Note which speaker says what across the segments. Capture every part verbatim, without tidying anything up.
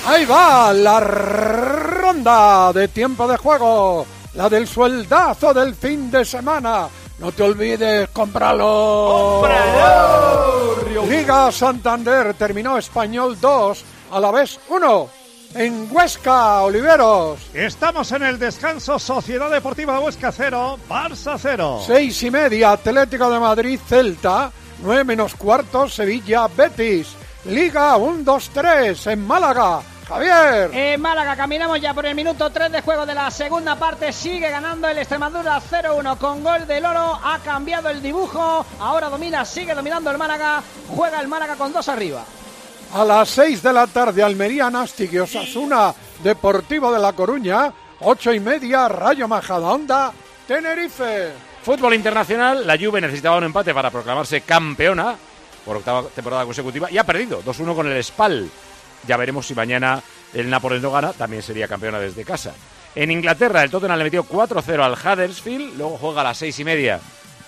Speaker 1: Ahí va la ronda de tiempo de juego, la del sueldazo del fin de semana. No te olvides, cómpralo. ¡Cómpralo! Liga Santander terminó Español dos, Alavés uno. En Huesca, Oliveros.
Speaker 2: Estamos en el descanso. Sociedad Deportiva Huesca cero, Barça cero.
Speaker 1: Seis y media, Atlético de Madrid, Celta. Nueve menos cuarto, Sevilla, Betis. Liga uno dos tres en Málaga. Javier.
Speaker 3: En Málaga caminamos ya por el minuto tres de juego de la segunda parte. Sigue ganando el Extremadura cero uno con gol del Oro. Ha cambiado el dibujo. Ahora domina, sigue dominando el Málaga. Juega el Málaga con dos arriba.
Speaker 1: A las seis de la tarde, Almería, Nastic y Osasuna, Deportivo de La Coruña. Ocho y media, Rayo Majadahonda, Tenerife.
Speaker 4: Fútbol internacional, la Juve necesitaba un empate para proclamarse campeona por octava temporada consecutiva y ha perdido dos uno con el Spal. Ya veremos si mañana el Nápoles no gana, también sería campeona desde casa. En Inglaterra, el Tottenham le metió cuatro cero al Huddersfield, luego juega a las seis y media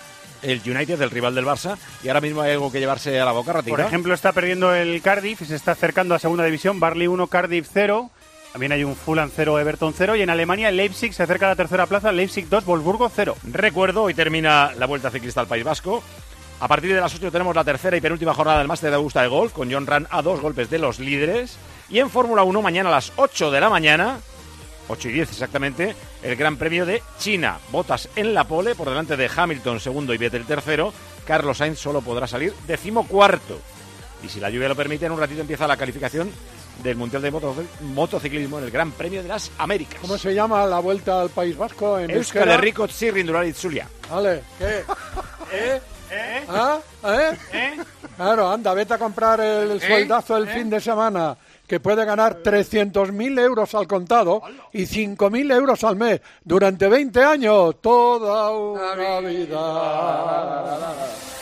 Speaker 4: el United, el rival del Barça, y ahora mismo hay algo que llevarse a la boca, Ratica.
Speaker 5: Por ejemplo, está perdiendo el Cardiff y se está acercando a segunda división. Barley uno, Cardiff cero. También hay un Fulham cero, Everton cero. Y en Alemania, el Leipzig se acerca a la tercera plaza. Leipzig dos, Wolfsburgo cero.
Speaker 4: Recuerdo, hoy termina la Vuelta Ciclista al País Vasco. A partir de las ocho tenemos la tercera y penúltima jornada del Máster de Augusta de Golf, con John Ram a dos golpes de los líderes. Y en Fórmula uno, mañana a las ocho de la mañana, ocho y diez exactamente, el Gran Premio de China. Bottas en la pole, por delante de Hamilton segundo y Vettel tercero. Carlos Sainz solo podrá salir decimocuarto. Y si la lluvia lo permite, en un ratito empieza la calificación del Mundial de moto, motociclismo en el Gran Premio de las Américas.
Speaker 1: ¿Cómo se llama la Vuelta al País Vasco en
Speaker 4: Euskal Herriko Txirrindulari Itzulia.
Speaker 1: Vale, ¿qué?
Speaker 5: ¿Eh? ¿Eh?
Speaker 1: ¿Ah? ¿Eh?
Speaker 5: ¿Eh?
Speaker 1: Claro, anda, vete a comprar el, el sueldazo el ¿Eh? fin de semana, que puede ganar trescientos mil euros al contado y cinco mil euros al mes durante veinte años. Toda una vida.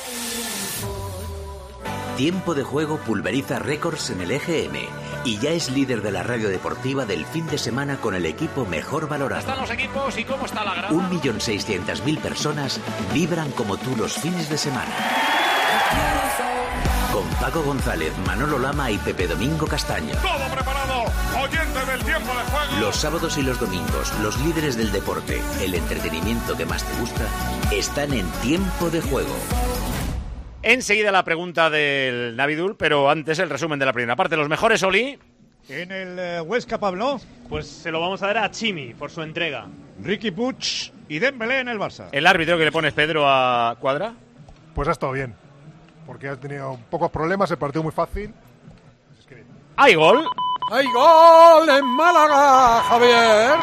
Speaker 6: Tiempo de juego pulveriza récords en el E G M y ya es líder de la radio deportiva del fin de semana con el equipo mejor valorado.
Speaker 4: ¿Están los equipos y cómo está la grada?
Speaker 6: Un millón seiscientas mil personas vibran como tú los fines de semana. Con Paco González, Manolo Lama y Pepe Domingo Castaño.
Speaker 2: Todo preparado, oyente del tiempo de juego.
Speaker 6: Los sábados y los domingos, los líderes del deporte, el entretenimiento que más te gusta, están en Tiempo de Juego.
Speaker 4: Enseguida la pregunta del Navidul, pero antes el resumen de la primera parte. Los mejores, Oli.
Speaker 2: En el eh, Huesca, Pablo.
Speaker 7: Pues se lo vamos a dar a Chimi por su entrega.
Speaker 2: Ricky Puig y Dembélé en el Barça.
Speaker 4: ¿El árbitro que le pones, Pedro, a Cuadra?
Speaker 8: Pues ha estado bien, porque ha tenido pocos problemas, el partido muy fácil. Es que...
Speaker 4: ¡Hay gol!
Speaker 1: ¡Hay gol en Málaga, Javier!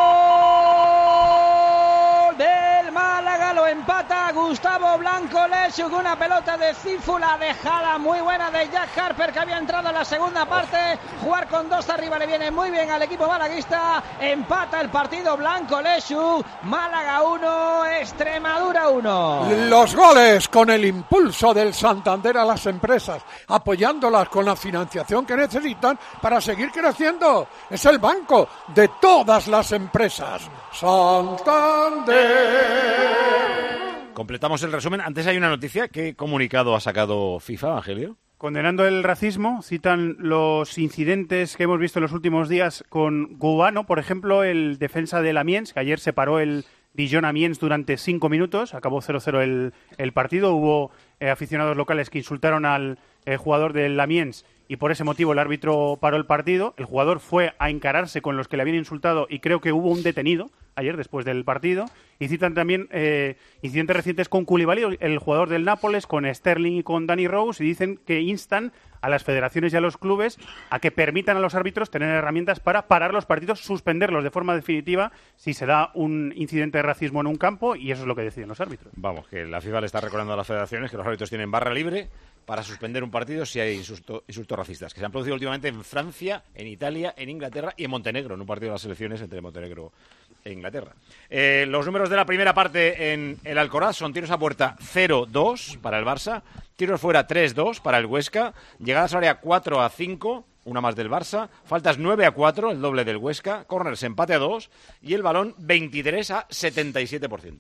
Speaker 3: ¡Gol del Málaga! Lo empata Gustavo Blanco Lechu con una pelota de Cífula dejada muy buena de Jack Harper, que había entrado en la segunda parte. Jugar con dos arriba le viene muy bien al equipo malaguista. Empata el partido Blanco Lechu. Málaga uno, Extremadura uno.
Speaker 1: Los goles con el impulso del Santander a las empresas, apoyándolas con la financiación que necesitan para seguir creciendo. Es el banco de todas las empresas. Santander.
Speaker 4: Completamos el resumen. Antes hay una noticia. ¿Qué comunicado ha sacado FIFA, Evangelio?
Speaker 5: Condenando el racismo, citan los incidentes que hemos visto en los últimos días con Gubano, por ejemplo, el defensa del Amiens, que ayer se paró el Dijon-Amiens durante cinco minutos, acabó cero cero el, el partido, hubo eh, aficionados locales que insultaron al eh, jugador del Amiens y por ese motivo el árbitro paró el partido. El jugador fue a encararse con los que le habían insultado y creo que hubo un detenido ayer después del partido. Y citan también eh, incidentes recientes con Koulibaly, el jugador del Nápoles, con Sterling y con Danny Rose, y dicen que instan a las federaciones y a los clubes a que permitan a los árbitros tener herramientas para parar los partidos, suspenderlos de forma definitiva si se da un incidente de racismo en un campo, y eso es lo que deciden los árbitros.
Speaker 4: Vamos, que la FIFA le está recordando a las federaciones que los árbitros tienen barra libre para suspender un partido si hay insulto, insultos racistas, que se han producido últimamente en Francia, en Italia, en Inglaterra y en Montenegro, en un partido de las selecciones entre Montenegro e Inglaterra. Eh, los números de la primera parte en el Alcoraz son tiros a puerta cero dos para el Barça, tiros fuera tres dos para el Huesca, llegadas al área cuatro a cinco, una más del Barça, faltas nueve a cuatro, el doble del Huesca, córners empate a dos y el balón veintitrés a setenta y siete por ciento.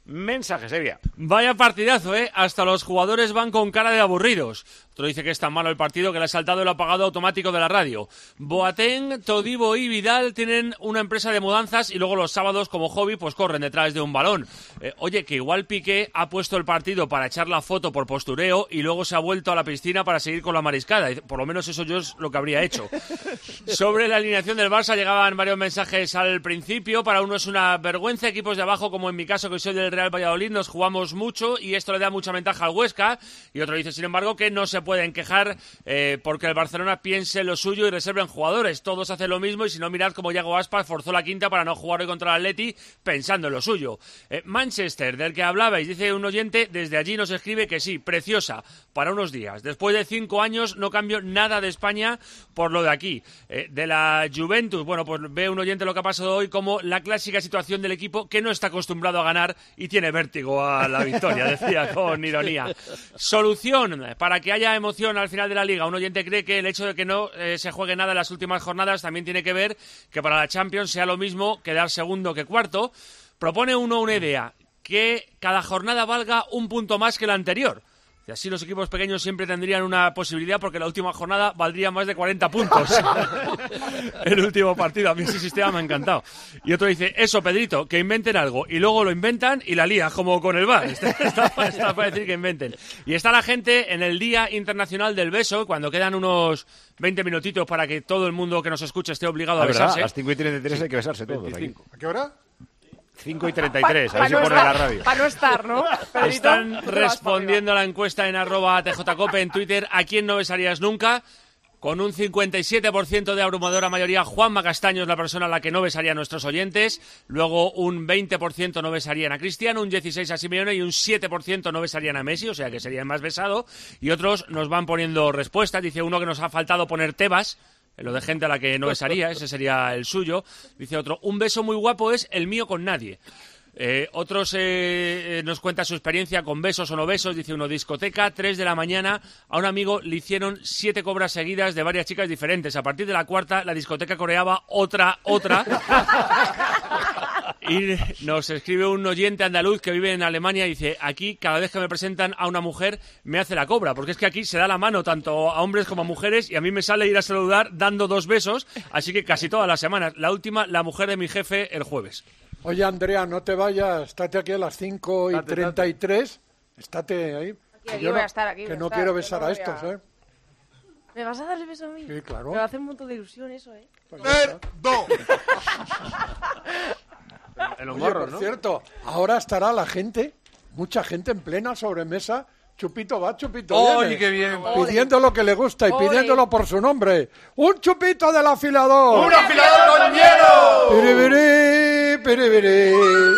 Speaker 4: mensajes, Evia.
Speaker 9: Vaya partidazo, ¿eh? Hasta los jugadores van con cara de aburridos. Otro dice que es tan malo el partido que le ha saltado el apagado automático de la radio. Boateng, Todibo y Vidal tienen una empresa de mudanzas y luego los sábados como hobby pues corren detrás de un balón. Eh, oye, que igual Piqué ha puesto el partido para echar la foto por postureo y luego se ha vuelto a la piscina para seguir con la mariscada. Por lo menos eso yo es lo que habría hecho. Sobre la alineación del Barça llegaban varios mensajes al principio. Para uno es una vergüenza. Equipos de abajo, como en mi caso que soy del Real Valladolid, nos jugamos mucho y esto le da mucha ventaja al Huesca. Y otro dice, sin embargo, que no se pueden quejar eh, porque el Barcelona piense lo suyo y reserven jugadores. Todos hacen lo mismo y si no, mirad como Yago Aspas forzó la quinta para no jugar hoy contra el Atleti pensando en lo suyo. Eh, Manchester, del que hablabais, dice un oyente, desde allí nos escribe que sí, preciosa, para unos días. Después de cinco años no cambio nada de España por lo de aquí. Eh, de la Juventus, bueno, pues ve un oyente lo que ha pasado hoy como la clásica situación del equipo que no está acostumbrado a ganar y tiene vértigo a la victoria, decía con ironía. Solución para que haya emoción al final de la Liga. Un oyente cree que el hecho de que no eh, se juegue nada en las últimas jornadas también tiene que ver que para la Champions sea lo mismo quedar segundo que cuarto. Propone uno una idea, que cada jornada valga un punto más que la anterior. Y así los equipos pequeños siempre tendrían una posibilidad porque la última jornada valdría más de cuarenta puntos. El último partido. A mí ese sistema me ha encantado. Y otro dice, eso, Pedrito, que inventen algo. Y luego lo inventan y la lía, como con el V A R. Está, está, está para decir que inventen. Y está la gente en el Día Internacional del Beso, cuando quedan unos veinte minutitos para que todo el mundo que nos escuche esté obligado a, a besarse.
Speaker 4: Verdad, a las cinco y treinta y tres sí. Hay que besarse todos. Aquí.
Speaker 8: ¿A qué hora?
Speaker 4: cinco y treinta y tres,
Speaker 10: pa,
Speaker 4: a ver
Speaker 10: pa
Speaker 4: si
Speaker 10: no
Speaker 4: pone
Speaker 10: estar,
Speaker 4: la radio.
Speaker 10: Para no estar, ¿no? Pedrito,
Speaker 4: están respondiendo a la encuesta en arroba tjcope en Twitter. ¿A quién no besarías nunca? Con un cincuenta y siete por ciento de abrumadora mayoría, Juanma Castaño es la persona a la que no besaría a nuestros oyentes. Luego un veinte por ciento no besarían a Cristiano, un dieciséis por ciento a Simeone y un siete por ciento no besarían a Messi, o sea que sería el más besado. Y otros nos van poniendo respuestas. Dice uno que nos ha faltado poner Tebas, lo de gente a la que no besaría, ese sería el suyo. Dice otro, un beso muy guapo es el mío con nadie. Eh, otros eh, nos cuenta su experiencia con besos o no besos. Dice uno, discoteca, tres de la mañana, a un amigo le hicieron siete cobras seguidas de varias chicas diferentes. A partir de la cuarta, la discoteca coreaba otra, otra. Y nos escribe un oyente andaluz que vive en Alemania y dice, aquí cada vez que me presentan a una mujer me hace la cobra, porque es que aquí se da la mano tanto a hombres como a mujeres y a mí me sale ir a saludar dando dos besos, así que casi todas las semanas. La última, la mujer de mi jefe, el jueves.
Speaker 1: Oye, Andrea, no te vayas, estate aquí a las cinco y treinta y tres, estate ahí.
Speaker 10: Aquí, aquí voy a estar, aquí
Speaker 1: Que
Speaker 10: voy a
Speaker 1: no
Speaker 10: estar,
Speaker 1: quiero
Speaker 10: que
Speaker 1: besar
Speaker 10: no
Speaker 1: a
Speaker 10: voy
Speaker 1: estos,
Speaker 10: a-
Speaker 1: ¿eh?
Speaker 10: ¿Me vas a dar el beso a mí?
Speaker 1: Sí, claro.
Speaker 10: Me va a hacer un montón de ilusión eso, ¿eh?
Speaker 8: ¡Cerdo!
Speaker 4: En los
Speaker 1: Oye,
Speaker 4: morros,
Speaker 1: por
Speaker 4: ¿no?
Speaker 1: cierto, ahora estará la gente, mucha gente en plena sobremesa, Chupito va, Chupito
Speaker 11: ¡Oye,
Speaker 1: viene,
Speaker 11: qué bien!
Speaker 1: pidiendo lo que le gusta y
Speaker 10: Ole.
Speaker 1: pidiéndolo por su nombre. ¡Un chupito del afilador!
Speaker 11: ¡Un afilador con hielo!
Speaker 1: ¡Piribiri, piribiri!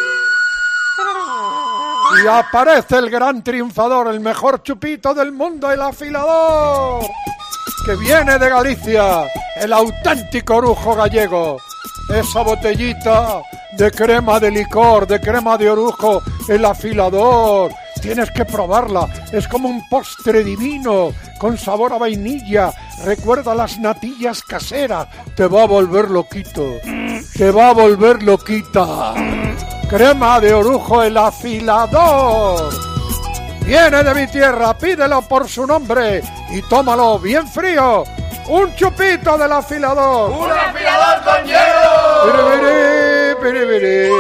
Speaker 1: Y aparece el gran triunfador, el mejor chupito del mundo, el afilador, que viene de Galicia, el auténtico orujo gallego. Esa botellita de crema de licor, de crema de orujo, el afilador. Tienes que probarla, es como un postre divino, con sabor a vainilla, recuerda las natillas caseras, te va a volver loquito, te va a volver loquita. Crema de orujo, el afilador. Viene de mi tierra, pídelo por su nombre y tómalo bien frío. Un chupito del afilador.
Speaker 11: ¡Un afilador con hielo!
Speaker 1: Piribiri, piribiri.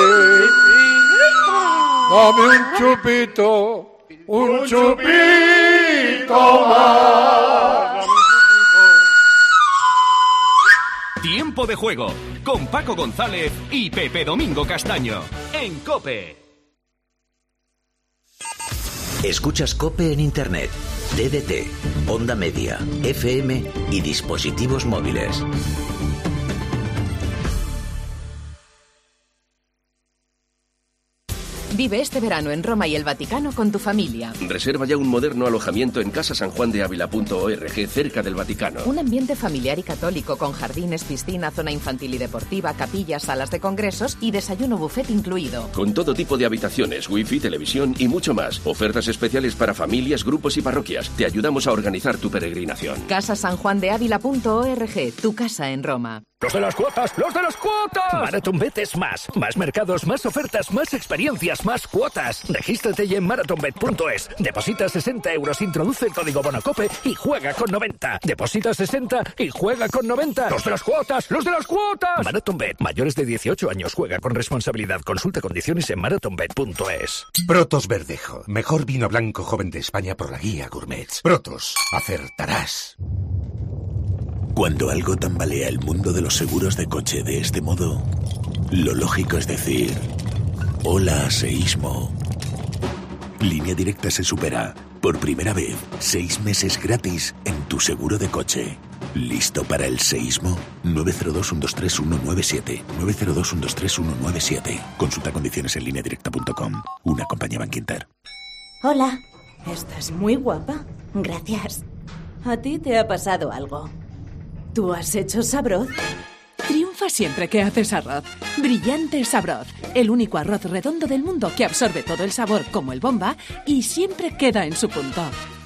Speaker 1: Dame un chupito, un chupito más.
Speaker 12: Tiempo de juego con Paco González y Pepe Domingo Castaño en COPE.
Speaker 6: Escuchas COPE en Internet, D D T, Onda Media, F M y dispositivos móviles.
Speaker 13: Vive este verano en Roma y el Vaticano con tu familia.
Speaker 14: Reserva ya un moderno alojamiento en casa san juan de ávila punto org, cerca del Vaticano.
Speaker 13: Un ambiente familiar y católico con jardines, piscina, zona infantil y deportiva, capillas, salas de congresos y desayuno buffet incluido.
Speaker 14: Con todo tipo de habitaciones, wifi, televisión y mucho más. Ofertas especiales para familias, grupos y parroquias. Te ayudamos a organizar tu peregrinación.
Speaker 13: casa san juan de ávila punto org, tu casa en Roma.
Speaker 15: ¡Los de las cuotas! ¡Los de las cuotas! MarathonBet es más. Más mercados, más ofertas, más experiencias, más cuotas. Regístrate ya en marathonbet punto es. Deposita sesenta euros, introduce el código BONACOPE y juega con noventa. Deposita sesenta y juega con noventa. ¡Los de las cuotas! ¡Los de las cuotas! MarathonBet. Mayores de dieciocho años. Juega con responsabilidad. Consulta condiciones en marathonbet punto es.
Speaker 16: Protos Verdejo. Mejor vino blanco joven de España por la guía Gourmet. Protos. Acertarás.
Speaker 17: Cuando algo tambalea el mundo de los seguros de coche de este modo, lo lógico es decir, hola seísmo. Línea Directa se supera. Por primera vez, seis meses gratis en tu seguro de coche. ¿Listo para el seísmo? nueve cero dos, uno dos tres, uno nueve siete. nueve cero dos, uno dos tres, uno nueve siete. Consulta condiciones en línea directa punto com. Una compañía Bankinter.
Speaker 18: Hola. Estás muy guapa. Gracias. ¿A ti te ha pasado algo? ¿Tú has hecho Sabroz?
Speaker 19: Triunfa siempre que haces arroz. Brillante Sabroz, el único arroz redondo del mundo que absorbe todo el sabor como el bomba y siempre queda en su punto.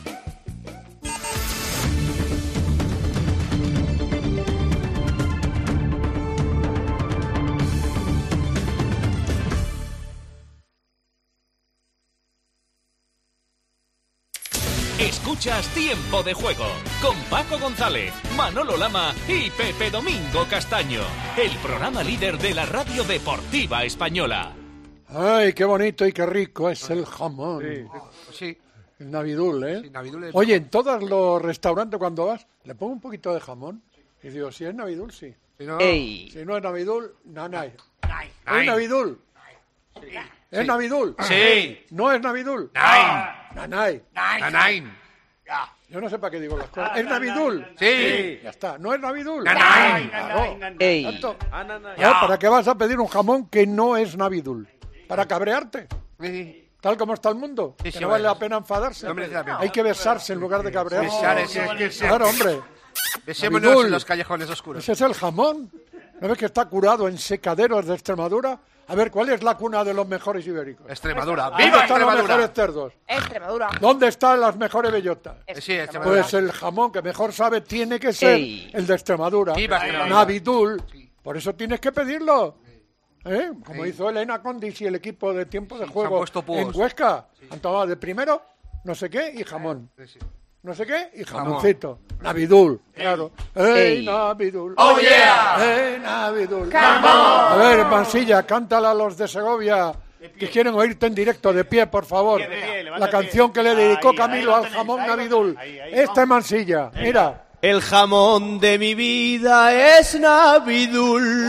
Speaker 12: Escuchas Tiempo de Juego con Paco González, Manolo Lama y Pepe Domingo Castaño, el programa líder de la radio deportiva española.
Speaker 1: Ay, qué bonito y qué rico es el jamón.
Speaker 20: Sí, sí.
Speaker 1: El Navidul, ¿eh?
Speaker 20: Sí, Navidul es...
Speaker 1: Oye, en todos los restaurantes cuando vas, le pongo un poquito de jamón. Y digo, si es Navidul, sí.
Speaker 20: Si no,
Speaker 1: Ey. Si no es Navidul, nanay.
Speaker 20: Nay.
Speaker 1: ¿Es Navidul?
Speaker 20: Sí.
Speaker 1: ¿Es
Speaker 20: Sí.
Speaker 1: Navidul?
Speaker 20: Sí.
Speaker 1: ¿No es Navidul?
Speaker 20: Nay.
Speaker 1: Nanay.
Speaker 20: Nanay.
Speaker 1: Ya. Yo no sé para qué digo las cosas. ¿Es Navidul?
Speaker 20: Sí.
Speaker 1: Ya está. ¿No es Navidul?
Speaker 20: Nanay.
Speaker 1: Claro.
Speaker 20: Ey.
Speaker 1: Tanto.
Speaker 20: Ya.
Speaker 1: No, ¿para qué vas a pedir un jamón que no es Navidul? ¿Para cabrearte?
Speaker 20: Sí.
Speaker 1: Tal como está el mundo.
Speaker 20: Sí,
Speaker 1: que
Speaker 20: sí,
Speaker 1: no
Speaker 20: bueno.
Speaker 1: vale la pena enfadarse.
Speaker 20: No merece la pena.
Speaker 1: Hay que besarse en lugar de cabrearse.
Speaker 20: Besar es- es que sí.
Speaker 1: Claro, hombre.
Speaker 20: Besémonos
Speaker 1: Navidul.
Speaker 20: en los callejones oscuros.
Speaker 1: Ese es el jamón. ¿No ves que está curado en secaderos de Extremadura? A ver, ¿cuál es la cuna de los mejores ibéricos?
Speaker 20: Extremadura.
Speaker 1: ¿Dónde
Speaker 20: ¡Viva
Speaker 1: están los
Speaker 20: Extremadura!
Speaker 1: mejores cerdos?
Speaker 10: Extremadura.
Speaker 1: ¿Dónde están las mejores bellotas?
Speaker 20: Sí, Extremadura.
Speaker 1: Pues el jamón que mejor sabe tiene que ser
Speaker 20: Ey.
Speaker 1: el de Extremadura.
Speaker 20: Viva Extremadura.
Speaker 1: Navidul. Por eso tienes que pedirlo. ¿Eh? Como hizo Elena Condis y el equipo de tiempo de
Speaker 20: se han
Speaker 1: juego
Speaker 20: puesto púos.
Speaker 1: en Huesca. Han tomado de primero no sé qué y jamón. No sé qué y jamoncito. Navidul, claro. ¡Ey,
Speaker 11: Ey.
Speaker 1: Navidul!
Speaker 11: ¡Oh, yeah!
Speaker 1: ¡Ey, Navidul!
Speaker 11: ¡Jamón!
Speaker 1: A ver, Mansilla, cántala a los de Segovia que quieren oírte en directo, de pie, por favor.
Speaker 5: De pie, de pie,
Speaker 1: La
Speaker 5: levántate.
Speaker 1: canción que le dedicó
Speaker 5: Ahí,
Speaker 1: Camilo
Speaker 5: ahí lo
Speaker 1: al jamón
Speaker 5: tenéis, ahí lo
Speaker 1: Navidul.
Speaker 5: tenéis, ahí, ahí,
Speaker 1: Este
Speaker 5: vamos.
Speaker 1: Mansilla, mira.
Speaker 21: El jamón de mi vida es Navidul.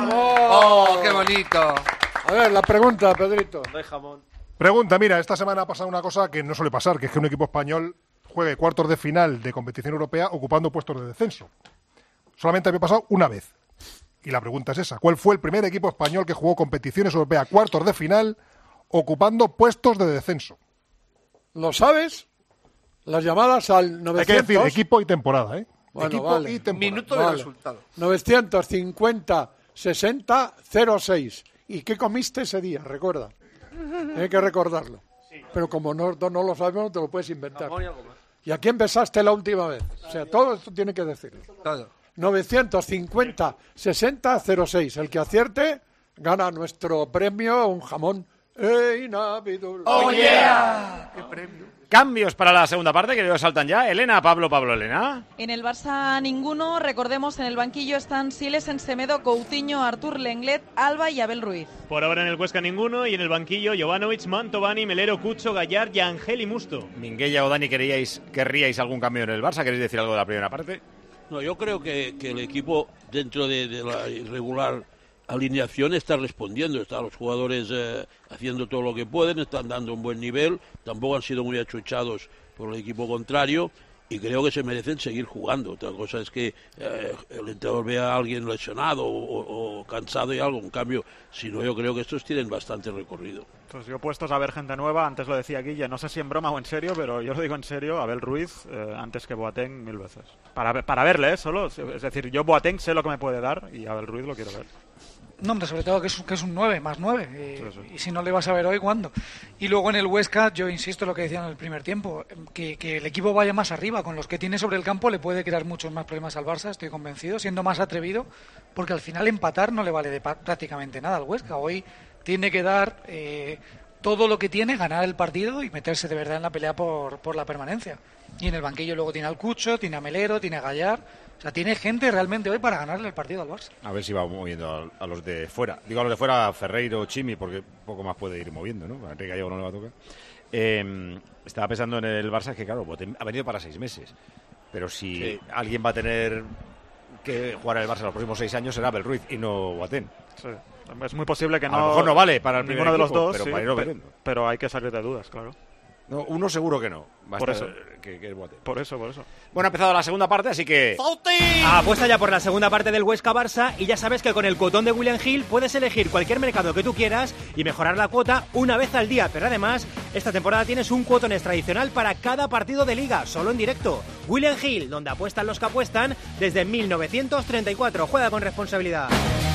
Speaker 20: ¡Oh, qué bonito!
Speaker 1: A ver, la pregunta, Pedrito.
Speaker 21: No hay jamón.
Speaker 8: Pregunta, mira, esta semana ha pasado una cosa que no suele pasar, que es que un equipo español juegue cuartos de final de competición europea ocupando puestos de descenso. Solamente había pasado una vez. Y la pregunta es esa, ¿cuál fue el primer equipo español que jugó competiciones europeas cuartos de final ocupando puestos de descenso?
Speaker 1: ¿Lo sabes? Las llamadas al novecientos...
Speaker 8: Hay que decir equipo y temporada, ¿eh?
Speaker 1: Bueno,
Speaker 8: equipo
Speaker 1: vale.
Speaker 8: y temporada.
Speaker 20: Minuto de
Speaker 1: Vale.
Speaker 20: resultado.
Speaker 1: novecientos cincuenta sesenta cero seis. ¿Y qué comiste ese día? Recuerda. Hay que recordarlo. Pero como no, no lo sabemos, no te lo puedes inventar.
Speaker 21: Jamón y algo más.
Speaker 1: ¿Y a quién besaste la última vez? O sea, todo esto tiene que decir.
Speaker 20: Todo.
Speaker 1: novecientos cincuenta sesenta cero seis. El que acierte gana nuestro premio, un jamón. ¡Ey, Navidul!
Speaker 11: ¡Oh, yeah!
Speaker 20: ¡Qué premio!
Speaker 4: Cambios para la segunda parte, que saltan ya. Elena, Pablo, Pablo, Elena.
Speaker 22: En el Barça ninguno, recordemos, en el banquillo están Siles, Ensemedo, Coutinho, Artur Lenglet, Alba y Abel Ruiz.
Speaker 7: Por ahora en el Huesca ninguno y en el banquillo Jovanovic, Mantovani, Melero, Cucho, Gallar y Ángel y Musto.
Speaker 4: Minguella o Dani, ¿queríais, ¿querríais algún cambio en el Barça? ¿Queréis decir algo de la primera parte?
Speaker 23: No, yo creo que, que el equipo, dentro de, de la irregular alineación, está respondiendo. Están los jugadores eh, haciendo todo lo que pueden, están dando un buen nivel, tampoco han sido muy achuchados por el equipo contrario y creo que se merecen seguir jugando. Otra cosa es que eh, el entrenador vea a alguien lesionado o, o- o cansado y algo. En cambio, si no, yo creo que estos tienen bastante recorrido.
Speaker 5: Pues yo puestos a ver gente nueva, antes lo decía Guille, no sé si en broma o en serio, pero yo lo digo en serio, Abel Ruiz eh, antes que Boateng mil veces. Para, ver- para verle, ¿eh? Solo, es decir, yo Boateng sé lo que me puede dar y Abel Ruiz lo quiero ver.
Speaker 24: No, hombre, sobre todo que es, un- que es un nueve, más nueve. eh,
Speaker 5: Sí, sí.
Speaker 24: Y si no le vas a ver hoy, ¿cuándo? Y luego en el Huesca, yo insisto en lo que decía en el primer tiempo, que, que el equipo vaya más arriba, con los que tiene sobre el campo le puede crear muchos más problemas al Barça, estoy convencido, siendo más atrevido, porque al final empatar no le vale de pa- prácticamente nada al Huesca. Hoy tiene que dar eh, todo lo que tiene, ganar el partido y meterse de verdad en la pelea por, por la permanencia. Y en el banquillo luego tiene al Cucho, tiene a Melero, tiene a Gallar. O sea, tiene gente realmente hoy para ganarle el partido al Barça.
Speaker 4: A ver si va moviendo a, a los de fuera. Digo a los de fuera, Ferreiro, Chimi, porque poco más puede ir moviendo, ¿no? A Enrique Gallego no le va a tocar. Eh, estaba pensando en el Barça que, claro, Boateng ha venido para seis meses. Pero si sí. alguien va a tener que jugar en el Barça los próximos seis años, será Abel Ruiz y no Boateng.
Speaker 2: Sí. Es muy posible que no...
Speaker 4: A lo mejor no vale para el
Speaker 2: ninguno de los
Speaker 4: equipo,
Speaker 2: dos,
Speaker 4: pero,
Speaker 2: sí,
Speaker 4: para
Speaker 2: pero, pero hay que salir de dudas, claro.
Speaker 4: No, uno seguro que no. Basta
Speaker 2: Por eso.
Speaker 4: Que, que es Boateng.
Speaker 2: Por eso, por eso.
Speaker 4: Bueno, ha empezado la segunda parte, así que...
Speaker 21: Apuesta ya por la segunda parte del Huesca-Barça y ya sabes que con el cuotón de William Hill puedes elegir cualquier mercado que tú quieras y mejorar la cuota una vez al día. Pero además, esta temporada tienes un cuotón tradicional para cada partido de liga, solo en directo. William Hill, donde apuestan los que apuestan desde mil novecientos treinta y cuatro. Juega con responsabilidad.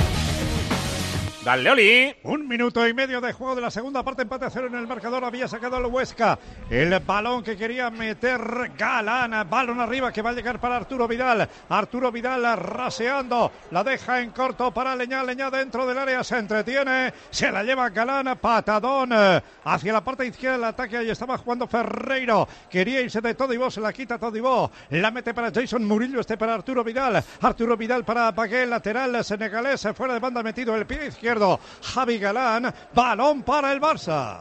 Speaker 4: Dale, Oli.
Speaker 3: Un minuto y medio de juego de la segunda parte, empate a cero en el marcador, había sacado el Huesca. El balón que quería meter Galán, balón arriba que va a llegar para Arturo Vidal. Arturo Vidal raseando, la deja en corto para Aleñá, Aleñá dentro del área, se entretiene, se la lleva Galán, patadón hacia la parte izquierda del ataque, ahí estaba jugando Ferreiro, quería irse de Todibó, se la quita Todibó, la mete para Jason Murillo, este para Arturo Vidal, Arturo Vidal para Bagué, lateral senegalés, fuera de banda metido el pie izquierdo. Javi Galán, balón para el Barça.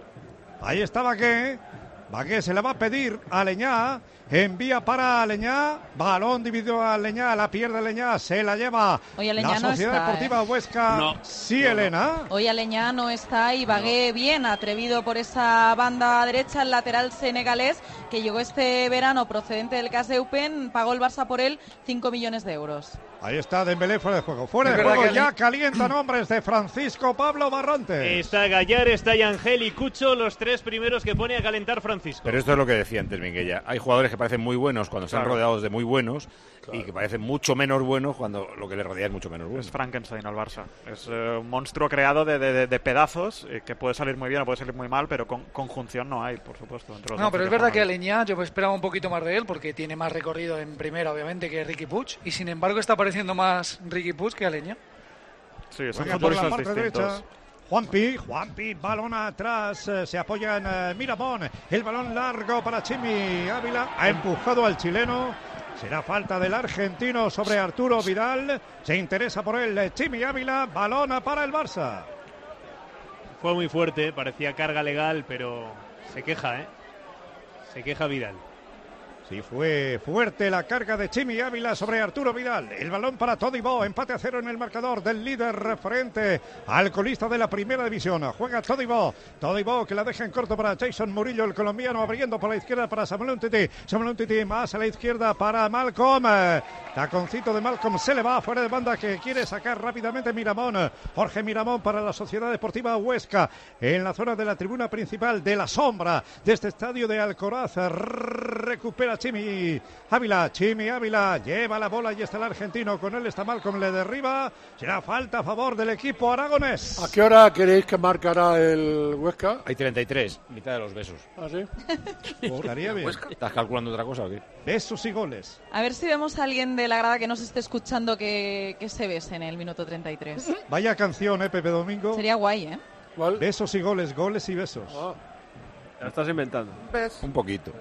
Speaker 3: Ahí está Bagué. Bagué se la va a pedir a Aleñá. Envía para Aleñá. Balón dividido a Aleñá. La pierde Aleñá. Se la lleva
Speaker 22: Hoy Aleñá no
Speaker 3: la Sociedad
Speaker 22: está,
Speaker 3: Deportiva
Speaker 22: ¿eh?
Speaker 3: Huesca.
Speaker 22: No.
Speaker 3: Sí,
Speaker 22: No,
Speaker 3: Elena.
Speaker 22: no. Hoy Aleñá no está y Bagué bien atrevido por esa banda derecha, el lateral senegalés que llegó este verano procedente del C A S Eupen. Pagó el Barça por él cinco millones de euros.
Speaker 3: Ahí está Dembélé fuera de juego. Fuera
Speaker 24: Es
Speaker 3: de
Speaker 24: verdad
Speaker 3: juego
Speaker 24: que
Speaker 3: ya
Speaker 24: Ale-
Speaker 3: calientan hombres de Francisco Pablo Barrantes.
Speaker 7: Está Gallar, está Yangel y Cucho, los tres primeros que pone a calentar Francisco.
Speaker 4: Pero esto es lo que decía antes Minguella. Hay jugadores que parecen muy buenos cuando están
Speaker 2: Claro.
Speaker 4: rodeados de muy buenos y que parecen mucho menos buenos cuando lo que les rodea es mucho menos bueno.
Speaker 2: Es Frankenstein al Barça. Es eh, un monstruo creado de, de, de- de pedazos eh, que puede salir muy bien o puede salir muy mal, pero con conjunción no hay, por supuesto. Entre los
Speaker 24: No,
Speaker 2: once
Speaker 24: pero es
Speaker 2: que
Speaker 24: verdad
Speaker 2: juegan
Speaker 24: que
Speaker 2: ahí.
Speaker 24: Aleñá yo me esperaba un poquito más de él porque tiene más recorrido en primera, obviamente, que Ricky Puig. Y sin embargo está apareciendo más Ricky Puig que Aleñá.
Speaker 2: Sí, son
Speaker 3: Juega por la
Speaker 2: futbolistas
Speaker 3: parte
Speaker 2: distintos.
Speaker 3: derecha. Juanpi, Juanpi, balón atrás, eh, se apoya en eh, Miramón, el balón largo para Chimi Ávila, ha empujado al chileno, será falta del argentino sobre Arturo Vidal, se interesa por él eh, Chimi Ávila, balón para el Barça.
Speaker 7: Fue muy fuerte, parecía carga legal, pero se queja, ¿eh? Se queja Vidal.
Speaker 3: Sí, fue fuerte la carga de Chimi Ávila sobre Arturo Vidal. El balón para Todibó, empate a cero en el marcador del líder referente al colista de la primera división. Juega Todibó, Todibó que la deja en corto para Jason Murillo, el colombiano, abriendo por la izquierda para Samuel Umtiti. Samuel Umtiti más a la izquierda para Malcolm. Taconcito de Malcolm se le va fuera de banda que quiere sacar rápidamente Miramón. Jorge Miramón para la Sociedad Deportiva Huesca en la zona de la tribuna principal de la sombra de este estadio de Alcoraz. Recupera Chimi Ávila, Chimi Ávila lleva la bola y está el argentino, con él está Malcolm, le derriba, será falta a favor del equipo aragonés.
Speaker 1: ¿A qué hora queréis que marcará el Huesca?
Speaker 4: Hay treinta y tres, mitad de los besos.
Speaker 1: ¿Ah, sí?
Speaker 3: Estaría bien.
Speaker 4: ¿Estás calculando otra cosa o qué?
Speaker 3: Besos y goles.
Speaker 22: A ver si vemos a alguien de la grada que nos esté escuchando que, que se bese en el minuto treinta y tres.
Speaker 3: Vaya canción, ¿eh, Pepe Domingo?
Speaker 22: Sería guay, ¿eh?
Speaker 1: ¿Cuál?
Speaker 3: Besos y goles, goles y besos.
Speaker 1: Ah.
Speaker 21: La estás inventando.
Speaker 4: Un poquito.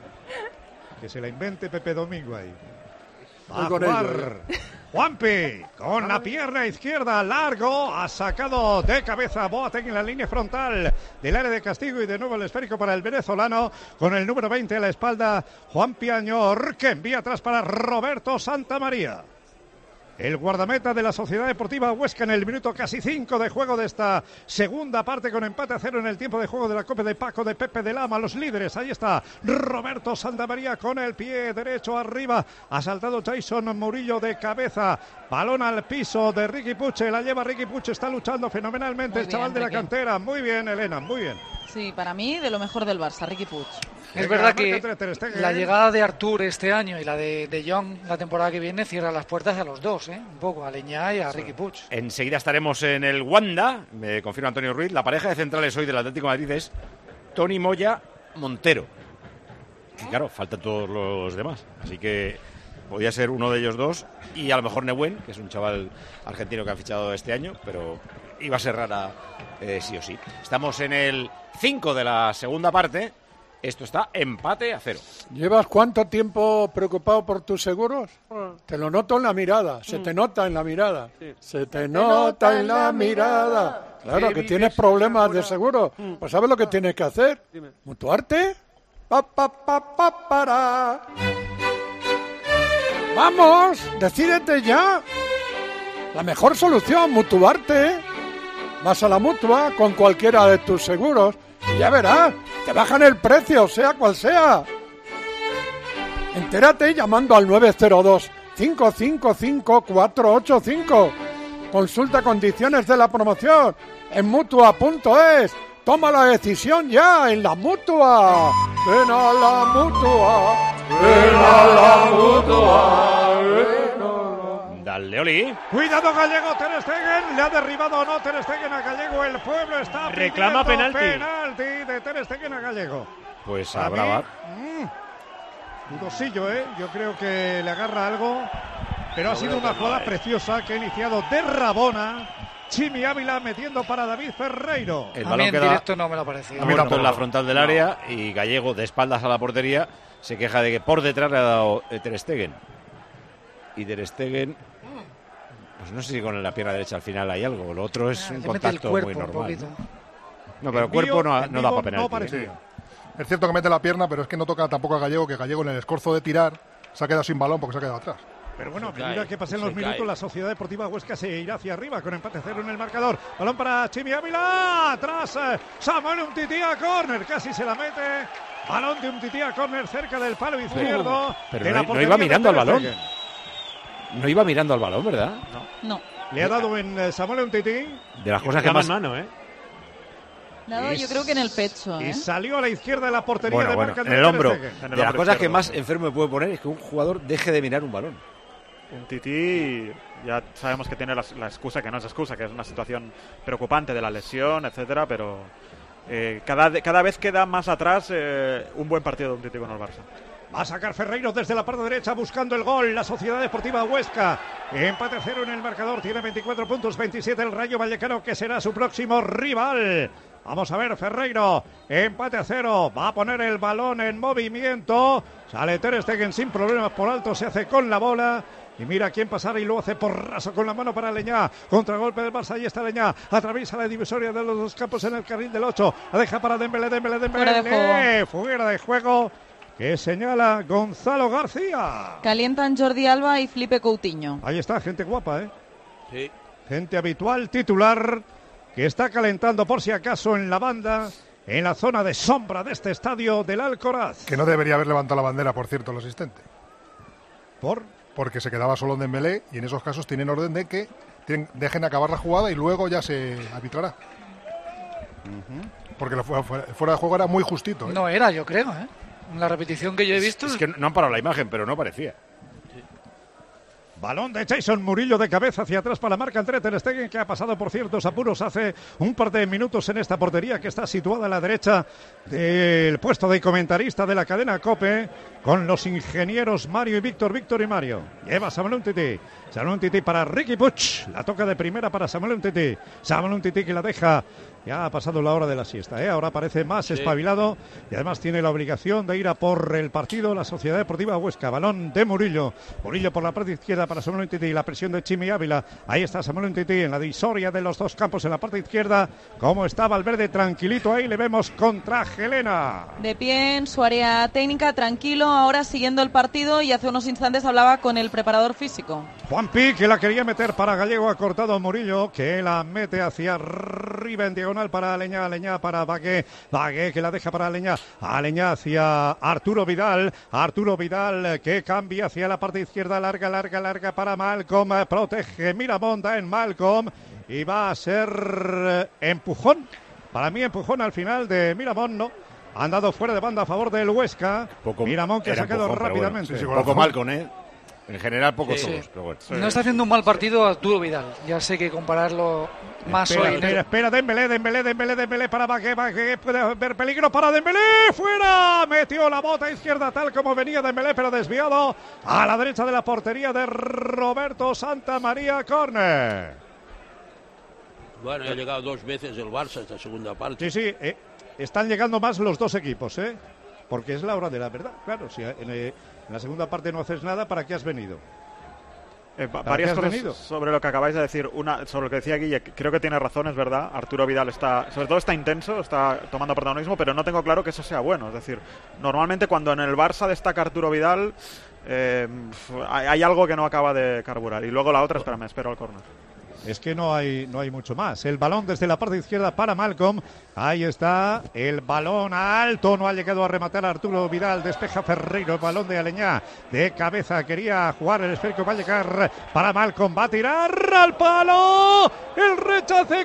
Speaker 3: Que se la invente Pepe Domingo ahí. Va
Speaker 1: Voy
Speaker 3: a
Speaker 1: con
Speaker 3: jugar
Speaker 1: ello,
Speaker 3: Juanpi con la pierna izquierda, largo, ha sacado de cabeza Boateng en la línea frontal del área de castigo y de nuevo el esférico para el venezolano con el número veinte a la espalda, Juanpi Añor, que envía atrás para Roberto Santamaría. El guardameta de la Sociedad Deportiva Huesca en el minuto casi cinco de juego de esta segunda parte con empate a cero en el tiempo de juego de la Copa de Paco de Pepe de Lama, los líderes. Ahí está Roberto Santamaría con el pie derecho arriba. Ha saltado Jason Murillo de cabeza. Balón al piso de Ricky Puche. La lleva Ricky Puche. Está luchando fenomenalmente
Speaker 22: Muy
Speaker 3: el chaval
Speaker 22: bien,
Speaker 3: de la
Speaker 22: Ricky.
Speaker 3: cantera. Muy bien, Elena, muy bien.
Speaker 22: Sí, para mí de lo mejor del Barça, Ricky Puig.
Speaker 24: Es
Speaker 3: Venga,
Speaker 24: verdad
Speaker 3: marca
Speaker 24: que
Speaker 3: entre Ter Stegen.
Speaker 24: la llegada de Artur este año y la de, de Jong la temporada que viene cierra las puertas a los dos, ¿eh? Un poco, a Aleñá y a Ricky Puig.
Speaker 4: Enseguida estaremos en el Wanda, me confirma Antonio Ruiz. La pareja de centrales hoy del Atlético de Madrid es Tony Moya Montero. Y claro, faltan todos los demás. Así que Podía ser uno de ellos dos y a lo mejor Nehuen, que es un chaval argentino que han fichado este año, pero iba a ser rara eh, sí o sí. Estamos en el cinco de la segunda parte. Esto está empate a cero.
Speaker 1: ¿Llevas cuánto tiempo preocupado por tus seguros? Te lo noto en la mirada, se te nota en la mirada. Se te nota en la mirada. Claro, que tienes problemas de seguro. Pues ¿sabes lo que tienes que hacer? ¿Mutuarte? Pa, pa, pa, pa, para. ¡Vamos! ¡Decídete ya! La mejor solución, mutuarte. Vas a la Mutua con cualquiera de tus seguros y ya verás, te bajan el precio, sea cual sea. Entérate llamando al nueve cero dos, cinco cinco cinco, cuatro ocho cinco. Consulta condiciones de la promoción en mutua punto es. Toma la decisión ya en la Mutua. Ven a la Mutua. Ven a la Mutua. Ven a...
Speaker 4: Dale, Oli.
Speaker 3: Cuidado, Gallego, Ter Stegen. Le ha derribado o no Ter Stegen a Gallego. El pueblo está
Speaker 7: reclama penalti.
Speaker 3: penalti de Ter Stegen a Gallego.
Speaker 4: Pues
Speaker 3: a
Speaker 4: habrá bar.
Speaker 3: Mmm, dudosillo, ¿eh? Yo creo que le agarra algo. Pero ha sido una jugada preciosa que ha iniciado de Rabona. Chimi Ávila metiendo para David Ferreiro.
Speaker 4: El
Speaker 24: a
Speaker 4: balón
Speaker 24: mí en
Speaker 4: queda
Speaker 24: directo no me lo ha parecido.
Speaker 4: muerto en la frontal del área y Gallego, de espaldas a la portería, se queja de que por detrás le ha dado eh, Ter Stegen. Y Ter Stegen, pues no sé si con la pierna derecha al final hay algo. Lo otro es
Speaker 24: Ah,
Speaker 4: un
Speaker 24: le mete el
Speaker 4: contacto
Speaker 24: cuerpo
Speaker 4: muy
Speaker 24: un
Speaker 4: normal.
Speaker 24: poquito.
Speaker 4: No, pero el
Speaker 3: Envío,
Speaker 4: cuerpo no,
Speaker 3: en
Speaker 4: no da
Speaker 3: vivo
Speaker 4: para penalti.
Speaker 3: no
Speaker 4: ¿eh?
Speaker 3: parecía.
Speaker 8: Es cierto que mete la pierna, pero es que no toca tampoco a Gallego, que Gallego en el escorzo de tirar se ha quedado sin balón porque se ha quedado atrás.
Speaker 3: Pero bueno,
Speaker 23: Se
Speaker 3: a medida
Speaker 23: cae,
Speaker 3: que pasen
Speaker 23: se
Speaker 3: los minutos,
Speaker 23: cae.
Speaker 3: la Sociedad Deportiva Huesca se irá hacia arriba con empate cero en el marcador. Balón para Chimi Ávila. Atrás eh, Samuel Umtiti a córner. Casi se la mete. Balón de Umtiti a córner cerca del palo izquierdo.
Speaker 4: Pero
Speaker 3: de
Speaker 4: no,
Speaker 3: la
Speaker 4: no
Speaker 3: portería
Speaker 4: iba
Speaker 3: de
Speaker 4: mirando al
Speaker 3: Ter
Speaker 4: balón.
Speaker 3: Stegen.
Speaker 4: No iba mirando al balón, ¿verdad?
Speaker 22: No.
Speaker 3: Le ha dado en eh, Samuel Umtiti.
Speaker 4: De las cosas que
Speaker 7: Reclama
Speaker 4: más...
Speaker 7: en mano, ¿eh?
Speaker 22: Nada, yo creo que en el pecho,
Speaker 3: Y
Speaker 22: ¿eh?
Speaker 3: salió a la izquierda de la portería
Speaker 4: Bueno,
Speaker 3: de
Speaker 4: bueno,
Speaker 3: marca
Speaker 4: en
Speaker 3: de
Speaker 4: el
Speaker 3: Ter
Speaker 4: hombro.
Speaker 3: Stegen.
Speaker 7: En el
Speaker 4: De las
Speaker 7: hombro
Speaker 4: cosas que
Speaker 7: izquierdo.
Speaker 4: más enfermo me puede poner es que un jugador deje de mirar un balón.
Speaker 2: Un Tití, ya sabemos que tiene la, la excusa, que no es excusa, que es una situación preocupante de la lesión, etcétera, pero eh, cada, cada vez queda más atrás eh, un buen partido de un Tití con el Barça.
Speaker 3: Va a sacar Ferreiro desde la parte derecha buscando el gol. La Sociedad Deportiva Huesca. Empate cero en el marcador. Tiene veinticuatro puntos, veintisiete el Rayo Vallecano, que será su próximo rival. Vamos a ver, Ferreiro. Empate a cero. Va a poner el balón en movimiento. Sale Ter Stegen sin problemas por alto. Se hace con la bola. Y mira quién pasar y lo hace por raso con la mano para Leñá. Contragolpe del Barça, ahí está Leñá. Atraviesa la divisoria de los dos campos en el carril del ocho. La deja para Dembélé, Dembélé, Dembélé.
Speaker 22: Fuera de juego.
Speaker 3: Fuera de juego. Que señala Gonzalo García.
Speaker 22: Calientan Jordi Alba y Felipe Coutinho.
Speaker 3: Ahí está, gente guapa, ¿eh?
Speaker 23: Sí.
Speaker 3: Gente habitual, titular, que está calentando por si acaso en la banda, en la zona de sombra de este estadio del Alcoraz.
Speaker 8: Que no debería haber levantado la bandera, por cierto, el asistente.
Speaker 3: ¿Por?
Speaker 8: Porque se quedaba solo en Dembélé y en esos casos tienen orden de que tienen- dejen acabar la jugada y luego ya se arbitrará. Porque lo fuera, fuera- fuera de juego era muy justito, ¿eh?
Speaker 24: No era, yo creo, ¿eh? La repetición que yo he visto.
Speaker 4: Es que no han parado la imagen, pero no parecía.
Speaker 3: Balón de Jason Murillo de cabeza hacia atrás para la marca entre Ter Stegen, que ha pasado por ciertos apuros hace un par de minutos en esta portería que está situada a la derecha del puesto de comentarista de la cadena COPE, con los ingenieros Mario y Víctor, Víctor y Mario. Lleva Samuel Umtiti. Samuel Umtiti para Ricky Puig. La toca de primera para Samuel Umtiti. Samuel Umtiti que la deja. Ya ha pasado la hora de la siesta, ¿eh? Ahora parece más
Speaker 23: Sí.
Speaker 3: espabilado y además tiene la obligación de ir a por el partido la Sociedad Deportiva Huesca. Balón de Murillo. Murillo por la parte izquierda para Samuel Umtiti. La presión de Chimi Ávila. Ahí está Samuel Umtiti en la divisoria de los dos campos en la parte izquierda. Como está Valverde tranquilito ahí, le vemos contra Helena.
Speaker 22: De pie en su área técnica, tranquilo, ahora siguiendo el partido, y hace unos instantes hablaba con el preparador físico.
Speaker 3: Juanpi, que la quería meter para Gallego, ha cortado Murillo, que la mete hacia arriba en diagonal para Leñá, Leñá para Bagué, Bagué que la deja para Leñá, a Leñá hacia Arturo Vidal, Arturo Vidal que cambia hacia la parte izquierda, larga, larga, larga para Malcolm, protege Miramonda en Malcolm y va a ser eh, empujón, para mí empujón al final de Miramón, ¿no? Han dado fuera de banda a favor del Huesca,
Speaker 4: Poco,
Speaker 3: Miramón que ha
Speaker 4: era
Speaker 3: sacado
Speaker 4: empujón, pero bueno.
Speaker 3: rápidamente.
Speaker 4: Sí, sí, poco Malcolm, ¿eh? En general, pocos
Speaker 24: Sí.
Speaker 4: todos, pero bueno.
Speaker 24: No está haciendo un mal partido Arturo Vidal. Ya sé que compararlo más
Speaker 3: Espera,
Speaker 24: hoy.
Speaker 3: espera, espera, Dembélé, Dembélé, Dembélé, Dembélé para Baqué, Baqué, puede haber peligro para Dembélé, fuera, metió la bota izquierda tal como venía Dembélé, pero desviado a la derecha de la portería de Roberto Santamaría, córner.
Speaker 23: Bueno, ha llegado dos veces el Barça esta segunda parte.
Speaker 3: Sí, sí, eh, están llegando más los dos equipos, ¿eh? Porque es la hora de la verdad, claro, si en, eh, en la segunda parte no haces nada, ¿para qué has venido?
Speaker 2: Eh, va-
Speaker 3: ¿Para
Speaker 2: varias
Speaker 3: qué has
Speaker 2: cosas
Speaker 3: venido?
Speaker 2: sobre lo que acabáis de decir. Una, sobre lo que decía Guille, creo que tiene razón, es verdad. Arturo Vidal está, sobre todo está intenso, está tomando protagonismo, pero no tengo claro que eso sea bueno. Es decir, normalmente cuando en el Barça destaca Arturo Vidal, eh, hay, hay algo que no acaba de carburar. Y luego la otra, espera, me espero al córner.
Speaker 3: Es que no hay, no hay mucho más. El balón desde la parte izquierda para Malcolm. Ahí está el balón alto. No ha llegado a rematar Arturo Vidal. Despeja Ferreiro. El balón de Aleñá. De cabeza quería jugar el esférico. Va a llegar para Malcolm. Va a tirar al palo. El rechace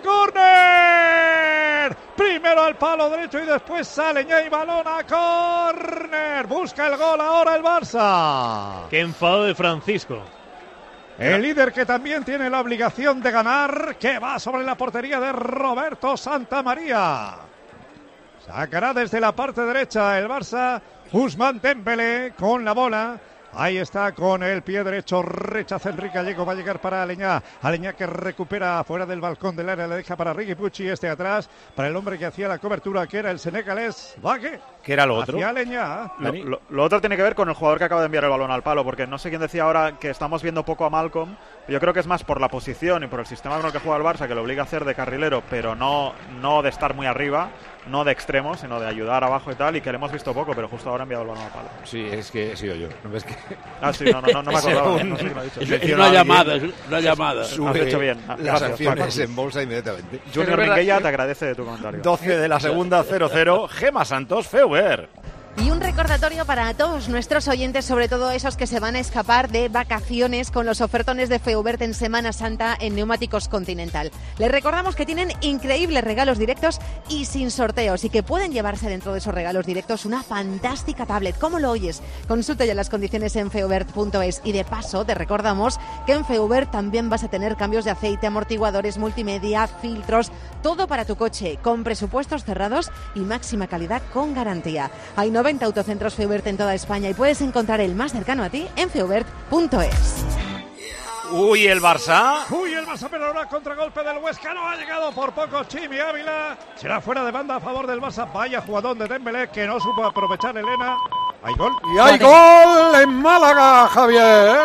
Speaker 3: córner. Primero al palo derecho y después Aleñá y balón a córner. Busca el gol ahora el Barça.
Speaker 7: Qué enfado de Francisco.
Speaker 3: El líder que también tiene la obligación de ganar, que va sobre la portería de Roberto Santamaría. Sacará desde la parte derecha el Barça, Ousmane Dembélé con la bola. Ahí está con el pie derecho, rechaza Enrique Gallego, va a llegar para Aleñá. Aleñá que recupera fuera del balcón del área, le deja para Riqui Pucci, este atrás, para el hombre que hacía la cobertura, que era el senegalés, Baque.
Speaker 4: ¿Qué era lo otro?
Speaker 3: Hacia Aleñá.
Speaker 2: Lo, lo- lo otro tiene que ver con el jugador que acaba de enviar el balón al palo, porque no sé quién decía ahora que estamos viendo poco a Malcolm. Yo creo que es más por la posición y por el sistema con el que juega el Barça, que lo obliga a hacer de carrilero, pero no, no de estar muy arriba, no de extremo, sino de ayudar abajo y tal, y que le hemos visto poco, pero justo ahora ha enviado el balón al palo.
Speaker 4: Sí, es que he sido yo. ¿No ves que...
Speaker 2: Ah, sí, no, no, no, no me acordaba.
Speaker 4: Según
Speaker 2: No sé quién lo ha dicho.
Speaker 23: Es- es
Speaker 4: mencionó
Speaker 23: una
Speaker 4: alguien,
Speaker 23: llamada, es una llamada.
Speaker 4: Sube
Speaker 2: Has hecho bien. Ah,
Speaker 4: las
Speaker 2: gracias,
Speaker 4: acciones
Speaker 2: Paco.
Speaker 4: en bolsa inmediatamente.
Speaker 2: Junior Minguella te agradece tu comentario.
Speaker 4: doce de la segunda, cero cero. Gema Santos, Feuber.
Speaker 6: Y un recordatorio para todos nuestros oyentes, sobre todo esos que se van a escapar de vacaciones con los ofertones de Feubert en Semana Santa en Neumáticos Continental. Les recordamos que tienen increíbles regalos directos y sin sorteos y que pueden llevarse dentro de esos regalos directos una fantástica tablet. ¿Cómo lo oyes? Consulta ya las condiciones en feubert punto es y de paso te recordamos que en Feubert también vas a tener cambios de aceite, amortiguadores, multimedia, filtros, todo para tu coche con presupuestos cerrados y máxima calidad con garantía. Hay noventa autocentros Feubert en toda España y puedes encontrar el más cercano a ti en feubert punto es.
Speaker 4: Uy, el Barça.
Speaker 3: Uy, el Barça, pero ahora contragolpe del Huesca. No ha llegado por poco Chimi Ávila. Será fuera de banda a favor del Barça. Vaya jugadón de Dembélé que no supo aprovechar Elena. Hay gol.
Speaker 1: Y hay gol en Málaga, Javier.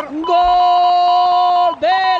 Speaker 9: Gol del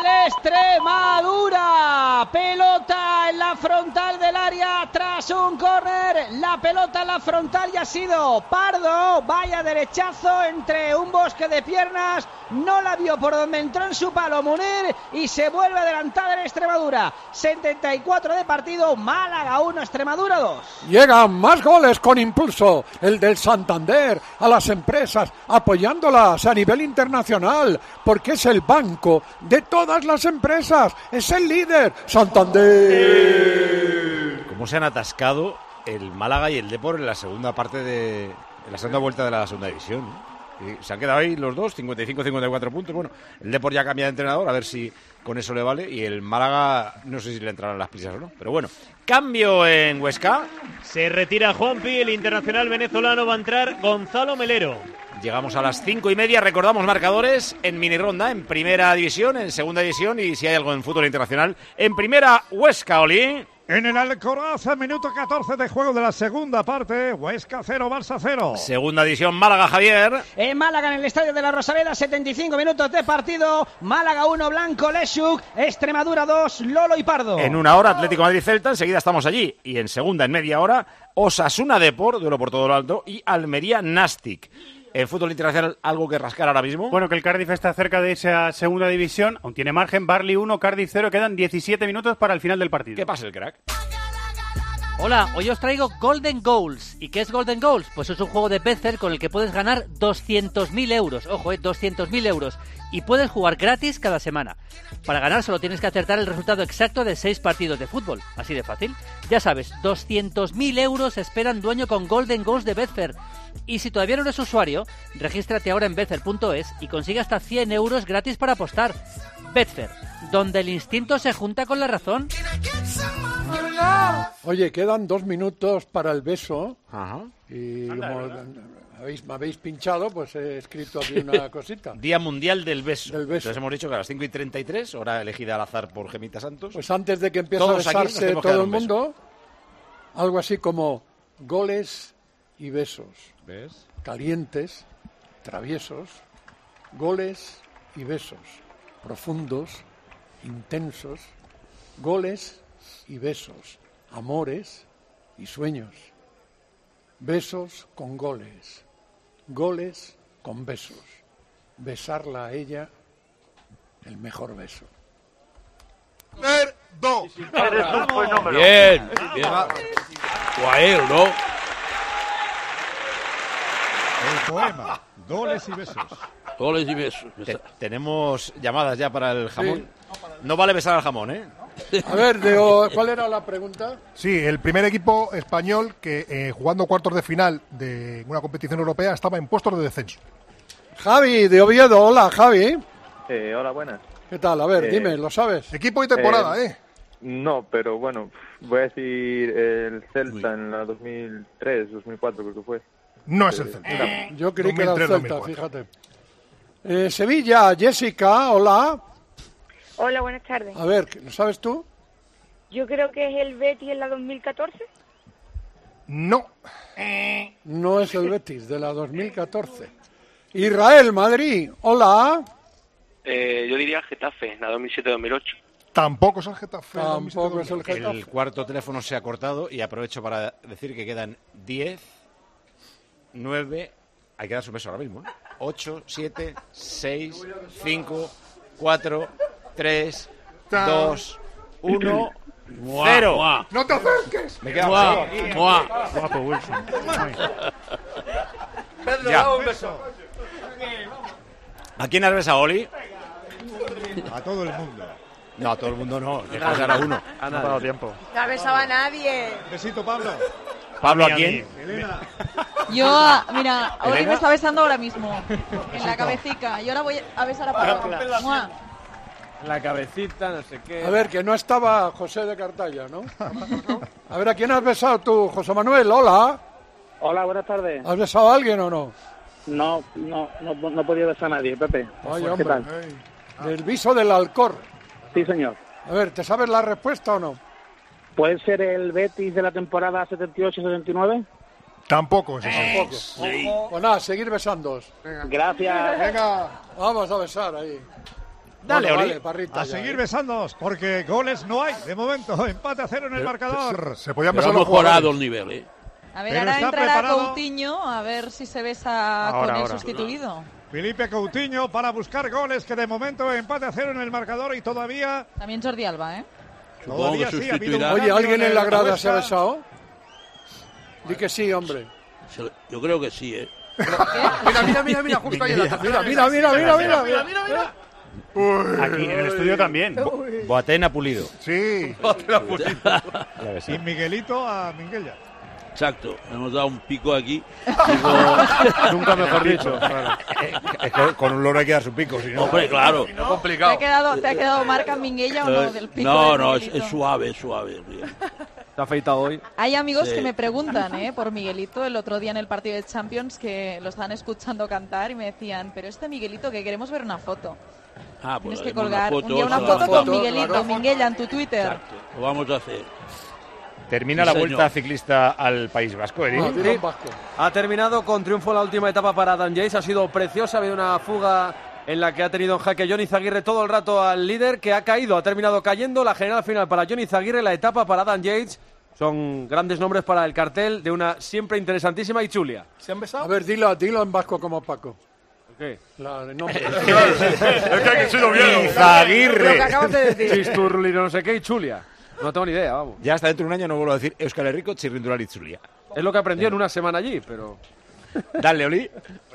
Speaker 9: Extremadura. Pelota en la frontal del área tras un córner. La pelota en la frontal y ha sido Pardo. Vaya derechazo entre un bosque de piernas. No la vio por donde entró en su palo Munir y se vuelve a adelantar en Extremadura. setenta y cuatro de partido. Málaga uno, Extremadura dos.
Speaker 1: Llegan más goles con impulso. El del Santander a las empresas, apoyándolas a nivel internacional, porque es el banco de todas las empresas. Es el líder. Santander.
Speaker 4: ¿Cómo se han atascado el Málaga y el Depor en la segunda parte de... en la segunda vuelta de la segunda división? Y se han quedado ahí los dos, cincuenta y cinco a cincuenta y cuatro puntos. Bueno, el Depor ya cambia de entrenador, a ver si con eso le vale. Y el Málaga, no sé si le entrarán las prisas o no. Pero bueno, cambio en Huesca.
Speaker 7: Se retira Juanpi, el internacional venezolano, va a entrar Gonzalo Melero.
Speaker 4: Llegamos a las cinco y media, recordamos marcadores en mini ronda, en primera división, en segunda división y si hay algo en fútbol internacional, en primera Huesca, Oli.
Speaker 3: En el Alcoraz, minuto catorce de juego de la segunda parte. Huesca cero, Barça cero.
Speaker 4: Segunda división, Málaga, Javier.
Speaker 9: En Málaga, en el Estadio de la Rosaleda, setenta y cinco minutos de partido. Málaga uno, Blanco Leshuk. Extremadura dos, Lolo y Pardo.
Speaker 4: En una hora, Atlético Madrid-Celta, enseguida estamos allí. Y en segunda, en media hora, Osasuna Depor, duelo por todo lo alto, y Almería-Nastic. ¿En fútbol internacional algo que rascar ahora mismo?
Speaker 5: Bueno, que el Cardiff está cerca de esa segunda división, aún tiene margen. Barley uno, Cardiff cero, quedan diecisiete minutos para el final del partido.
Speaker 4: ¿Qué pasa el crack?
Speaker 13: Hola, hoy os traigo Golden Goals. ¿Y qué es Golden Goals? Pues es un juego de Betfair con el que puedes ganar doscientos mil euros. Ojo, eh, doscientos mil euros. y puedes jugar gratis cada semana. Para ganar solo tienes que acertar el resultado exacto de seis partidos de fútbol. Así de fácil. Ya sabes, doscientos mil euros esperan dueño con Golden Goals de Betfair. Y si todavía no eres usuario, regístrate ahora en betfair punto es y consigue hasta cien euros gratis para apostar. Betfair, donde el instinto se junta con la razón.
Speaker 1: Oye, quedan dos minutos para el beso.
Speaker 4: Ajá.
Speaker 1: Y
Speaker 4: Anda,
Speaker 1: como
Speaker 4: ¿verdad?
Speaker 1: habéis, me habéis pinchado, pues he escrito aquí una cosita.
Speaker 4: Día Mundial del Beso.
Speaker 1: Del beso.
Speaker 4: Entonces hemos dicho que a las cinco y treinta y tres, hora elegida al azar por Gemita Santos.
Speaker 1: Pues antes de que empiece
Speaker 4: todos
Speaker 1: a
Speaker 4: aquí nos
Speaker 1: besarse
Speaker 4: tenemos que dar
Speaker 1: todo el
Speaker 4: un beso.
Speaker 1: mundo, algo así como goles y besos.
Speaker 4: ¿Ves?
Speaker 1: Calientes, traviesos, goles y besos. Profundos, intensos, goles y besos. Amores y sueños. Besos con goles. Goles con besos. Besarla a ella, el mejor beso.
Speaker 8: Perdón.
Speaker 23: Bien, bien. O a él, ¿no?
Speaker 3: El poema, goles y besos.
Speaker 23: Goles y besos.
Speaker 4: Te- tenemos llamadas ya para el jamón. No vale besar al jamón, ¿eh?
Speaker 1: A ver, de, ¿cuál era la pregunta?
Speaker 8: Sí, el primer equipo español que eh, jugando cuartos de final de una competición europea estaba en puestos de descenso.
Speaker 1: Javi, de Oviedo. Hola, Javi.
Speaker 14: Eh, hola, buenas.
Speaker 1: ¿Qué tal? A ver,
Speaker 14: Eh,
Speaker 1: dime, ¿lo sabes?
Speaker 8: Equipo y temporada, ¿eh?
Speaker 14: No, pero bueno, voy a decir el Celta en la dos mil tres, dos mil cuatro creo que fue.
Speaker 8: No es el Celta.
Speaker 14: Eh,
Speaker 1: Yo creí que era el
Speaker 8: dos mil tres,
Speaker 1: Celta,
Speaker 8: dos mil cuatro.
Speaker 1: fíjate. Eh, Sevilla, Jessica, hola.
Speaker 15: Hola, buenas tardes.
Speaker 1: A ver, ¿lo sabes tú?
Speaker 15: Yo creo que es el Betis en la dos mil catorce.
Speaker 8: No.
Speaker 1: No es el Betis, de la dos mil catorce. Israel, Madrid, hola.
Speaker 16: Eh, yo diría Getafe, en la dos mil siete dos mil ocho.
Speaker 8: Tampoco es el Getafe.
Speaker 1: Tampoco es el Getafe.
Speaker 4: El cuarto teléfono se ha cortado y aprovecho para decir que quedan diez, nueve, hay que dar su beso ahora mismo, ¿eh? ocho, siete, seis, cinco, cuatro, tres, dos, uno, cero.
Speaker 8: ¡No te acerques!
Speaker 4: Me queda
Speaker 8: Mua,
Speaker 4: solo aquí.
Speaker 8: mua.
Speaker 4: Guapo, Wilson.
Speaker 20: Pedro,
Speaker 4: Ya.
Speaker 20: da un beso.
Speaker 4: ¿A quién has besado, Oli?
Speaker 3: A todo el mundo.
Speaker 4: No, a todo el mundo no. Deja de dar a uno.
Speaker 2: No ha dado tiempo.
Speaker 10: No ha besado a nadie.
Speaker 3: Besito, Pablo.
Speaker 4: ¿Pablo a
Speaker 2: A mí, a
Speaker 4: quién?
Speaker 3: Elena.
Speaker 22: Yo, a- mira, Oli
Speaker 4: ¿Elena?
Speaker 22: me está besando ahora mismo, en la cabecita. Y ahora voy a besar a Pablo. Mua.
Speaker 17: La cabecita, no sé qué.
Speaker 1: A ver, que no estaba José de Cartaya, ¿no? A ver, ¿a quién has besado tú, José Manuel? Hola.
Speaker 25: Hola, buenas tardes.
Speaker 1: ¿Has besado a alguien o no?
Speaker 25: No, no, no, no he podido besar a nadie, Pepe.
Speaker 1: Ay,
Speaker 25: ¿Qué
Speaker 1: hombre.
Speaker 25: tal?
Speaker 1: Del viso del Alcor.
Speaker 25: Sí, señor.
Speaker 1: A ver, ¿te sabes la respuesta o no?
Speaker 25: ¿Puede ser el Betis de la temporada setenta y ocho setenta y nueve?
Speaker 8: Tampoco es ese.
Speaker 1: Tampoco. Pues nada, seguir besándoos.
Speaker 25: Gracias.
Speaker 1: Venga, vamos a besar ahí.
Speaker 3: Dale,
Speaker 1: Bueno,
Speaker 3: Oli.
Speaker 1: vale, parrita
Speaker 3: a
Speaker 1: ya,
Speaker 3: seguir
Speaker 1: ¿eh?
Speaker 3: besándonos, porque goles no hay. De momento, empate a cero en el marcador.
Speaker 8: Se podían
Speaker 23: Pero
Speaker 8: besar
Speaker 23: ha
Speaker 8: los
Speaker 23: mejorado
Speaker 8: jugadores.
Speaker 23: el nivel, ¿eh?
Speaker 22: A ver,
Speaker 3: Pero
Speaker 22: ahora
Speaker 3: está
Speaker 22: entrará
Speaker 3: preparado.
Speaker 22: Coutinho a ver si se besa
Speaker 3: Ahora,
Speaker 22: con el
Speaker 3: ahora.
Speaker 22: sustituido.
Speaker 3: Felipe Coutinho para buscar goles, que de momento empate a cero en el marcador y todavía...
Speaker 22: También Jordi Alba, ¿eh?
Speaker 23: Supongo
Speaker 3: Todavía
Speaker 23: que
Speaker 3: sí, ha habido un
Speaker 23: sustituirá.
Speaker 1: Oye,
Speaker 3: cambio
Speaker 1: ¿alguien en la grada
Speaker 3: Huesca.
Speaker 1: se ha besado? Di que sí, hombre.
Speaker 23: Se- Yo creo que sí, ¿eh?
Speaker 20: Mira, mira, mira, mira, justo ahí en la
Speaker 1: Mira, mira, mira, mira, mira.
Speaker 20: mira, mira, mira.
Speaker 5: Aquí en el estudio también.
Speaker 4: Boatena Pulido.
Speaker 8: Sí.
Speaker 4: La besé.
Speaker 3: Y Miguelito a Minguella.
Speaker 23: Exacto, hemos dado un pico aquí.
Speaker 17: Nunca mejor dicho.
Speaker 4: Eh, eh, con, con un loro hay que dar su pico, si no.
Speaker 23: Hombre, claro.
Speaker 20: Es
Speaker 22: ¿Te ha
Speaker 20: complicado.
Speaker 22: quedado, te ha quedado marca Minguella o no del pico?
Speaker 23: No,
Speaker 22: de
Speaker 23: no, es,
Speaker 22: Miguelito?
Speaker 23: es suave, es suave. Bien.
Speaker 17: Te ha afeitado hoy.
Speaker 22: Hay amigos
Speaker 23: Sí.
Speaker 22: que me preguntan ¿eh? por Miguelito el otro día en el partido de Champions, que lo estaban escuchando cantar y me decían, pero este Miguelito que queremos ver una foto.
Speaker 23: Ah, pues
Speaker 22: Tienes que
Speaker 23: haremos
Speaker 22: colgar
Speaker 23: una
Speaker 22: un
Speaker 23: foto,
Speaker 22: día una
Speaker 23: se la
Speaker 22: foto
Speaker 23: mandamos.
Speaker 22: con Miguelito,
Speaker 1: claro.
Speaker 22: Minguella en tu Twitter.
Speaker 23: Exacto, lo vamos a hacer.
Speaker 4: Termina
Speaker 23: Sí,
Speaker 4: la
Speaker 23: señor.
Speaker 4: vuelta ciclista al País Vasco, Eri.
Speaker 1: Ah, Dilon Vasco.
Speaker 17: Ha terminado con triunfo en la última etapa para Dan Yates. Ha sido preciosa. Ha habido una fuga en la que ha tenido en jaque Johnny Zaguirre todo el rato al líder, que ha caído. Ha terminado cayendo. La general final para Johnny Zaguirre, la etapa para Dan Yates. Son grandes nombres para el cartel de una siempre interesantísima y chulia.
Speaker 20: ¿Se han besado?
Speaker 1: A ver, dilo, dilo en vasco como Paco.
Speaker 17: ¿Qué?
Speaker 1: La de nombre.
Speaker 8: Es que hay que sido bien.
Speaker 17: Lo que
Speaker 4: Zaguirre.
Speaker 17: acabas de decir. Chisturli, no sé qué y chulia. No tengo ni idea, vamos.
Speaker 4: Ya hasta dentro de un año no vuelvo a decir Euskal Herriko, Txirrindulari Zulia.
Speaker 17: Es lo que aprendí en una semana allí, pero...
Speaker 4: Dale, Oli.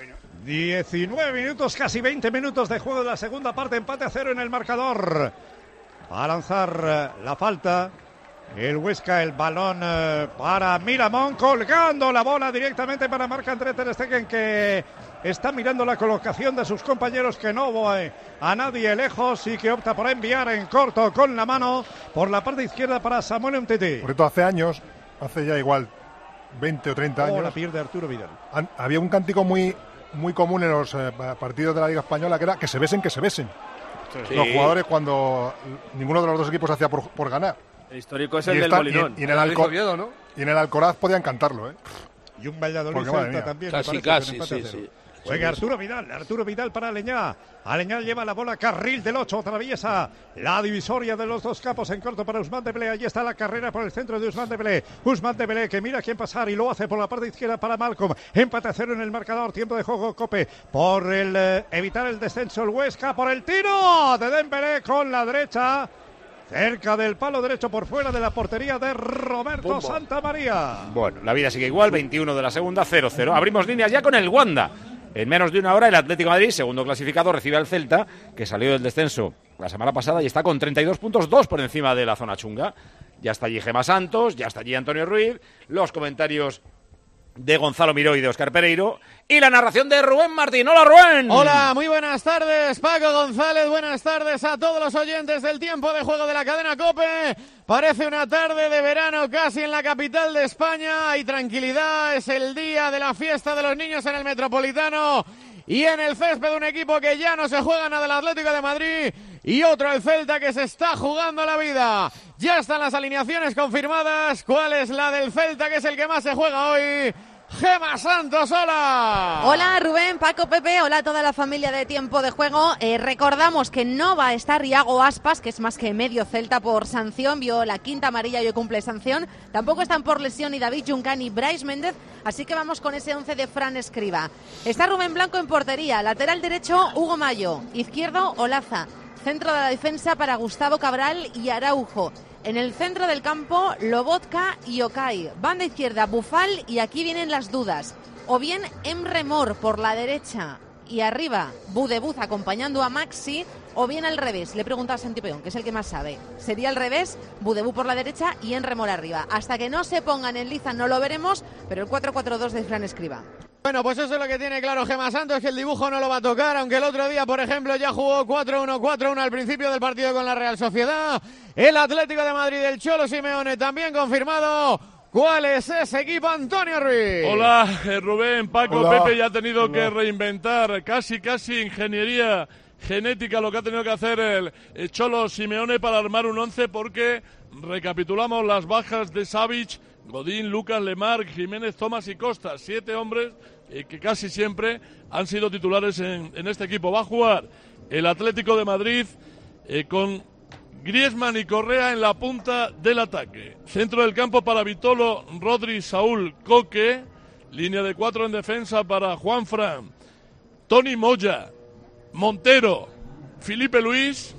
Speaker 3: diecinueve minutos, casi veinte minutos de juego de la segunda parte, empate a cero en el marcador. Va a lanzar la falta el Huesca, el balón eh, para Miramón, colgando la bola directamente para Marc-André ter Stegen, que está mirando la colocación de sus compañeros, que no va a nadie lejos y que opta por enviar en corto con la mano por la parte izquierda para Samuel Umtiti.
Speaker 8: Por esto hace años, hace ya igual veinte o treinta años,
Speaker 3: oh, la pierde Arturo Vidal.
Speaker 8: Han, había un cántico muy, muy común en los eh, partidos de la Liga Española, que era que se besen, que se besen. Sí. Los jugadores, cuando ninguno de los dos equipos hacía por, por ganar.
Speaker 17: El histórico es el
Speaker 8: y
Speaker 17: del
Speaker 8: está,
Speaker 17: Molinón.
Speaker 8: Y, y, en el Alco- Oviedo, ¿no? y en el Alcoraz podían cantarlo, ¿eh?
Speaker 3: Y un Valladolid Celta también.
Speaker 23: Casi, casi, sí, sí.
Speaker 3: Juega Arturo Vidal, Arturo Vidal para Aleñá. Aleñá lleva la bola, carril del ocho, atraviesa la divisoria de los dos campos en corto para Ousmane Dembélé. Allí está la carrera por el centro de Ousmane Dembélé. Ousmane Dembélé que mira a quién pasar y lo hace por la parte izquierda para Malcolm. Empate a cero en el marcador, tiempo de juego Cope. Por el eh, evitar el descenso el Huesca, por el tiro de Dembélé con la derecha. Cerca del palo derecho por fuera de la portería de Roberto Bumbo. Santamaría.
Speaker 4: Bueno, la vida sigue igual, veintiuno de la segunda, cero cero. Abrimos líneas ya con el Wanda. En menos de una hora el Atlético de Madrid, segundo clasificado, recibe al Celta, que salió del descenso la semana pasada y está con treinta y dos puntos, dos por encima de la zona chunga. Ya está allí Gemma Santos, ya está allí Antonio Ruiz, los comentarios de Gonzalo Miró y de Óscar Pereiro y la narración de Rubén Martín. ¡Hola, Rubén!
Speaker 11: Hola, muy buenas tardes, Paco González, buenas tardes a todos los oyentes del tiempo de juego de la cadena COPE. Parece una tarde de verano casi en la capital de España. Hay tranquilidad, es el día de la fiesta de los niños en el Metropolitano y en el césped de un equipo que ya no se juega nada, el Atlético de Madrid, y otro el Celta, que se está jugando la vida. Ya están las alineaciones confirmadas. ¿Cuál es la del Celta, que es el que más se juega hoy? Gemma Santos, hola.
Speaker 6: Hola Rubén, Paco, Pepe, hola a toda la familia de Tiempo de Juego. Eh, recordamos que no va a estar Iago Aspas, que es más que medio Celta, por sanción, vio la quinta amarilla y hoy cumple sanción. Tampoco están por lesión ni David Juncan ni Brais Méndez, así que vamos con ese once de Fran Escriba. Está Rubén Blanco en portería, lateral derecho Hugo Mayo, izquierdo Olaza, centro de la defensa para Gustavo Cabral y Araujo. En el centro del campo, Lobotka y Okay. Banda izquierda, Bufal, y aquí vienen las dudas. O bien Emre Mor por la derecha y arriba Budebuz acompañando a Maxi, o bien al revés. Le pregunto a Santi Peón, que es el que más sabe. Sería al revés, Budebuz por la derecha y Emre Mor arriba. Hasta que no se pongan en liza no lo veremos, pero el cuatro cuatro dos de Fran Escriba.
Speaker 11: Bueno, pues eso es lo que tiene claro Gemma Santos, que el dibujo no lo va a tocar, aunque el otro día, por ejemplo, ya jugó cuatro uno cuatro uno al principio del partido con la Real Sociedad. El Atlético de Madrid, el Cholo Simeone, también confirmado. ¿Cuál es ese equipo, Antonio Ruiz?
Speaker 12: Hola, eh, Rubén, Paco,
Speaker 8: Hola.
Speaker 12: Pepe ya ha tenido
Speaker 8: Hola.
Speaker 12: que reinventar casi, casi ingeniería genética lo que ha tenido que hacer el, el Cholo Simeone para armar un once, porque recapitulamos las bajas de Savic, Godín, Lucas, Lemar, Jiménez, Tomás y Costa. Siete hombres eh, que casi siempre han sido titulares en, en este equipo. Va a jugar el Atlético de Madrid eh, con Griezmann y Correa en la punta del ataque. Centro del campo para Vitolo, Rodri, Saúl, Coque. Línea de cuatro en defensa para Juanfran, Toni Moya, Montero, Felipe Luis.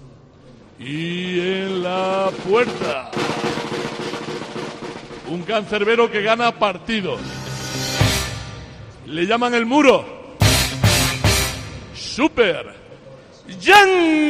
Speaker 12: Y en la puerta, un cancerbero que gana partidos. Le llaman el muro. Super Jan.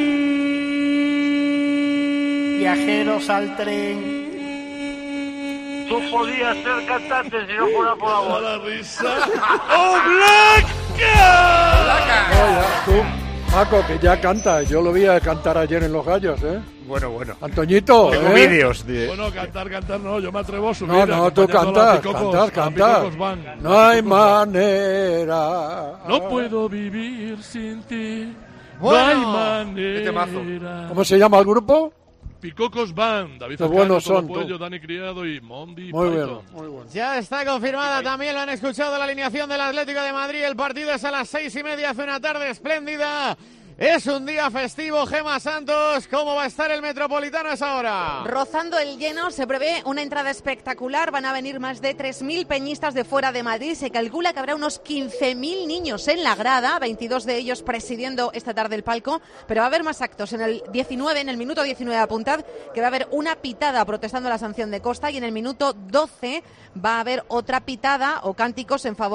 Speaker 18: Viajeros al tren.
Speaker 19: Tú podías ser cantante si no fuera por la voz.
Speaker 12: La risa. ¡Oh, Blanca!
Speaker 1: Oye, tú, Paco, que ya canta. Yo lo vi a cantar ayer en Los Gallos, ¿eh?
Speaker 4: Bueno, bueno.
Speaker 1: Antoñito,
Speaker 4: Tengo
Speaker 1: ¿eh?
Speaker 4: vídeos de...
Speaker 12: Bueno, cantar, cantar no, yo me atrevo a subir.
Speaker 1: No, no, tú
Speaker 12: acompañando a
Speaker 1: cantas,
Speaker 12: Picocos,
Speaker 1: cantas,
Speaker 12: a
Speaker 1: cantas.
Speaker 12: Picocos Van.
Speaker 1: No hay manera.
Speaker 12: No puedo vivir sin ti.
Speaker 1: Bueno.
Speaker 12: No hay manera.
Speaker 1: ¿Cómo se llama el grupo?
Speaker 12: Picocos Van, David
Speaker 1: Qué
Speaker 12: Azcano,
Speaker 1: buenos
Speaker 12: Tolo
Speaker 1: son, tú.
Speaker 12: Puello, Dani Criado y Mondi
Speaker 1: Muy bien,
Speaker 12: Python.
Speaker 1: muy bueno.
Speaker 11: Ya está confirmada, también lo han escuchado, la alineación del Atlético de Madrid. El partido es a las seis y media, hace una tarde espléndida. Es un día festivo, Gemma Santos. ¿Cómo va a estar el Metropolitano a esa hora?
Speaker 6: Rozando el lleno, se prevé una entrada espectacular. Van a venir más de tres mil peñistas de fuera de Madrid. Se calcula que habrá unos quince mil niños en la grada, veintidós de ellos presidiendo esta tarde el palco. Pero va a haber más actos. En el diecinueve, en el minuto diecinueve, apuntad que va a haber una pitada protestando la sanción de Costa, y en el minuto doce va a haber otra pitada o cánticos en favor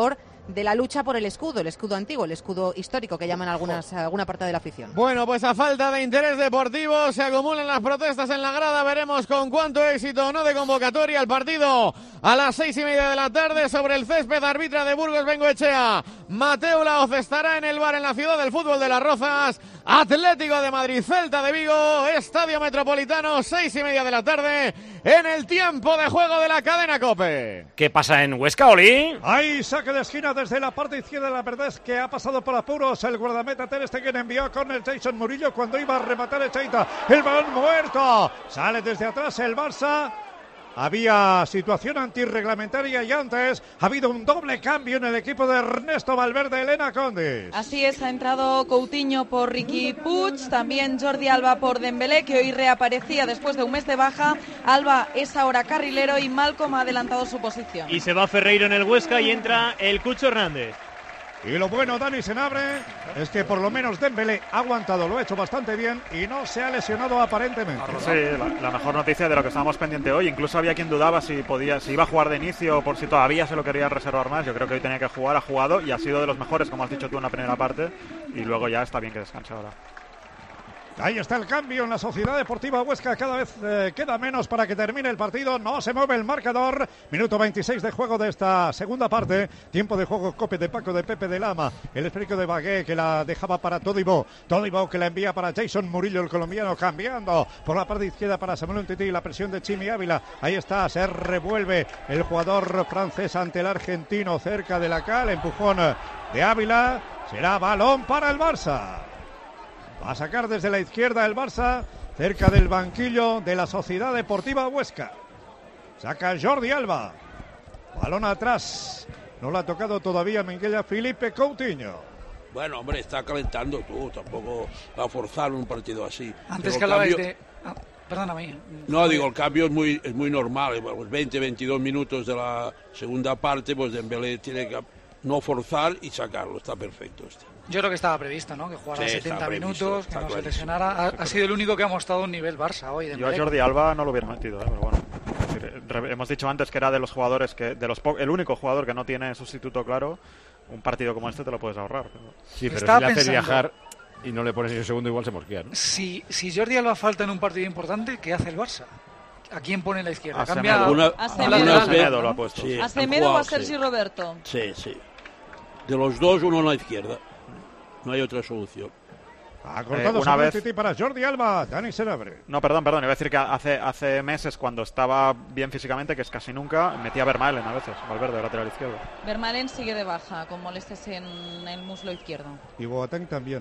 Speaker 6: de la lucha por el escudo, el escudo antiguo, el escudo histórico que llaman algunas, alguna parte de la afición.
Speaker 11: Bueno, pues a falta de interés deportivo se acumulan las protestas en la grada. Veremos con cuánto éxito o no de convocatoria el partido a las seis y media de la tarde sobre el césped. Arbitra de Burgos Bengoechea. Mateo Laoz estará en el bar en la ciudad del fútbol de Las Rozas. Atlético de Madrid, Celta de Vigo, Estadio Metropolitano, seis y media de la tarde en el tiempo de juego de la cadena COPE.
Speaker 4: ¿Qué pasa en Huesca, Oli?
Speaker 3: Hay saque de esquina desde la parte izquierda. La verdad es que ha pasado por apuros el guardameta Ter Stegen. Envió con el Jason Murillo cuando iba a rematar el Cheita. El balón muerto. Sale desde atrás el Barça. Había situación antirreglamentaria y antes ha habido un doble cambio en el equipo de Ernesto Valverde. Elena Condes.
Speaker 22: Así es, ha entrado Coutinho por Riqui Puig, también Jordi Alba por Dembélé, que hoy reaparecía después de un mes de baja. Alba es ahora carrilero y Malcom ha adelantado su posición.
Speaker 7: Y se va Ferreiro en el Huesca y entra el Cucho Hernández.
Speaker 3: Y lo bueno, Dani Senabre, es que por lo menos Dembélé ha aguantado, lo ha hecho bastante bien y no se ha lesionado aparentemente.
Speaker 2: Sí, la, la mejor noticia de lo que estábamos pendiente hoy. Incluso había quien dudaba si podía, si iba a jugar de inicio o por si todavía se lo quería reservar más. Yo creo que hoy tenía que jugar, ha jugado y ha sido de los mejores, como has dicho tú en la primera parte. Y luego ya está bien que descanse ahora.
Speaker 3: Ahí está el cambio en la Sociedad Deportiva Huesca. Cada vez eh, queda menos para que termine el partido. No se mueve el marcador. Minuto veintiséis de juego de esta segunda parte. Tiempo de juego Cope de Paco de Pepe de Lama. El esférico de Bagué que la dejaba para Todibo. Todibo que la envía para Jason Murillo, el colombiano, cambiando por la parte izquierda para Samuel Umtiti. La presión de Chimi Ávila. Ahí está, se revuelve el jugador francés ante el argentino cerca de la cal. Empujón de Ávila. Será balón para el Barça. Va a sacar desde la izquierda el Barça, cerca del banquillo de la Sociedad Deportiva Huesca. Saca Jordi Alba. Balón atrás. No lo ha tocado todavía Minguella Felipe Coutinho.
Speaker 23: Bueno, hombre, está calentando tú. Tampoco va a forzar un partido así.
Speaker 9: Antes
Speaker 23: Pero
Speaker 9: que hablabais
Speaker 23: cambio...
Speaker 9: de... Ah, perdóname.
Speaker 23: No, digo, el cambio es muy, es muy normal. Los veinte, veintidós minutos de la segunda parte, pues Dembélé tiene que no forzar y sacarlo. Está perfecto este.
Speaker 9: Yo creo que estaba previsto, ¿no? Que jugara
Speaker 23: Sí,
Speaker 9: setenta
Speaker 23: previsto,
Speaker 9: minutos, que no
Speaker 23: clarísimo.
Speaker 9: se lesionara. Ha, ha sido el único que ha mostrado un nivel Barça hoy.
Speaker 2: Yo a Jordi Alba no lo hubiera metido, ¿eh? Pero bueno. Es decir, re- hemos dicho antes que era de los jugadores que, de los po- el único jugador que no tiene sustituto claro. Un partido como este te lo puedes ahorrar. Pero...
Speaker 4: Sí, pero
Speaker 9: Estaba
Speaker 4: si le haces
Speaker 9: pensando-
Speaker 4: viajar y no le pones ni un segundo, igual se mosquea, ¿no?
Speaker 9: Si, si Jordi Alba falta en un partido importante, ¿qué hace el Barça? ¿A quién pone en la izquierda?
Speaker 23: A
Speaker 9: Cambia
Speaker 23: Semedo.
Speaker 9: a
Speaker 23: A
Speaker 9: Semedo,
Speaker 23: Alguna-
Speaker 2: Semedo lo ha puesto.
Speaker 23: Sí,
Speaker 22: ¿A
Speaker 23: han
Speaker 22: Semedo o a
Speaker 23: jugado,
Speaker 22: Sergi
Speaker 23: sí.
Speaker 22: Roberto?
Speaker 23: Sí, sí. De los dos, uno en la izquierda. No hay otra solución.
Speaker 3: Ha cortado
Speaker 2: Eh, una
Speaker 3: Samuel
Speaker 2: vez-
Speaker 3: Titi para Jordi Alba. Dani Senabre.
Speaker 2: No, perdón, perdón. Iba a decir que hace, hace meses, cuando estaba bien físicamente, que es casi nunca, metía a Vermaelen a veces. Valverde, lateral izquierdo.
Speaker 22: Vermaelen sigue de baja, con molestias en el muslo izquierdo.
Speaker 3: Y Boateng también.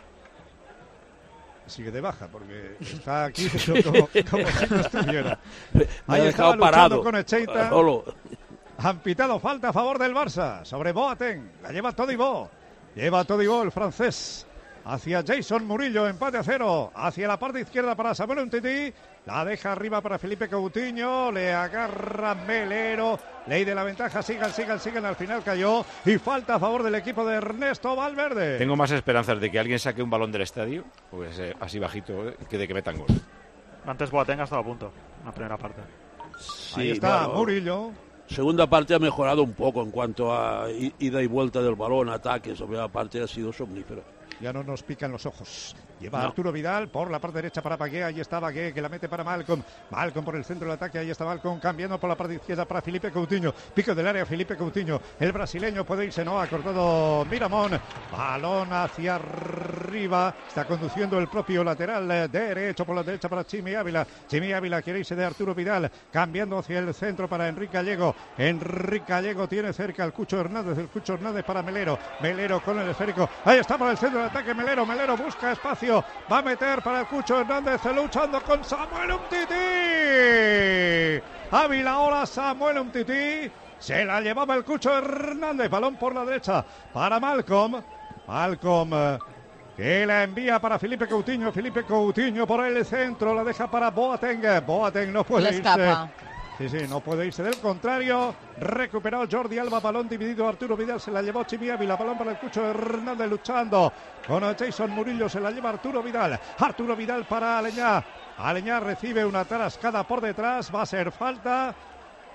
Speaker 3: Sigue de baja porque está aquí como, como si no estuviera.
Speaker 23: Me ha
Speaker 3: Ahí
Speaker 23: dejado
Speaker 3: estaba luchando
Speaker 23: parado.
Speaker 3: con Echeita.
Speaker 23: Solo.
Speaker 3: Han pitado falta a favor del Barça sobre Boateng. La lleva Todibo. Lleva Todibo el francés. Hacia Jason Murillo, empate a cero. Hacia la parte izquierda para Samuel Umtiti. La deja arriba para Felipe Coutinho. Le agarra Melero. Ley de la ventaja. Sigan, sigan, sigan. Al final cayó. Y falta a favor del equipo de Ernesto Valverde.
Speaker 4: Tengo más esperanzas de que alguien saque un balón del estadio, pues eh, así bajito, eh, que de que metan gol.
Speaker 2: Antes Boateng ha estado a punto, en la primera parte.
Speaker 23: Sí,
Speaker 3: Ahí está
Speaker 23: bueno,
Speaker 3: Murillo.
Speaker 23: Segunda parte ha mejorado un poco en cuanto a i- ida y vuelta del balón, ataques. La primera parte ha sido somnífera.
Speaker 3: Ya no nos pican los ojos. Lleva
Speaker 23: No.
Speaker 3: Arturo Vidal por la parte derecha para Bagué. Ahí está Bagué que la mete para Malcom. Malcom por el centro del ataque. Ahí está Malcom cambiando por la parte izquierda para Felipe Coutinho. Pico del área Felipe Coutinho. El brasileño puede irse. No, ha cortado Miramón. Balón hacia arriba. Está conduciendo el propio lateral eh, derecho por la derecha para Chimi Ávila. Chimi Ávila quiere irse de Arturo Vidal. Cambiando hacia el centro para Enrique Gallego. Enrique Gallego tiene cerca al Cucho Hernández. El Cucho Hernández para Melero. Melero con el esférico. Ahí está por el centro del ataque Melero. Melero busca espacio. Va a meter para el Cucho Hernández luchando con Samuel Umtiti. Ávila ahora Samuel Umtiti. Se la llevaba el Cucho Hernández. Balón por la derecha para Malcom. Malcom eh, que la envía para Felipe Coutinho. Felipe Coutinho por el centro. La deja para Boateng. Boateng no puede
Speaker 22: Le
Speaker 3: irse.
Speaker 22: escapa.
Speaker 3: Sí, sí, no puede irse. Del contrario, recuperó Jordi Alba, balón dividido. Arturo Vidal se la llevó Chimi Ávila, balón para el Cucho Hernández luchando con Jason Murillo. Se la lleva Arturo Vidal. Arturo Vidal para Aleñá. Aleñá recibe una tarascada por detrás. Va a ser falta.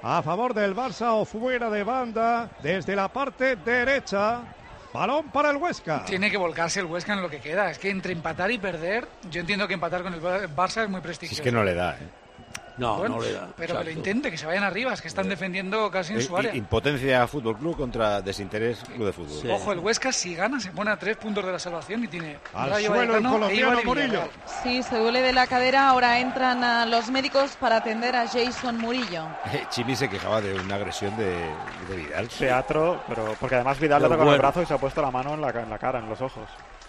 Speaker 3: a favor del Barça o fuera de banda desde la parte derecha. Balón para el Huesca.
Speaker 9: Tiene que volcarse el Huesca en lo que queda. Es que entre empatar y perder, yo entiendo que empatar con el Barça es muy prestigioso.
Speaker 4: Si es que no le da, ¿eh?
Speaker 23: No,
Speaker 9: bueno,
Speaker 23: no le da.
Speaker 9: Pero
Speaker 23: exacto.
Speaker 9: que lo intente, que se vayan arriba, es que están defendiendo casi en
Speaker 4: Eh,
Speaker 9: su área.
Speaker 4: Impotencia Fútbol Club contra desinterés Club de Fútbol.
Speaker 9: Sí. Ojo, el Huesca si gana se pone a tres puntos de la salvación y tiene
Speaker 3: al
Speaker 9: Rayo
Speaker 3: suelo el
Speaker 9: Vallecano e
Speaker 3: colombiano
Speaker 9: Eibar y
Speaker 3: Murillo.
Speaker 9: Villarreal.
Speaker 22: Sí, se duele de la cadera. Ahora entran a los médicos para atender a Jason Murillo.
Speaker 4: Chimi se quejaba de una agresión de, de Vidal.
Speaker 2: Teatro, pero porque además Vidal le
Speaker 23: Pero
Speaker 2: toca el
Speaker 23: bueno.
Speaker 2: brazo y se ha puesto la mano en la, en la cara, en los ojos.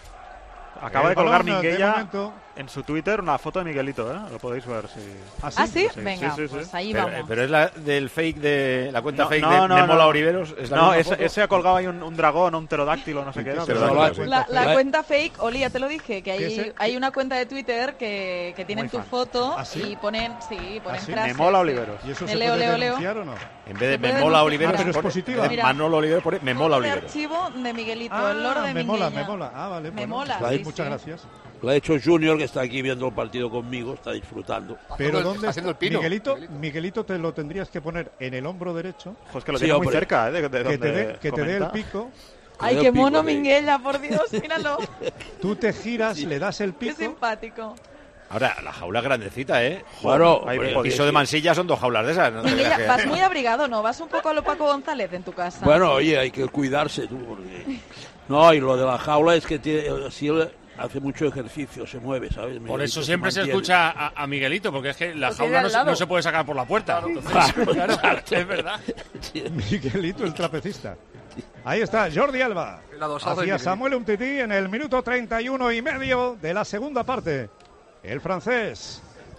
Speaker 2: Acaba
Speaker 3: El
Speaker 2: de colgar
Speaker 3: balón, de
Speaker 2: Minguella
Speaker 3: momento.
Speaker 2: en su Twitter una foto de Miguelito, ¿eh? Lo podéis ver si...
Speaker 3: ¿Ah,
Speaker 22: ¿Ah, sí?
Speaker 2: Sí,
Speaker 22: Venga,
Speaker 2: sí, sí, sí.
Speaker 22: pues ahí
Speaker 4: Pero,
Speaker 22: vamos.
Speaker 4: pero es la del fake de la cuenta
Speaker 2: No,
Speaker 4: fake
Speaker 2: no,
Speaker 4: de,
Speaker 2: no,
Speaker 4: de
Speaker 2: no.
Speaker 4: Mola Oliveros. ¿Es la
Speaker 2: No,
Speaker 4: misma
Speaker 2: ese,
Speaker 4: foto?
Speaker 2: ese ha colgado ahí un, un dragón, un pterodáctilo, no sé qué era.
Speaker 4: Pero
Speaker 2: pero-
Speaker 4: la-
Speaker 23: la-
Speaker 22: La, la
Speaker 23: La-
Speaker 22: cuenta fake, Oli, ya te lo dije, que
Speaker 3: ¿Qué
Speaker 22: hay,
Speaker 3: es?
Speaker 22: hay una cuenta de Twitter que, que tienen
Speaker 2: Muy
Speaker 22: tu
Speaker 2: fan.
Speaker 22: foto
Speaker 3: ¿Ah, sí?
Speaker 22: y ponen, sí, ponen
Speaker 3: ¿Ah, sí?
Speaker 22: frases.
Speaker 2: Me mola
Speaker 22: sí.
Speaker 2: Oliveros.
Speaker 3: ¿Y eso
Speaker 22: Me
Speaker 3: se
Speaker 22: leo,
Speaker 3: puede
Speaker 22: leo, leo.
Speaker 3: denunciar o no?
Speaker 4: En vez de
Speaker 22: Se
Speaker 4: Me
Speaker 22: puede
Speaker 4: Mola
Speaker 22: denunciar.
Speaker 4: Oliveros,
Speaker 3: Ah, pero es
Speaker 4: pone-
Speaker 3: positiva.
Speaker 4: en vez de
Speaker 22: Mira.
Speaker 4: Manolo Oliveros pone Me Mola
Speaker 22: Nombre de
Speaker 4: Oliveros.
Speaker 22: archivo de Miguelito,
Speaker 3: Ah,
Speaker 22: el loro de
Speaker 3: me mola,
Speaker 22: Minguella.
Speaker 3: me mola. Ah, vale.
Speaker 22: Me
Speaker 3: bueno.
Speaker 22: mola,
Speaker 3: Vale,
Speaker 22: sí,
Speaker 3: muchas
Speaker 22: sí.
Speaker 3: gracias.
Speaker 23: Lo ha hecho Junior, que está aquí viendo el partido conmigo, está disfrutando.
Speaker 3: Pero
Speaker 8: Haciendo el-
Speaker 3: ¿dónde
Speaker 8: haciendo
Speaker 3: está?
Speaker 8: el pino.
Speaker 3: Miguelito, Miguelito te lo tendrías que poner en el hombro derecho,
Speaker 2: Ojo, es que lo
Speaker 23: Sí,
Speaker 2: tiene muy
Speaker 23: hombre.
Speaker 2: cerca, ¿eh? De, de
Speaker 3: que te
Speaker 2: donde
Speaker 3: dé que te dé el
Speaker 2: comenta.
Speaker 3: pico,
Speaker 22: Ay,
Speaker 23: Cuidado,
Speaker 22: qué
Speaker 23: pico,
Speaker 22: mono
Speaker 23: sí.
Speaker 22: Minguella, por Dios, míralo.
Speaker 3: tú te giras, le das el
Speaker 22: Qué
Speaker 3: pico.
Speaker 22: simpático.
Speaker 4: Ahora, la jaula es grandecita, ¿eh?
Speaker 23: Bueno,
Speaker 2: Ahí
Speaker 23: hombre,
Speaker 4: El
Speaker 2: podía-
Speaker 4: piso de Mansilla son dos jaulas de esas. ¿no?
Speaker 22: Minguella,
Speaker 4: Que-
Speaker 22: vas muy abrigado, ¿no? Vas un poco a lo Paco González en tu casa.
Speaker 23: Bueno, oye, hay que cuidarse tú, porque... No, y lo de la jaula es que tiene, si él hace mucho ejercicio, se mueve, ¿sabes?
Speaker 13: Por
Speaker 23: Miguelito
Speaker 13: eso siempre se,
Speaker 23: mantiene.
Speaker 13: escucha a, a Miguelito, porque es que la
Speaker 10: Lo
Speaker 13: jaula
Speaker 10: tiene
Speaker 13: no
Speaker 10: al
Speaker 13: se,
Speaker 10: lado.
Speaker 13: no se puede sacar por la puerta. Entonces,
Speaker 23: Claro,
Speaker 13: claro,
Speaker 23: exacto.
Speaker 13: es verdad.
Speaker 3: Miguelito, el trapecista. Ahí está, Jordi Alba.
Speaker 20: La dosazo de
Speaker 3: Hacia
Speaker 20: Miguelito.
Speaker 3: Samuel Umtiti en el minuto treinta y uno y medio de la segunda parte. El francés.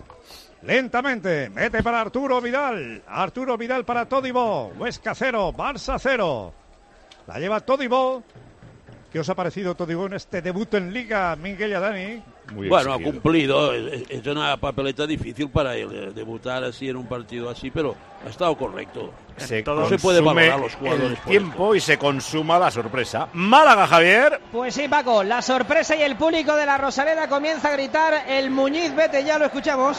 Speaker 3: Lentamente, mete para Arturo Vidal. Arturo Vidal para Todibo. Huesca cero, Barça cero. La lleva Todibo. ¿Qué os ha parecido Todibo en este debut en Liga, Miguel y Dani?
Speaker 4: Muy
Speaker 23: Bueno, ha
Speaker 4: exigido.
Speaker 23: cumplido, es, es una papeleta difícil para él, eh, debutar así en un partido así, pero ha estado correcto.
Speaker 4: Se
Speaker 23: No se puede
Speaker 4: consume
Speaker 23: valorar a los jugadores
Speaker 4: el
Speaker 23: por
Speaker 4: tiempo y se consuma la sorpresa. Málaga, Javier.
Speaker 14: Pues sí, Paco, la sorpresa y el público de la Rosaleda comienza a gritar el Muñiz, vete, ya lo escuchamos.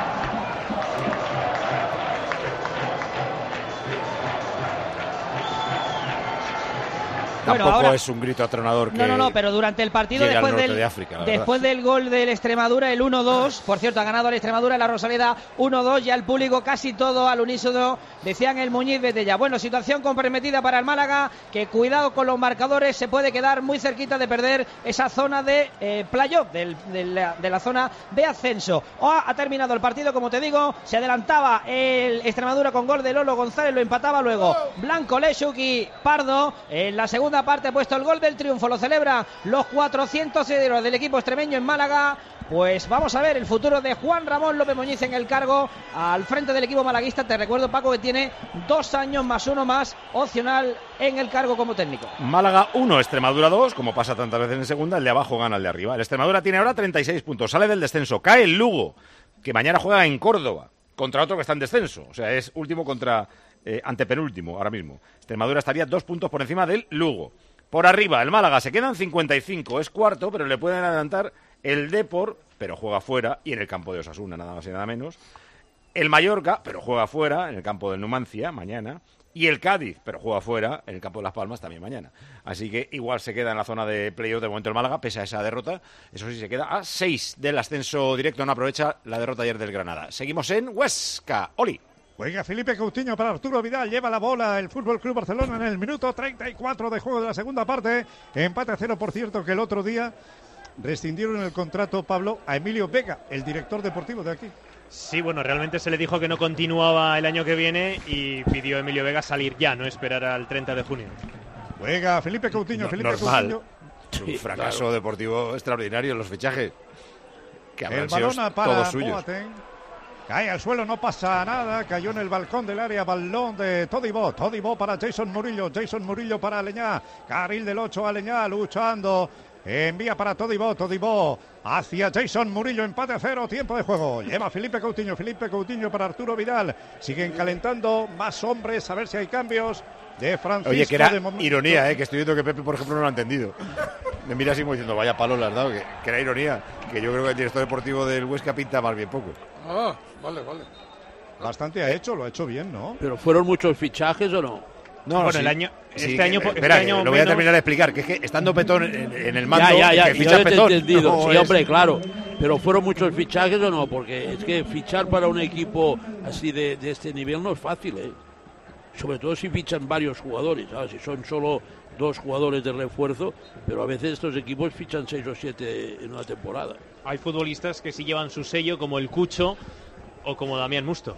Speaker 14: Bueno,
Speaker 4: Tampoco
Speaker 14: ahora-
Speaker 4: es un grito atronador que
Speaker 14: No, no, no, pero durante el partido,
Speaker 4: llegue al
Speaker 14: después,
Speaker 4: norte
Speaker 14: del,
Speaker 4: de África, la
Speaker 14: después del gol del Extremadura, el uno dos, por cierto, ha ganado el Extremadura en la Rosaleda uno dos, ya el público casi todo al unísono decían el Muñiz, vete ya. Bueno, situación comprometida para el Málaga, que cuidado con los marcadores, se puede quedar muy cerquita de perder esa zona de eh, playoff, del- de, la, de la zona de ascenso. Oh, ha terminado el partido, como te digo, se adelantaba el Extremadura con gol de Lolo González, lo empataba luego Blanco, Lechuk y Pardo. En la segunda parte ha puesto el gol del triunfo, lo celebra los cuatrocientos seguidores del equipo extremeño en Málaga. Pues vamos a ver el futuro de Juan Ramón López Muñiz en el cargo al frente del equipo malaguista. Te recuerdo, Paco, que tiene dos años más uno más opcional en el cargo como técnico.
Speaker 4: Málaga uno, Extremadura dos, como pasa tantas veces en segunda, el de abajo gana el de arriba. El Extremadura tiene ahora treinta y seis puntos, sale del descenso, cae el Lugo, que mañana juega en Córdoba, contra otro que está en descenso, o sea, es último contra eh, antepenúltimo ahora mismo. Extremadura estaría dos puntos por encima del Lugo. Por arriba, el Málaga se quedan cincuenta y cinco, es cuarto, pero le pueden adelantar el Depor, pero juega fuera, y en el campo de Osasuna, nada más y nada menos. El Mallorca, pero juega fuera, en el campo del Numancia, mañana. Y el Cádiz, pero juega fuera, en el campo de Las Palmas, también mañana. Así que igual se queda en la zona de playoff de momento el Málaga, pese a esa derrota. Eso sí, se queda a seis del ascenso directo, no aprovecha la derrota ayer del Granada. Seguimos en Huesca. Oli.
Speaker 3: Juega Felipe Coutinho para Arturo Vidal, lleva la bola el Fútbol Club Barcelona en el minuto treinta y cuatro de juego de la segunda parte. Empate a cero, por cierto, que el otro día rescindieron el contrato, Pablo, a Emilio Vega, el director deportivo de aquí.
Speaker 7: Sí, bueno, realmente se le dijo que no continuaba el año que viene y pidió a Emilio Vega salir ya, no esperar al treinta de junio.
Speaker 3: Juega Felipe Coutinho,
Speaker 4: No-
Speaker 3: Felipe
Speaker 4: normal.
Speaker 3: Coutinho.
Speaker 4: Es un fracaso deportivo extraordinario en los fichajes. Que
Speaker 3: El
Speaker 4: habrán sido
Speaker 3: balón para
Speaker 4: todos suyos.
Speaker 3: Boateng. Cae al suelo, no pasa nada. Cayó en el balcón del área, balón de Todibo. Todibo para Jason Murillo. Jason Murillo para Aleñá. Carril del ocho, Aleñá luchando. Envía para Todibo. Todibo hacia Jason Murillo. Empate a cero, tiempo de juego. Lleva Felipe Coutinho. Felipe Coutinho para Arturo Vidal. Siguen calentando más hombres. A ver si hay cambios de Francisco.
Speaker 4: Oye, que era
Speaker 3: de momento.
Speaker 4: ironía, ¿eh? Que estoy viendo que Pepe, por ejemplo, no lo ha entendido. Me mira así como diciendo, vaya palo le has dado, que, que era ironía. Que yo creo que el director deportivo del Huesca pinta más bien poco.
Speaker 8: Ah, vale, vale.
Speaker 3: Bastante ha hecho, lo ha hecho bien, ¿no?
Speaker 23: ¿Pero fueron muchos fichajes o no?
Speaker 4: No,
Speaker 7: bueno,
Speaker 4: sí.
Speaker 7: el año,
Speaker 4: Sí,
Speaker 7: este año,
Speaker 4: que-
Speaker 7: este
Speaker 4: espera, que
Speaker 7: año
Speaker 4: lo voy a
Speaker 7: menos-
Speaker 4: terminar de explicar, que es que estando Petón en, en el mando,
Speaker 23: Ya, ya, ya,
Speaker 4: que
Speaker 23: yo
Speaker 4: fichas
Speaker 23: ya te he
Speaker 4: Petón.
Speaker 23: entendido.
Speaker 4: no
Speaker 23: Sí,
Speaker 4: es-
Speaker 23: hombre, claro. Pero ¿fueron muchos fichajes o no? Porque es que fichar para un equipo así de, de este nivel no es fácil, ¿eh? Sobre todo si fichan varios jugadores, ¿sabes? Si son solo dos jugadores de refuerzo, pero a veces estos equipos fichan seis o siete en una temporada.
Speaker 7: Hay futbolistas que sí llevan su sello, como el Cucho o como Damián Musto.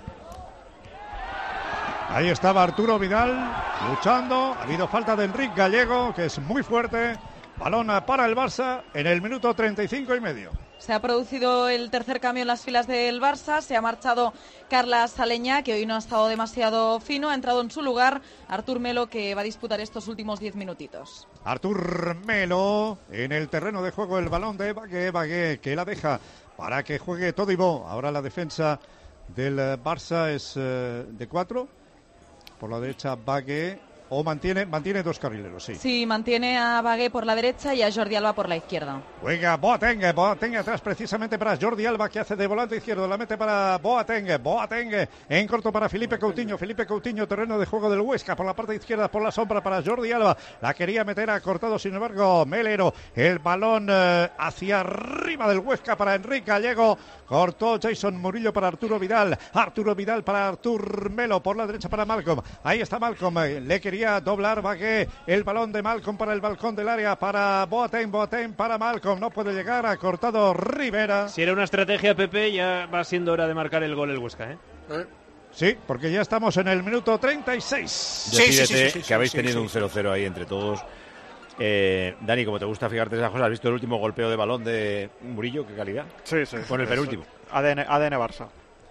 Speaker 3: Ahí estaba Arturo Vidal luchando. Ha habido falta de Enrique Gallego, que es muy fuerte. Balón para el Barça en el minuto treinta y cinco y medio.
Speaker 22: Se ha producido el tercer cambio en las filas del Barça. Se ha marchado Carlas Saleñá, que hoy no ha estado demasiado fino. Ha entrado en su lugar Artur Melo, que va a disputar estos últimos diez minutitos.
Speaker 3: Artur Melo en el terreno de juego, el balón de Bagué, Bagué, que la deja para que juegue Todibo. Ahora la defensa del eh, Barça es eh, de cuatro. Por la derecha Bagué, o mantiene, mantiene dos carrileros, sí.
Speaker 22: Sí, mantiene a Bagué por la derecha y a Jordi Alba por la izquierda.
Speaker 3: Juega Boateng, Boateng atrás precisamente para Jordi Alba, que hace de volante izquierdo, la mete para Boateng, Boateng en corto para Felipe Coutinho, Felipe Coutinho, terreno de juego del Huesca, por la parte izquierda, por la sombra para Jordi Alba, la quería meter a cortado, sin embargo, Melero, el balón eh, hacia arriba del Huesca para Enrique Gallego, cortó Jason Murillo para Arturo Vidal, Arturo Vidal para Artur Melo, por la derecha para Malcolm, ahí está Malcolm, eh, le quería doblar Bagué, el balón de Malcolm para el balcón del área, para Boateng, Boateng para Malcolm, no puede llegar, ha cortado Rivera.
Speaker 7: Si era una estrategia, Pepe, ya va siendo hora de marcar el gol el Huesca, ¿eh?
Speaker 3: Sí, porque ya estamos en el minuto treinta y seis.
Speaker 4: Decídete que habéis tenido un cero cero ahí entre todos. Eh, Dani, como te gusta fijarte en esas cosas, ¿has visto el último golpeo de balón de Murillo? ¿Qué calidad?
Speaker 2: Sí, sí.
Speaker 4: Con el
Speaker 2: Es
Speaker 4: penúltimo.
Speaker 2: A D N, A D N Barça.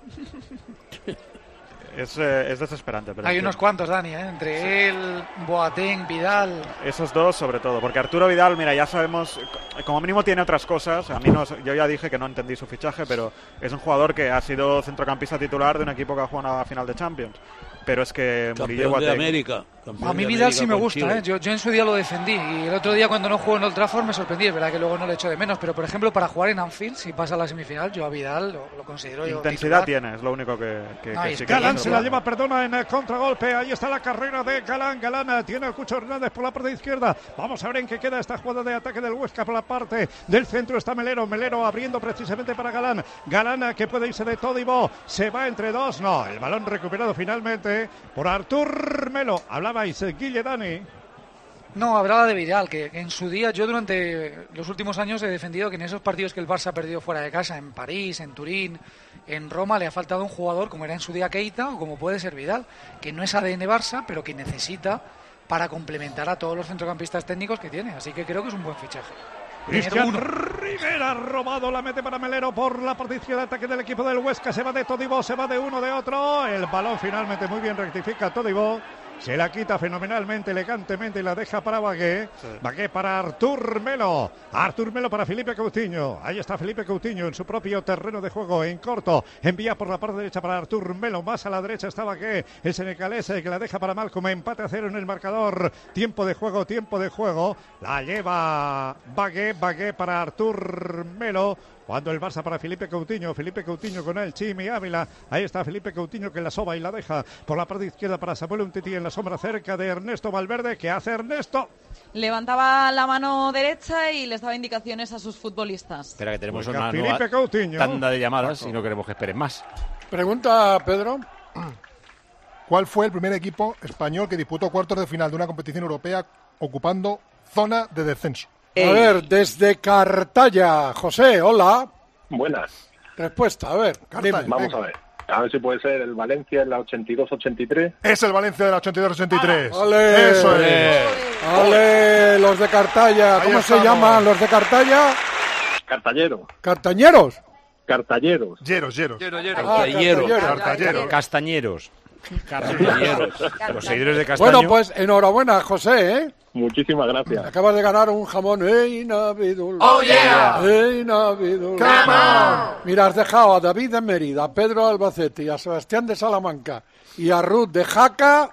Speaker 2: Es, eh, es desesperante. Pero
Speaker 9: Hay
Speaker 2: es que
Speaker 9: unos cuantos, Dani, ¿eh? Entre él, Boateng, Vidal.
Speaker 2: Esos dos, sobre todo. Porque Arturo Vidal, mira, ya sabemos, como mínimo tiene otras cosas. A mí no, yo ya dije que no entendí su fichaje, pero es un jugador que ha sido centrocampista titular de un equipo que ha jugado una final de Champions. Pero es que Murillo y
Speaker 23: Campeón de
Speaker 2: Boateng-
Speaker 23: América. campeón
Speaker 9: A mí
Speaker 23: de
Speaker 9: Vidal
Speaker 23: América
Speaker 9: sí me
Speaker 23: con
Speaker 9: gusta,
Speaker 23: Chile.
Speaker 9: ¿eh? Yo, yo en su día lo defendí y el otro día cuando no jugó en Old Trafford me sorprendí. Es verdad que luego no le echo de menos, pero por ejemplo para jugar en Anfield, si pasa a la semifinal, yo a Vidal lo, lo considero yo
Speaker 2: Intensidad
Speaker 9: titular.
Speaker 2: tiene, es lo único que, que,
Speaker 9: No,
Speaker 2: que
Speaker 9: y
Speaker 2: sí que
Speaker 3: Galán
Speaker 2: es
Speaker 3: se la lleva, perdona, en el contragolpe. Ahí está la carrera de Galán. Galán tiene el Cucho Hernández por la parte izquierda. Vamos a ver en qué queda esta jugada de ataque del Huesca por la parte del centro. Está Melero. Melero abriendo precisamente para Galán. Galán que puede irse de Todibo. Se va entre dos. No, el balón recuperado finalmente por Artur Melo. Hablabais, eh, Guille, Dani.
Speaker 9: No, hablaba de Vidal, que en su día yo durante los últimos años he defendido que en esos partidos que el Barça ha perdido fuera de casa, en París, en Turín, en Roma, le ha faltado un jugador como era en su día Keita o como puede ser Vidal, que no es A D N Barça, pero que necesita para complementar a todos los centrocampistas técnicos que tiene. Así que creo que es un buen fichaje.
Speaker 3: Cristian Rivera robado, la mete para Melero por la parte izquierda, ataque del equipo del Huesca, se va de Todibo, se va de uno, de otro, el balón finalmente muy bien rectifica Todibo, se la quita fenomenalmente, elegantemente y la deja para Bagué,
Speaker 2: Sí.
Speaker 3: Bagué para Artur Melo, Artur Melo para Felipe Coutinho, ahí está Felipe Coutinho en su propio terreno de juego, en corto, envía por la parte derecha para Artur Melo, más a la derecha está Bagué, el senegalés que la deja para Malcolm, empate a cero en el marcador, tiempo de juego, tiempo de juego, la lleva Bagué, Bagué para Artur Melo, cuando el Barça para Felipe Coutinho, Felipe Coutinho con el Chimi Ávila, ahí está Felipe Coutinho que la soba y la deja por la parte izquierda para Samuel Umtiti en la sombra cerca de Ernesto Valverde, ¿qué hace Ernesto?
Speaker 22: Levantaba la mano derecha y les daba indicaciones a sus futbolistas.
Speaker 4: Espera, que tenemos
Speaker 3: Juega
Speaker 4: una
Speaker 3: Felipe
Speaker 4: nueva
Speaker 3: Coutinho.
Speaker 4: tanda de llamadas y no queremos que esperen más.
Speaker 1: Pregunta, Pedro.
Speaker 8: ¿Cuál fue el primer equipo español que disputó cuartos de final de una competición europea ocupando zona de descenso?
Speaker 1: A ver, desde Cartaya. José, hola.
Speaker 15: Buenas.
Speaker 1: Respuesta, a ver, dime.
Speaker 15: Vamos a ver. A ver si puede ser el Valencia en la ochenta y dos ochenta y tres.
Speaker 8: Es el Valencia de la ochenta y dos ochenta y tres.
Speaker 1: ¡Ole!
Speaker 8: Eso es.
Speaker 1: ¡Ole! Los de Cartaya.
Speaker 8: Ahí
Speaker 1: ¿Cómo se
Speaker 8: estamos.
Speaker 1: llaman los de Cartaya?
Speaker 15: Cartallero.
Speaker 1: ¿Cartañeros?
Speaker 15: Cartalleros.
Speaker 8: Yeros, yeros.
Speaker 1: Ah, cartalleros.
Speaker 8: Cartalleros.
Speaker 4: Castañeros.
Speaker 23: Castañeros.
Speaker 4: Los seguidores de Castaño.
Speaker 1: Bueno, pues enhorabuena, José, ¿eh?
Speaker 15: Muchísimas gracias.
Speaker 1: Acabas de ganar un jamón. ¡Ey, Navidul!
Speaker 15: ¡Oh, yeah!
Speaker 1: ¡Ey, Navidul!
Speaker 15: ¡Come on!
Speaker 1: Mira, has dejado a David de Mérida, a Pedro de Albacete y a Sebastián de Salamanca y a Ruth de Jaca.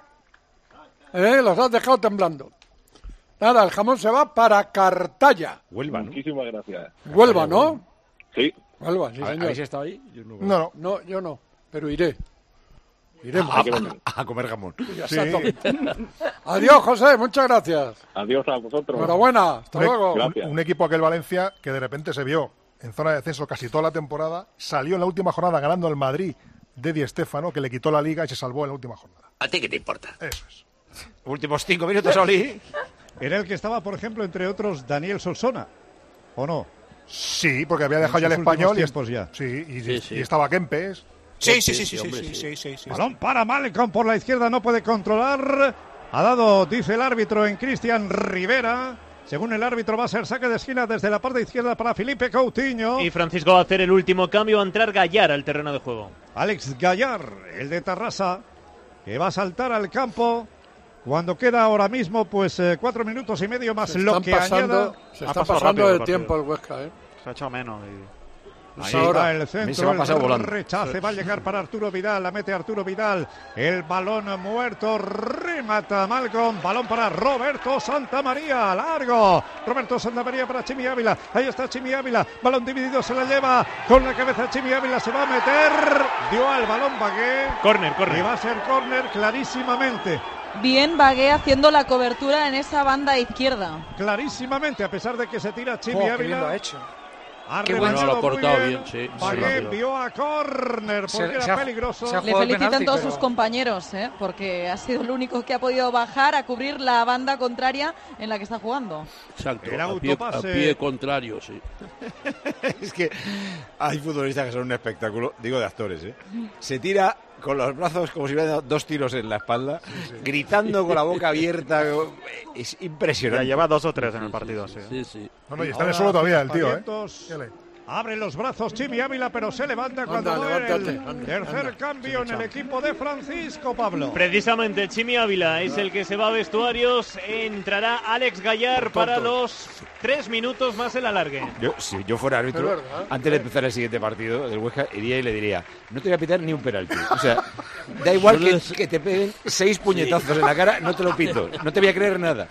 Speaker 1: ¿Eh? Los has dejado temblando. Nada, el jamón se va para Cartaya.
Speaker 4: Huelva, ¿no?
Speaker 15: Muchísimas gracias.
Speaker 1: Huelva, ¿no?
Speaker 15: Sí.
Speaker 1: Huelva, sí,
Speaker 4: ¿Habéis
Speaker 1: señor.
Speaker 4: estado ahí? Yo no.
Speaker 1: No, no, yo no, pero iré. Iremos.
Speaker 4: A, a- a comer jamón.
Speaker 1: Exactamente. Adiós, José, muchas gracias.
Speaker 15: Adiós a vosotros.
Speaker 1: Enhorabuena, hasta
Speaker 8: Un, e-
Speaker 1: luego.
Speaker 8: un- un equipo aquel Valencia que de repente se vio en zona de descenso casi toda la temporada, salió en la última jornada ganando al Madrid de Di Stéfano, que le quitó la liga y se salvó en la última jornada.
Speaker 4: ¿A ti qué te importa?
Speaker 8: Eso es.
Speaker 4: Últimos cinco minutos, Oli.
Speaker 3: Era el que estaba, por ejemplo, entre otros, Daniel Solsona, ¿o no?
Speaker 8: Sí, porque había dejado
Speaker 3: En
Speaker 8: ya el
Speaker 3: sus últimos
Speaker 8: español y,
Speaker 3: tiempos ya.
Speaker 8: sí, y,
Speaker 3: Sí, sí.
Speaker 8: y estaba Kempes.
Speaker 3: Sí, sí, sí, sí, sí, sí, sí, sí, sí. Balón para Malcolm por la izquierda, no puede controlar. Ha dado, dice el árbitro, en Cristian Rivera. Según el árbitro va a ser saque de esquina desde la parte izquierda para Felipe Coutinho.
Speaker 7: Y Francisco va a hacer el último cambio, va a entrar Gallar al terreno de juego.
Speaker 3: Alex Gallar, el de Tarrasa, que va a saltar al campo cuando queda ahora mismo pues eh, cuatro minutos y medio más
Speaker 1: Se
Speaker 3: lo
Speaker 1: están
Speaker 3: que
Speaker 1: pasando,
Speaker 3: añada.
Speaker 1: se
Speaker 2: Ha
Speaker 1: está
Speaker 2: pasado
Speaker 1: pasando
Speaker 2: rápido
Speaker 1: el
Speaker 2: el partido.
Speaker 1: tiempo el Huesca, ¿eh?
Speaker 2: Se ha echado menos. Y...
Speaker 3: Ahí
Speaker 1: ahora.
Speaker 3: está el
Speaker 4: A mí se
Speaker 3: centro,
Speaker 4: me ha
Speaker 3: el
Speaker 4: pasado volando.
Speaker 3: rechace,
Speaker 4: Sí.
Speaker 3: va a llegar para Arturo Vidal, la mete Arturo Vidal, el balón muerto, remata Malcolm, balón para Roberto Santamaría, largo, Roberto Santamaría para Chimi Ávila, ahí está Chimi Ávila, balón dividido, se la lleva con la cabeza Chimi Ávila, se va a meter, dio al balón Bagué,
Speaker 7: Córner, córner.
Speaker 3: y va a ser córner clarísimamente.
Speaker 22: Bien Bagué haciendo la cobertura en esa banda izquierda.
Speaker 3: Clarísimamente, a pesar de que se tira Chimi
Speaker 9: Oh, qué bien
Speaker 3: Ávila.
Speaker 9: lo ha hecho.
Speaker 3: Ha
Speaker 9: Qué
Speaker 3: rematado
Speaker 23: bueno, lo ha
Speaker 3: muy
Speaker 23: cortado
Speaker 3: bien.
Speaker 23: bien, sí,
Speaker 3: Bagué
Speaker 23: sí, rápido.
Speaker 3: envió a córner porque
Speaker 9: Se-
Speaker 3: era
Speaker 9: se ha-
Speaker 3: peligroso.
Speaker 9: se ha
Speaker 22: Le
Speaker 9: jugado el
Speaker 22: felicitan
Speaker 9: penalti,
Speaker 22: todos
Speaker 9: pero-
Speaker 22: sus compañeros, ¿eh? Porque ha sido el único que ha podido bajar a cubrir la banda contraria en la que está jugando.
Speaker 23: Exacto,
Speaker 3: El
Speaker 23: a pie, a
Speaker 3: autopase.
Speaker 23: pie contrario, sí.
Speaker 4: Es que hay futbolistas que son un espectáculo, digo de actores, ¿eh? Se tira con los brazos como si hubiera dado dos tiros en la espalda, gritando con la boca abierta. Es
Speaker 2: Ya
Speaker 4: impresionante.
Speaker 2: lleva dos o tres en el partido, sí.
Speaker 23: Sí, sí.
Speaker 8: No, no, y está en el suelo todavía el tío, ¿eh?
Speaker 3: Espavientos.
Speaker 8: Dale.
Speaker 3: Abre los brazos Chimi Ávila, pero se levanta cuando
Speaker 1: Anda,
Speaker 3: va
Speaker 1: levántate,
Speaker 3: el
Speaker 1: anda,
Speaker 3: tercer
Speaker 1: anda.
Speaker 3: cambio en el equipo de Francisco Pablo.
Speaker 7: Precisamente Chimi Ávila es el que se va a vestuarios. Entrará Alex Gallar para los tres minutos más el alargue.
Speaker 4: Yo, si yo fuera árbitro,
Speaker 1: Es verdad.
Speaker 4: antes de empezar el siguiente partido del Huesca, iría y le diría, no te voy a pitar ni un penalti. O sea, da igual que, que te peguen seis puñetazos en la cara, no te lo pito. No te voy a creer nada.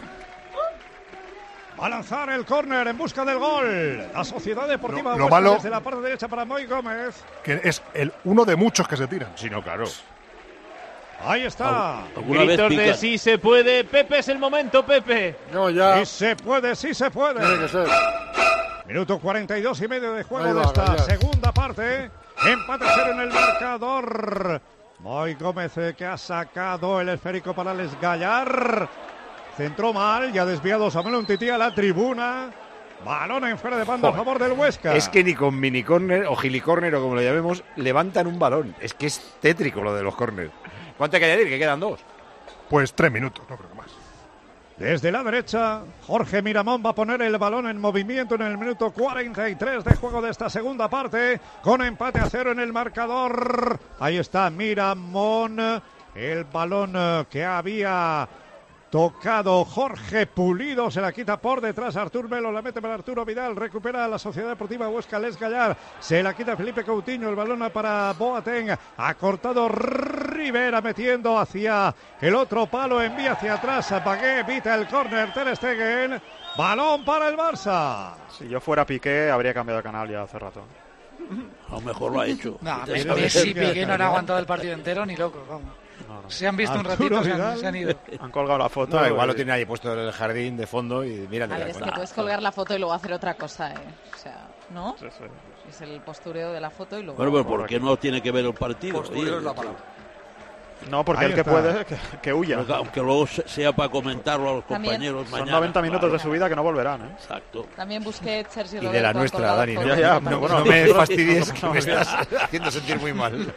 Speaker 3: Va a lanzar el córner en busca del gol. La Sociedad Deportiva
Speaker 8: Lo- lo
Speaker 3: Huesca
Speaker 8: malo-
Speaker 3: desde la parte derecha para Moy Gómez.
Speaker 8: Que es el uno de muchos que se tiran.
Speaker 4: Si no, claro.
Speaker 3: Ahí está.
Speaker 23: Alguna vez
Speaker 7: Gritos de
Speaker 23: pican.
Speaker 7: sí se puede. Pepe, es el momento, Pepe.
Speaker 1: No, ya.
Speaker 3: Sí se puede, sí se puede.
Speaker 1: Tiene que ser.
Speaker 3: Minuto cuarenta y dos y medio de juego
Speaker 1: Ahí va,
Speaker 3: de esta
Speaker 1: Gallar.
Speaker 3: segunda parte. Empate cero en el marcador. Moy Gómez eh, que ha sacado el esférico para Les Gallar. Centró mal y ha desviado Samuel Umtiti a la tribuna. Balón en fuera de banda a
Speaker 4: Joder.
Speaker 3: favor del Huesca.
Speaker 4: Es que ni con mini corner o gilicórner o como lo llamemos, levantan un balón. Es que es tétrico lo de los corners. ¿Cuánto hay que añadir? Que quedan dos.
Speaker 8: Pues tres minutos, no creo que más.
Speaker 3: Desde la derecha, Jorge Miramón va a poner el balón en movimiento en el minuto cuarenta y tres de juego de esta segunda parte, con empate a cero en el marcador. Ahí está Miramón, el balón eh, que había tocado Jorge Pulido, se la quita por detrás Artur Melo, la mete para Arturo Vidal, recupera a la Sociedad Deportiva Huesca Les Gallar, se la quita Felipe Coutinho, el balón para Boateng, ha cortado Rivera metiendo hacia el otro palo, envía hacia atrás, Bagué evita el córner, Ter Stegen, balón para el Barça.
Speaker 2: Si yo fuera Piqué, habría cambiado de canal ya hace rato.
Speaker 23: A lo mejor lo ha hecho.
Speaker 9: No,
Speaker 23: Vete a
Speaker 9: Messi,
Speaker 23: saber.
Speaker 9: Messi, Piqué no han aguantado el partido entero ni loco, vamos.
Speaker 2: No, no.
Speaker 9: Se han visto un
Speaker 3: Arturo
Speaker 9: ratito, se han,
Speaker 3: Vidal.
Speaker 9: se han ido.
Speaker 2: Han colgado la foto.
Speaker 4: No, igual
Speaker 2: y-
Speaker 4: lo tiene ahí puesto en el jardín de fondo y mira.
Speaker 22: A ver, es que puedes colgar la foto y luego hacer otra cosa, ¿eh? O sea, ¿no?
Speaker 2: Sí, sí.
Speaker 22: Es el postureo de la foto y luego...
Speaker 23: Bueno, pero ¿por qué no tiene que ver el partido?
Speaker 1: Postureo es la palabra.
Speaker 2: No, porque
Speaker 3: Ahí
Speaker 2: el que
Speaker 3: está.
Speaker 2: puede, que, que huya.
Speaker 23: Porque aunque luego se- sea para comentarlo a los
Speaker 22: También.
Speaker 23: compañeros
Speaker 2: Son
Speaker 23: mañana.
Speaker 2: noventa minutos
Speaker 23: claro.
Speaker 2: de su vida que no volverán, ¿eh?
Speaker 23: Exacto.
Speaker 22: También busqué Sergio
Speaker 4: Y de la
Speaker 22: Roberto,
Speaker 4: nuestra,
Speaker 22: colgado
Speaker 4: Dani. ¿no?
Speaker 22: fotos.
Speaker 2: Ya, ya,
Speaker 4: no,
Speaker 2: bueno,
Speaker 4: no me
Speaker 2: nosotros-
Speaker 4: fastidies que
Speaker 2: no,
Speaker 4: me
Speaker 2: ya.
Speaker 4: estás haciendo sentir muy mal.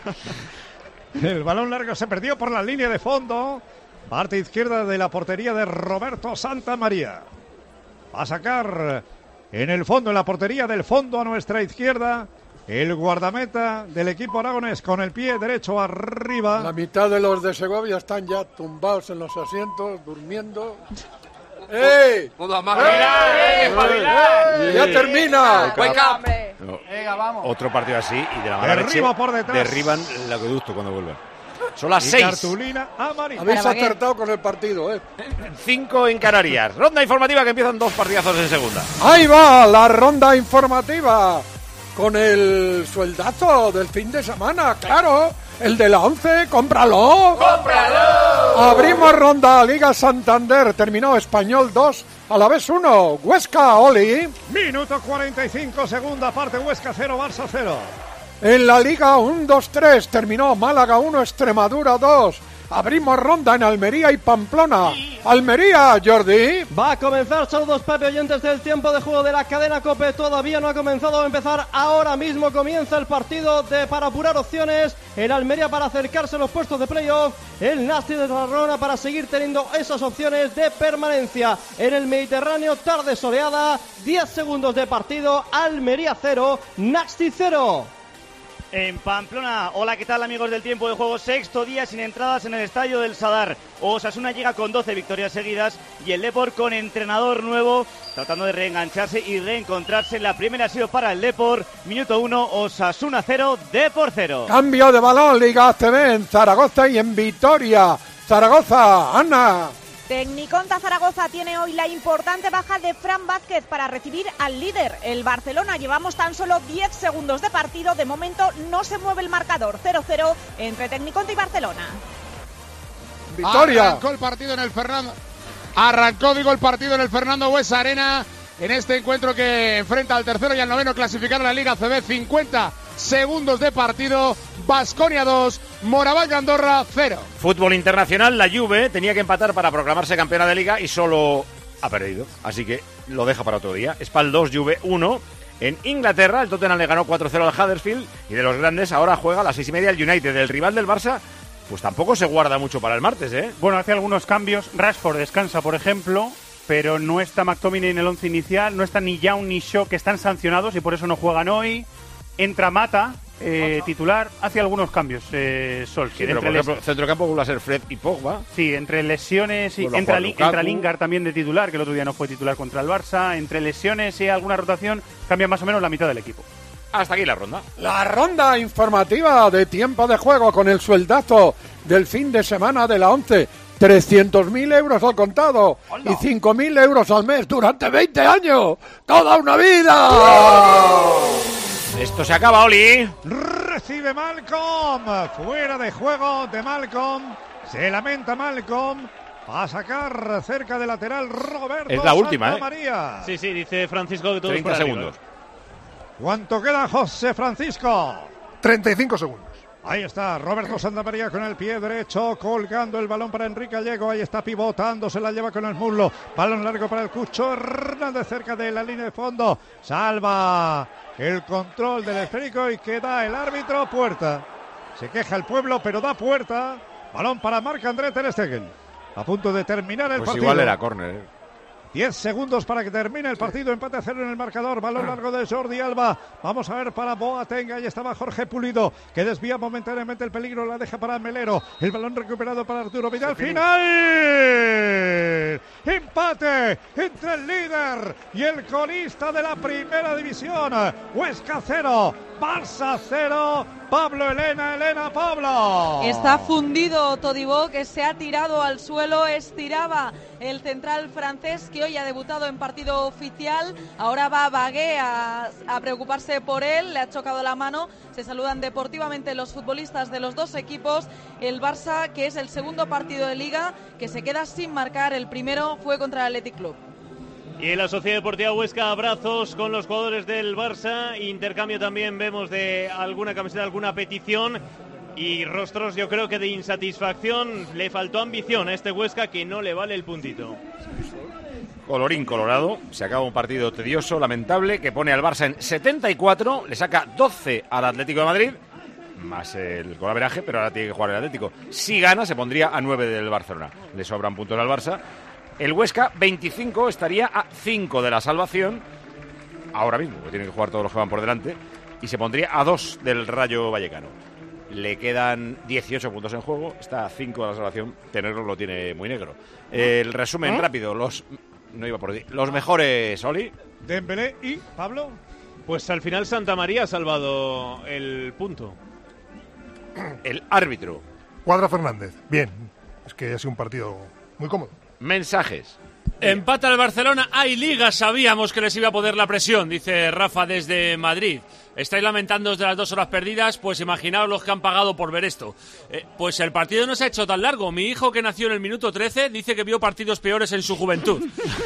Speaker 3: El balón largo se perdió por la línea de fondo. Parte izquierda de la portería de Roberto Santamaría. Va a sacar en el fondo, en la portería del fondo a nuestra izquierda, el guardameta del equipo aragonés con el pie derecho arriba.
Speaker 1: La mitad de los de Segovia están ya tumbados en los asientos, durmiendo. ¡Ey!
Speaker 20: Todo amago.
Speaker 1: ¡Eh! ¡Eh! ¡Ya termina!
Speaker 20: Wake up.
Speaker 4: No.
Speaker 20: Venga, vamos.
Speaker 4: Otro partido así y de la mala
Speaker 3: Derriba
Speaker 4: leche
Speaker 3: por detrás.
Speaker 4: derriban el acueducto cuando vuelvan. Son las
Speaker 3: Y
Speaker 4: seis.
Speaker 3: cartulina amarilla.
Speaker 1: Habéis
Speaker 22: Para Bagué.
Speaker 1: acertado con el partido, ¿eh?
Speaker 4: Cinco en Canarias. Ronda informativa que empiezan dos partidazos en segunda.
Speaker 1: Ahí va la ronda informativa con el sueldazo del fin de semana, claro. el de la once, cómpralo. ¡Cómpralo! Abrimos ronda, Liga Santander, terminó Español dos, Alavés uno, Huesca, Oli.
Speaker 3: Minuto cuarenta y cinco, segunda parte, Huesca cero, Barça cero.
Speaker 1: En la Liga uno dos tres, terminó Málaga uno, Extremadura dos. Abrimos ronda en Almería y Pamplona. Almería, Jordi.
Speaker 5: Va a comenzar, saludos Pepe, oyentes del tiempo de juego de la cadena COPE. Todavía no ha comenzado a empezar. Ahora mismo comienza el partido de para apurar opciones. El Almería para acercarse a los puestos de playoff. El Nasti de Tarragona para seguir teniendo esas opciones de permanencia. En el Mediterráneo, tarde soleada. diez segundos de partido. Almería cero, Nasti cero.
Speaker 16: En Pamplona, hola, ¿qué tal amigos del tiempo de juego? Sexto día sin entradas en el estadio del Sadar. Osasuna llega con doce victorias seguidas y el Depor con entrenador nuevo, tratando de reengancharse y reencontrarse. La primera ha sido para el Depor, minuto uno, Osasuna cero, Depor cero.
Speaker 1: Cambio de balón, Liga A C B en Zaragoza y en Vitoria. Zaragoza, Ana.
Speaker 21: Tecniconta Zaragoza tiene hoy la importante baja de Fran Vázquez para recibir al líder, el Barcelona. Llevamos tan solo diez segundos de partido, de momento no se mueve el marcador, cero cero entre Tecniconta y Barcelona.
Speaker 1: Vitoria.
Speaker 24: Arrancó el partido en el Fernando. Arrancó, digo, el partido en el Fernando Buesa Arena. En este encuentro que enfrenta al tercero y al noveno clasificado en la Liga A C B, cincuenta segundos de partido. Baskonia dos, Moraván Andorra cero.
Speaker 4: Fútbol internacional, la Juve tenía que empatar para proclamarse campeona de Liga y solo ha perdido, así que lo deja para otro día. Spal dos, Juve uno. En Inglaterra, el Tottenham le ganó cuatro cero al Huddersfield y de los grandes ahora juega a las seis y media el United. El rival del Barça, pues tampoco se guarda mucho para el martes, ¿eh?
Speaker 25: Bueno, hace algunos cambios. Rashford descansa, por ejemplo, pero no está McTominay en el once inicial, no está ni Young ni Shaw, que están sancionados y por eso no juegan hoy. Entra Mata, eh, titular, hace algunos cambios, eh, Solskjaer.
Speaker 4: Sí, pero por ejemplo, centrocampo vuelve a ser Fred y Pogba.
Speaker 25: Sí, entre lesiones y
Speaker 4: Vuelve a
Speaker 25: entra,
Speaker 4: jugar
Speaker 25: Li-
Speaker 4: Lukaku.
Speaker 25: entra Lingard también de titular, que el otro día no fue titular contra el Barça. Entre lesiones y alguna rotación, cambia más o menos la mitad del equipo.
Speaker 4: Hasta aquí la ronda.
Speaker 1: La ronda informativa de tiempo de juego con el sueldazo del fin de semana de la once. trescientos mil euros al contado. ¡Hola! Y cinco mil euros al mes durante veinte años. ¡Toda una vida!
Speaker 4: Esto se acaba, Oli.
Speaker 3: Recibe Malcolm. Fuera de juego de Malcolm. Se lamenta Malcolm. Va a sacar cerca del lateral Roberto.
Speaker 4: Es la última,
Speaker 3: Santa
Speaker 4: ¿eh?
Speaker 3: María.
Speaker 7: Sí, sí, dice Francisco que todos
Speaker 4: treinta
Speaker 7: por arriba.
Speaker 4: segundos.
Speaker 3: ¿Cuánto queda, José Francisco?
Speaker 8: treinta y cinco segundos.
Speaker 3: Ahí está Roberto Santamaría con el pie derecho, colgando el balón para Enrique Gallego. Ahí está pivotando, se la lleva con el muslo. Balón largo para el Cucho Hernández cerca de la línea de fondo. Salva el control del esférico y queda el árbitro puerta. Se queja el pueblo, pero da puerta. Balón para Marc-André ter Stegen. A punto de terminar el
Speaker 4: Pues
Speaker 3: partido.
Speaker 4: igual era córner, ¿eh?
Speaker 3: diez segundos para que termine el partido, empate a cero en el marcador, balón largo de Jordi Alba, vamos a ver para Boateng, ahí estaba Jorge Pulido, que desvía momentáneamente el peligro, la deja para Melero, el balón recuperado para Arturo Vidal, final, empate entre el líder y el colista de la primera división, Huesca cero, Barça cero, Pablo Elena, Elena Pablo.
Speaker 22: Está fundido Todibo, que se ha tirado al suelo, estiraba el central francés que hoy ha debutado en partido oficial. Ahora va Bagué a, a preocuparse por él, le ha chocado la mano. Se saludan deportivamente los futbolistas de los dos equipos. El Barça, que es el segundo partido de Liga, que se queda sin marcar. El primero fue contra el Athletic Club.
Speaker 7: Y en la Sociedad Deportiva Huesca, abrazos con los jugadores del Barça. Intercambio también vemos de alguna camiseta, alguna petición. Y rostros, yo creo que de insatisfacción. Le faltó ambición a este Huesca, que no le vale el puntito.
Speaker 4: Colorín colorado, se acaba un partido tedioso, lamentable, que pone al Barça en setenta y cuatro, le saca doce al Atlético de Madrid, más el golaveraje, pero ahora tiene que jugar el Atlético. Si gana, se pondría a nueve del Barcelona. Le sobran puntos al Barça. El Huesca, veinticinco, estaría a cinco de la salvación, ahora mismo, que tienen que jugar todos los que van por delante, y se pondría a dos del Rayo Vallecano. Le quedan dieciocho puntos en juego, está a cinco de la salvación, tenerlo lo tiene muy negro. El resumen
Speaker 3: ¿Eh?
Speaker 4: rápido, los no iba por decir, los mejores, Oli.
Speaker 3: Dembélé y Pablo.
Speaker 7: Pues al final Santa María ha salvado el punto.
Speaker 4: El árbitro.
Speaker 8: Cuadra Fernández, bien, es que ha sido un partido muy cómodo.
Speaker 4: Mensajes.
Speaker 13: Empata el Barcelona, hay liga, sabíamos que les iba a poner la presión, dice Rafa desde Madrid.
Speaker 6: estáis lamentándoos de las dos horas perdidas, pues imaginaos los que han pagado por ver esto. Eh, pues el partido no se ha hecho tan largo. Mi hijo, que nació en el minuto trece, dice que vio partidos peores en su juventud.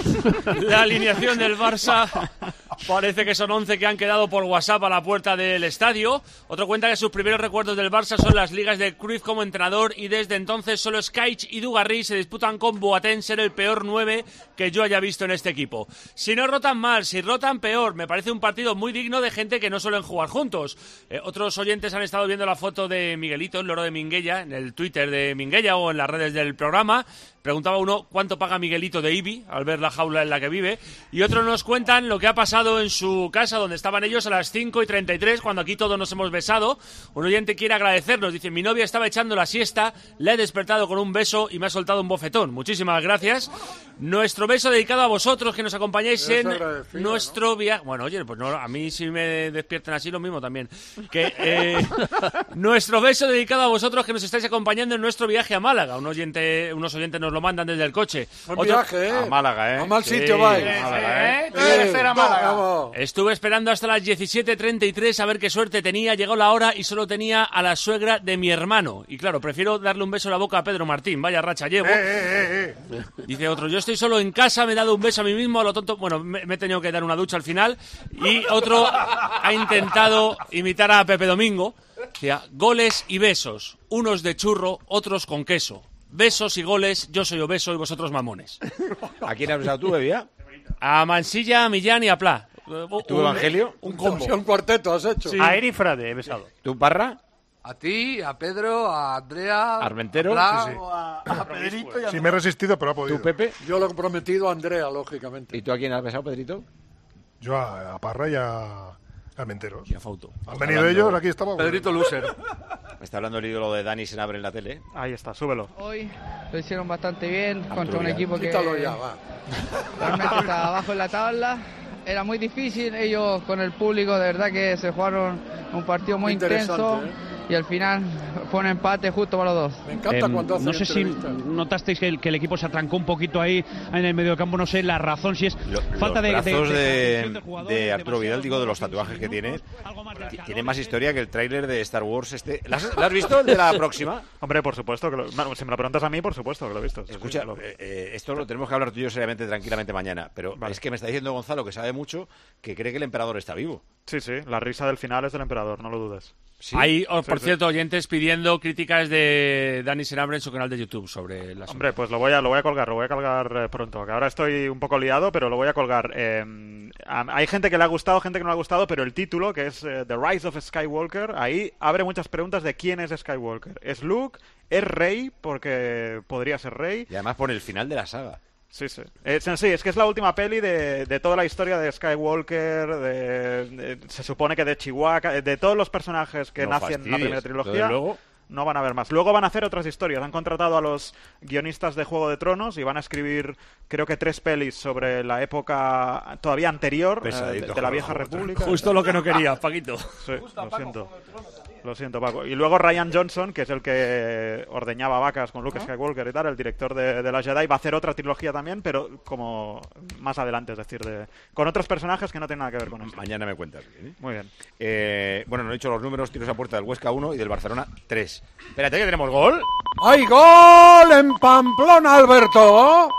Speaker 6: La alineación del Barça parece que son once que han quedado por WhatsApp a la puerta del estadio. Otro cuenta que sus primeros recuerdos del Barça son las ligas de Cruyff como entrenador y desde entonces solo Skaich y Dugarry se disputan con Boateng ser el peor nueve que yo haya visto en este equipo. Si no rotan mal, si rotan peor, me parece un partido muy digno de gente que no suelen jugar juntos. Eh, otros oyentes han estado viendo la foto de Miguelito, el loro de Minguella, en el Twitter de Minguella o en las redes del programa. Preguntaba uno cuánto paga Miguelito de Ibi al ver la jaula en la que vive. Y otros nos cuentan lo que ha pasado en su casa, donde estaban ellos a las cinco y treinta y tres, cuando aquí todos nos hemos besado. Un oyente quiere agradecernos. Dice, mi novia estaba echando la siesta, la he despertado con un beso y me ha soltado un bofetón. Muchísimas gracias. Nuestro beso dedicado a vosotros que nos acompañáis en nuestro viaje. Bueno, oye, pues no, a mí si me despiertan así lo mismo también. Que eh, nuestro beso dedicado a vosotros que nos estáis acompañando en nuestro viaje a Málaga. Un oyente, unos oyentes nos lo mandan desde el coche.
Speaker 1: Buen viaje, ¿eh?
Speaker 4: A Málaga, ¿eh?
Speaker 1: A mal
Speaker 4: Sí,
Speaker 1: sitio vais.
Speaker 4: a Málaga, ¿eh?
Speaker 1: Sí,
Speaker 4: Sí, a Málaga.
Speaker 1: vamos.
Speaker 6: Estuve esperando hasta las diecisiete treinta y tres a ver qué suerte tenía. Llegó la hora y solo tenía a la suegra de mi hermano. Y claro, prefiero darle un beso en la boca a Pedro Martín. Vaya racha llevo.
Speaker 8: Eh, eh, eh, eh.
Speaker 6: Dice otro, yo estoy solo en casa, me he dado un beso a mí mismo, a lo tonto. Bueno, me, me he tenido que dar una ducha al final. Y otro ha intentado imitar a Pepe Domingo. Decía, goles y besos. Unos de churro, otros con queso. Besos y goles, yo soy obeso y vosotros mamones.
Speaker 4: ¿A quién has besado tú, Bebía?
Speaker 6: A Mansilla, a Millán y a Pla.
Speaker 4: ¿Tu Evangelio?
Speaker 6: Un combo.
Speaker 1: Un cuarteto has hecho.
Speaker 6: Sí. A Eri Frade he besado.
Speaker 4: ¿Tu Parra?
Speaker 20: A ti, a Pedro, a Andrea,
Speaker 4: ¿Armentero?
Speaker 20: a Blas,
Speaker 8: Sí, sí.
Speaker 20: a, a Pedrito y a
Speaker 8: Sí, me he resistido, pero ha podido.
Speaker 4: ¿Tú, Pepe?
Speaker 1: Yo lo he prometido a Andrea, lógicamente.
Speaker 4: ¿Y tú a quién has besado, Pedrito?
Speaker 8: Yo a, a Parra y a Almenteros.
Speaker 6: Y a Fauto.
Speaker 8: Han venido ellos, aquí estamos.
Speaker 20: Pedrito Loser.
Speaker 4: Me está hablando el ídolo de Dani Senabre en la tele.
Speaker 2: Ahí está, súbelo.
Speaker 12: Hoy lo hicieron bastante bien
Speaker 4: Arturo
Speaker 12: contra un
Speaker 4: Vidal.
Speaker 12: equipo que
Speaker 1: Quítalo ya, va.
Speaker 12: realmente está abajo en la tabla. Era muy difícil, ellos con el público de verdad que se jugaron un partido muy
Speaker 1: Interesante,
Speaker 12: intenso
Speaker 1: ¿eh?
Speaker 12: y al final fue un empate justo para los dos.
Speaker 1: Me encanta
Speaker 12: Em,
Speaker 1: cuando hacen
Speaker 12: no sé si
Speaker 1: entrevistas.
Speaker 12: notasteis que el, que el equipo se atrancó un poquito ahí en el mediocampo, no sé la razón, si es
Speaker 4: Lo-
Speaker 12: falta
Speaker 4: los
Speaker 12: de,
Speaker 4: brazos
Speaker 12: de, de
Speaker 4: de,
Speaker 12: presión de jugadores,
Speaker 4: de Arturo Vidal, digo, de los
Speaker 12: demasiados
Speaker 4: tatuajes que tiene,
Speaker 12: algo más de
Speaker 4: ti-
Speaker 12: calor,
Speaker 4: tiene más
Speaker 12: de-
Speaker 4: historia que el tráiler de Star Wars este. ¿Lo has, lo has visto, el de la próxima?
Speaker 2: Hombre, por supuesto que lo... bueno, si me lo preguntas a mí, por supuesto que lo he visto. Sí,
Speaker 4: Escucha,
Speaker 2: sí, lo-
Speaker 4: eh, eh, esto lo tenemos que hablar tú y yo seriamente, tranquilamente mañana, pero
Speaker 2: Vale.
Speaker 4: es que me está diciendo Gonzalo, que sabe mucho, que cree que el emperador está vivo.
Speaker 2: Sí, sí, la risa del final es del emperador, no lo dudes.
Speaker 4: ¿Sí?
Speaker 6: Hay, oh,
Speaker 2: Sí,
Speaker 6: por
Speaker 2: sí.
Speaker 6: cierto, oyentes pidiendo críticas de Dani Senabre en su canal de YouTube sobre las...
Speaker 2: Hombre, pues lo voy a, lo voy a colgar, lo voy a colgar eh, pronto, que ahora estoy un poco liado, pero lo voy a colgar. Eh, a- hay gente que le ha gustado, gente que no le ha gustado, pero el título, que es eh, The Rise of Skywalker, ahí abre muchas preguntas de quién es Skywalker. ¿Es Luke? ¿Es Rey? Porque podría ser Rey.
Speaker 4: Y además pone el final de la saga.
Speaker 2: Sí, sí. Eh, sí, es que es la última peli de, de toda la historia de Skywalker, de, de- se supone que de Chihuahua, de todos los personajes que
Speaker 4: No
Speaker 2: nacen en la
Speaker 4: fastidies.
Speaker 2: primera trilogía.
Speaker 4: Desde luego.
Speaker 2: No van a haber más. Luego van a hacer otras historias. Han contratado a los guionistas de Juego de Tronos y van a escribir, creo que tres pelis sobre la época todavía anterior, eh,
Speaker 4: Pesadito
Speaker 2: de, de la
Speaker 4: con
Speaker 2: vieja
Speaker 4: Juego de
Speaker 2: República.
Speaker 6: Justo lo que no quería, Paquito.
Speaker 2: Sí, lo siento. Lo siento, Paco. Y luego Ryan Johnson, que es el que ordeñaba vacas con Luke Skywalker y tal, el director de, de la Jedi, va a hacer otra trilogía también, pero como más adelante, es decir, de, con otros personajes que no tienen nada que ver con esto.
Speaker 4: Mañana me cuentas. ¿eh?
Speaker 2: Muy bien.
Speaker 4: Eh, bueno, no he dicho los números, tiros a puerta del Huesca uno y del Barcelona tres. Espérate, que tenemos gol.
Speaker 1: ¡Hay gol en Pamplona, Alberto!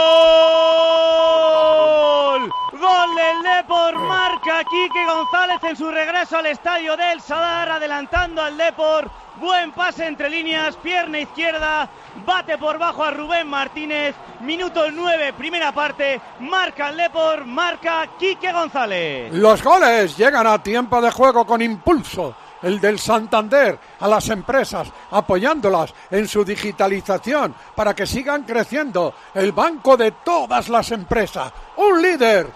Speaker 16: ¡Gol! ¡Gol del Depor! Marca Quique González en su regreso al estadio del Sadar, adelantando al Depor. Buen pase entre líneas, pierna izquierda, bate por bajo a Rubén Martínez. Minuto nueve, primera parte. Marca el Depor, marca Quique González.
Speaker 1: Los goles llegan a tiempo de juego con impulso. El del Santander a las empresas, apoyándolas en su digitalización para que sigan creciendo. El banco de todas las empresas. Un líder,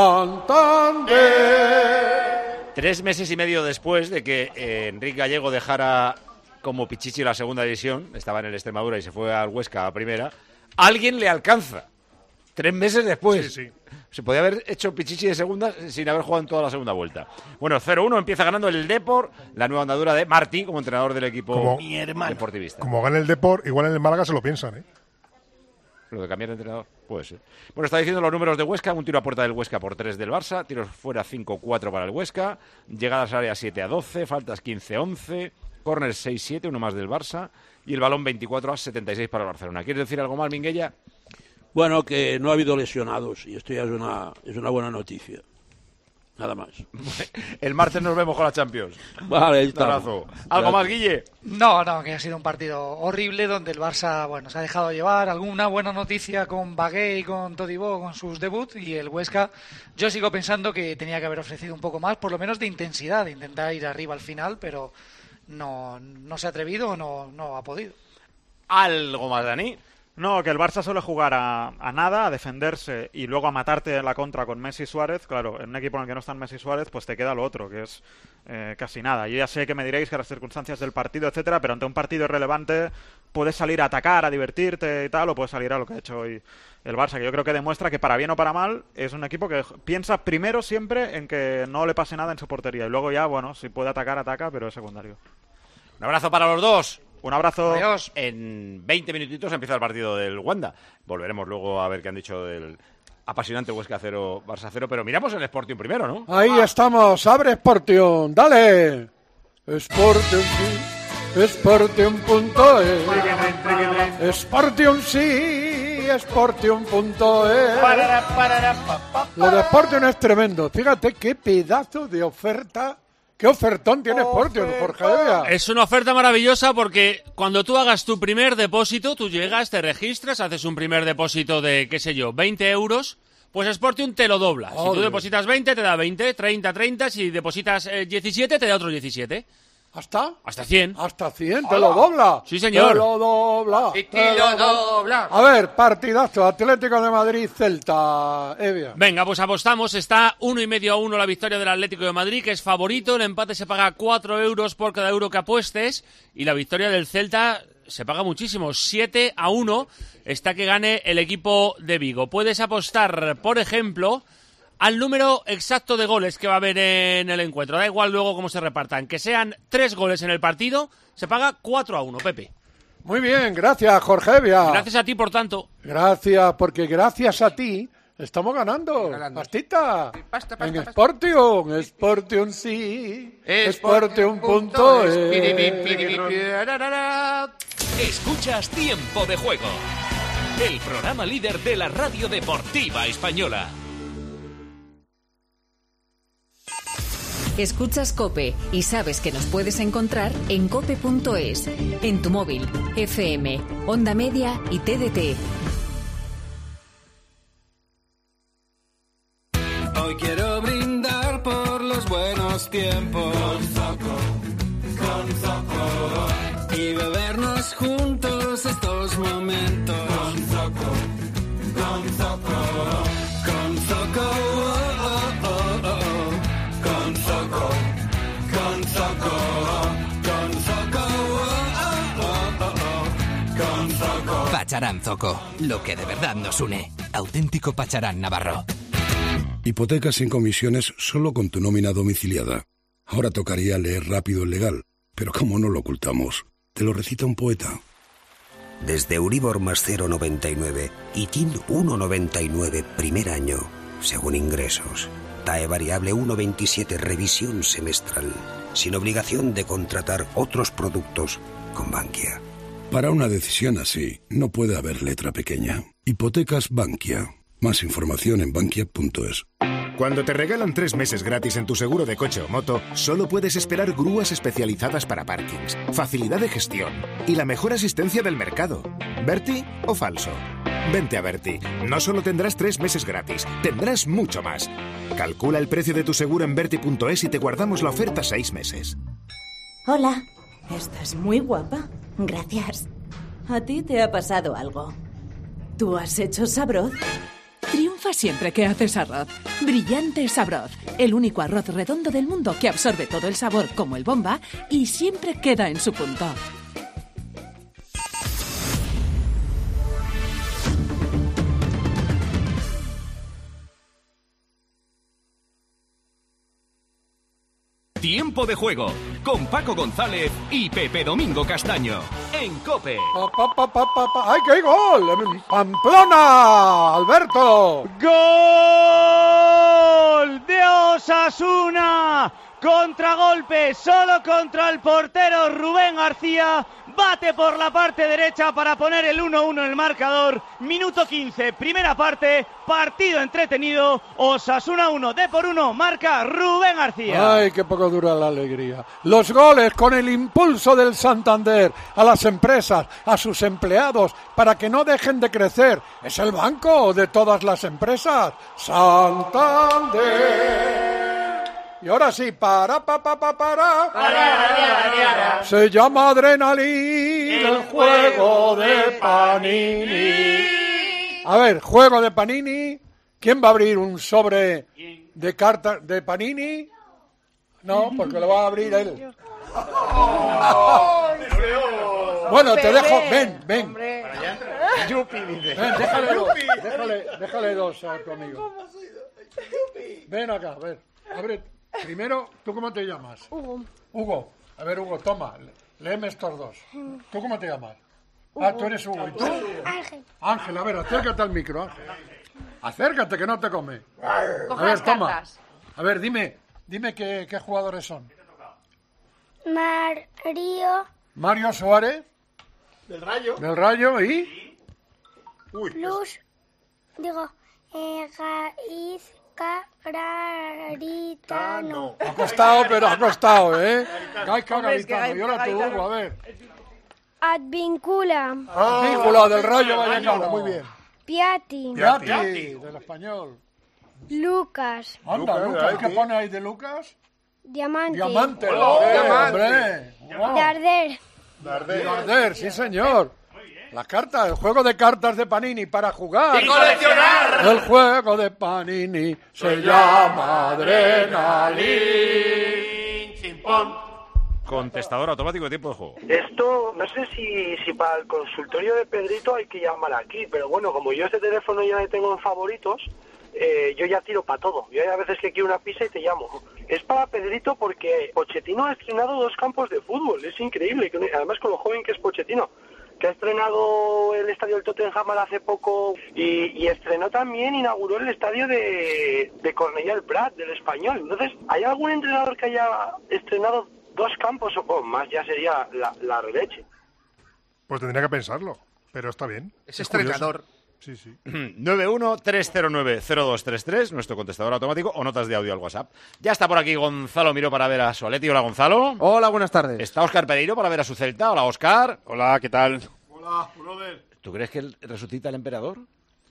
Speaker 1: Santander.
Speaker 4: Tres meses y medio después de que eh, Enrique Gallego dejara como Pichichi la segunda división, estaba en el Extremadura y se fue al Huesca a primera, alguien le alcanza. Tres meses después.
Speaker 8: Sí, sí.
Speaker 4: Se podía haber hecho Pichichi de segunda sin haber jugado en toda la segunda vuelta. Bueno, cero uno, empieza ganando el Depor, la nueva andadura de Martí como entrenador del equipo
Speaker 8: Como-
Speaker 4: deportivista.
Speaker 8: Como gane el Depor, igual en el Málaga se lo piensan, ¿eh?
Speaker 4: Lo de cambiar de entrenador, puede ser. Bueno, está diciendo los números de Huesca. Un tiro a puerta del Huesca por tres del Barça. Tiros fuera cinco cuatro para el Huesca. Llegadas a área siete a doce. Faltas quince a once. Corners seis siete, uno más del Barça. Y el balón veinticuatro a setenta y seis para el Barcelona. ¿Quieres decir algo más, Minguella?
Speaker 23: Bueno, que no ha habido lesionados y esto ya es una, es una buena noticia. Nada más.
Speaker 4: El martes nos vemos con la Champions.
Speaker 23: Vale, ahí
Speaker 4: Un abrazo. ¿Algo más, Guille?
Speaker 9: No, no, que ha sido un partido horrible donde el Barça, bueno, se ha dejado llevar. Alguna buena noticia con Bagué y con Todibo con sus debuts, y el Huesca, yo sigo pensando que tenía que haber ofrecido un poco más, por lo menos de intensidad, de intentar ir arriba al final, pero no, no se ha atrevido o no, no ha podido.
Speaker 4: ¿Algo más, Dani?
Speaker 2: No, que el Barça suele jugar a, a nada, a defenderse y luego a matarte en la contra con Messi y Suárez. Claro, en un equipo en el que no están Messi y Suárez, pues te queda lo otro, que es eh, casi nada. Yo ya sé que me diréis que las circunstancias del partido, etcétera, pero ante un partido irrelevante puedes salir a atacar, a divertirte y tal, o puedes salir a lo que ha hecho hoy el Barça, que yo creo que demuestra que para bien o para mal es un equipo que piensa primero siempre en que no le pase nada en su portería y luego ya, bueno, si puede atacar, ataca, pero es secundario.
Speaker 4: Un abrazo para los dos.
Speaker 2: Un abrazo.
Speaker 9: Adiós.
Speaker 4: En veinte minutitos empieza el partido del Wanda. Volveremos luego a ver qué han dicho del apasionante Huesca cero, Barça cero, pero miramos el Sporting primero, ¿no?
Speaker 1: Ahí estamos, abre Sporting, dale. Sporting, sí, Sporting punto es. Sporting, sí, Sporting punto es. Lo de Sporting es tremendo. Fíjate qué pedazo de oferta. ¿Qué ofertón tiene Sporting, Jorge Evia?
Speaker 6: Es una oferta maravillosa porque cuando tú hagas tu primer depósito, tú llegas, te registras, haces un primer depósito de, qué sé yo, veinte euros, pues Sporting te lo dobla.
Speaker 1: Joder.
Speaker 6: Si tú depositas veinte, te da veinte, treinta, treinta, si depositas eh, diecisiete, te da otros diecisiete.
Speaker 1: ¿Hasta?
Speaker 6: Hasta cien.
Speaker 1: Hasta cien, te lo dobla.
Speaker 6: Sí, señor.
Speaker 1: Te lo dobla.
Speaker 9: Y te lo dobla.
Speaker 1: A ver, partidazo, Atlético de Madrid, Celta, Evia.
Speaker 6: Venga, pues apostamos, está uno y medio a uno la victoria del Atlético de Madrid, que es favorito, el empate se paga cuatro euros por cada euro que apuestes, y la victoria del Celta se paga muchísimo, siete a uno está que gane el equipo de Vigo. Puedes apostar, por ejemplo, al número exacto de goles que va a haber en el encuentro. Da igual luego cómo se repartan. Que sean tres goles en el partido, se paga cuatro a uno, Pepe.
Speaker 1: Muy bien, gracias, Jorge Evia.
Speaker 6: Gracias a ti, por tanto.
Speaker 1: Gracias, porque gracias a ti estamos ganando. Pastita. En Sportium, Sportium sí. Sportium punto es.
Speaker 10: Escuchas Tiempo de Juego, el programa líder de la radio deportiva española.
Speaker 11: Escuchas COPE y sabes que nos puedes encontrar en cope punto es, en tu móvil, F M, Onda Media y T D T.
Speaker 17: Hoy quiero brindar por los buenos tiempos con Zoco, con Zoco, y bebernos juntos estos momentos con Zoco, con Zoco, con Zoco. Con Zoco, con Zoco, oh, oh, oh, oh, con Zoco.
Speaker 10: Pacharán Zoco, lo que de verdad nos une. Auténtico Pacharán Navarro.
Speaker 18: Hipotecas sin comisiones solo con tu nómina domiciliada. Ahora tocaría leer rápido el legal, pero como no lo ocultamos, te lo recita un poeta.
Speaker 19: Desde Euribor más cero coma noventa y nueve y T I N uno coma noventa y nueve primer año, según ingresos. T A E variable uno coma veintisiete revisión semestral, sin obligación de contratar otros productos con Bankia.
Speaker 18: Para una decisión así, no puede haber letra pequeña. Hipotecas Bankia. Más información en bankia punto es.
Speaker 26: Cuando te regalan tres meses gratis en tu seguro de coche o moto, solo puedes esperar grúas especializadas para parkings, facilidad de gestión y la mejor asistencia del mercado. ¿Berti o falso? Vente a Berti. No solo tendrás tres meses gratis, tendrás mucho más. Calcula el precio de tu seguro en berti punto es y te guardamos la oferta seis meses.
Speaker 27: Hola, estás muy guapa. Gracias. ¿A ti te ha pasado algo? ¿Tú has hecho Sabroz?
Speaker 28: Triunfa siempre que haces arroz. Brillante Sabroz, el único arroz redondo del mundo que absorbe todo el sabor como el Bomba y siempre queda en su punto.
Speaker 10: Tiempo de Juego, con Paco González y Pepe Domingo Castaño, en COPE.
Speaker 1: Pa, pa, pa, pa, pa, pa. ¡Ay, qué gol! ¡Pamplona! ¡Alberto!
Speaker 16: ¡Gol de Osasuna! Contragolpe solo contra el portero Rubén García. Bate por la parte derecha para poner el uno uno en el marcador. Minuto quince, primera parte. Partido entretenido. Osasuna uno, Depor uno. Marca Rubén García.
Speaker 1: ¡Ay, qué poco dura la alegría! Los goles con el impulso del Santander a las empresas, a sus empleados, para que no dejen de crecer. Es el banco de todas las empresas. Santander. Y ahora sí, para, pa, pa, pa, para. Se llama Adrenalina, el juego de Panini. A ver, juego de Panini. ¿Quién va a abrir un sobre de cartas de Panini? No, porque lo va a abrir él. Bueno, te dejo. Ven, ven.
Speaker 3: Yupi, dice.
Speaker 1: Ven, déjale dos. Déjale, déjale dos a tu amigo. Ven acá, a ver. Abre. Primero, ¿tú cómo te llamas?
Speaker 5: Hugo.
Speaker 1: Hugo. A ver, Hugo, toma. Léeme estos dos. ¿Tú cómo te llamas?
Speaker 5: Hugo.
Speaker 1: Ah, tú eres Hugo. ¿Y tú?
Speaker 5: Ángel.
Speaker 1: Ángel, a ver, acércate al micro, Ángel. Acércate, que no te come. A
Speaker 5: Coge
Speaker 1: ver,
Speaker 5: las
Speaker 1: toma.
Speaker 5: cartas.
Speaker 1: A ver, dime, dime qué, qué jugadores son.
Speaker 5: Mario.
Speaker 1: Mario Suárez.
Speaker 3: Del Rayo.
Speaker 1: Del Rayo y...
Speaker 5: Plus. Digo, eh, Gaiz. Garitano.
Speaker 1: Ha costado, pero ha costado, ¿eh? Gaizka
Speaker 5: Hombre, es que
Speaker 1: Garitano. Y ahora tú,
Speaker 5: Garitano.
Speaker 1: Hugo, a ver.
Speaker 5: Advíncula.
Speaker 1: Víncula del Rayo Vallecano, muy bien.
Speaker 5: Piatti.
Speaker 1: Piatti, del español.
Speaker 5: Lucas.
Speaker 1: Anda,
Speaker 8: Lucas,
Speaker 1: Lucas,
Speaker 8: ¿eh?
Speaker 1: ¿qué pone ahí de Lucas?
Speaker 5: Diamante.
Speaker 1: Diamante.
Speaker 8: Oh,
Speaker 1: hombre,
Speaker 8: Diamante.
Speaker 1: hombre. Wow.
Speaker 5: Darder.
Speaker 1: Darder. Darder, sí señor. Las cartas, el juego de cartas de Panini para jugar.
Speaker 3: ¡Y coleccionar!
Speaker 1: El juego de Panini se llama Adrenalina.
Speaker 3: Chimpón.
Speaker 4: Contestador automático de tiempo de juego.
Speaker 14: Esto, no sé si, si para el consultorio de Pedrito hay que llamar aquí, pero bueno, como yo este teléfono ya le tengo en favoritos, eh, yo ya tiro para todo. Yo hay a veces que quiero una pizza y te llamo. Es para Pedrito porque Pochettino ha estrenado dos campos de fútbol. Es increíble, que- además con lo joven que es Pochettino, que ha estrenado el estadio del Tottenham hace poco y, y estrenó también, inauguró el estadio de, de Cornellà del Prat, del Español. Entonces, ¿hay algún entrenador que haya estrenado dos campos o oh, más? Ya sería la, la leche.
Speaker 8: Pues tendría que pensarlo, pero está bien.
Speaker 3: Es
Speaker 8: curioso.
Speaker 3: estrenador.
Speaker 8: Sí, sí.
Speaker 4: nueve uno tres cero nueve cero dos tres tres, nuestro contestador automático, o notas de audio al WhatsApp. Ya está por aquí Gonzalo Miró para ver a su Atleti. Hola, Gonzalo.
Speaker 15: Hola, buenas tardes.
Speaker 4: Está Óscar Pereiro para ver a su Celta. Hola, Óscar.
Speaker 21: Hola, ¿qué tal?
Speaker 3: Hola, brother.
Speaker 4: ¿Tú crees que él resucita el emperador?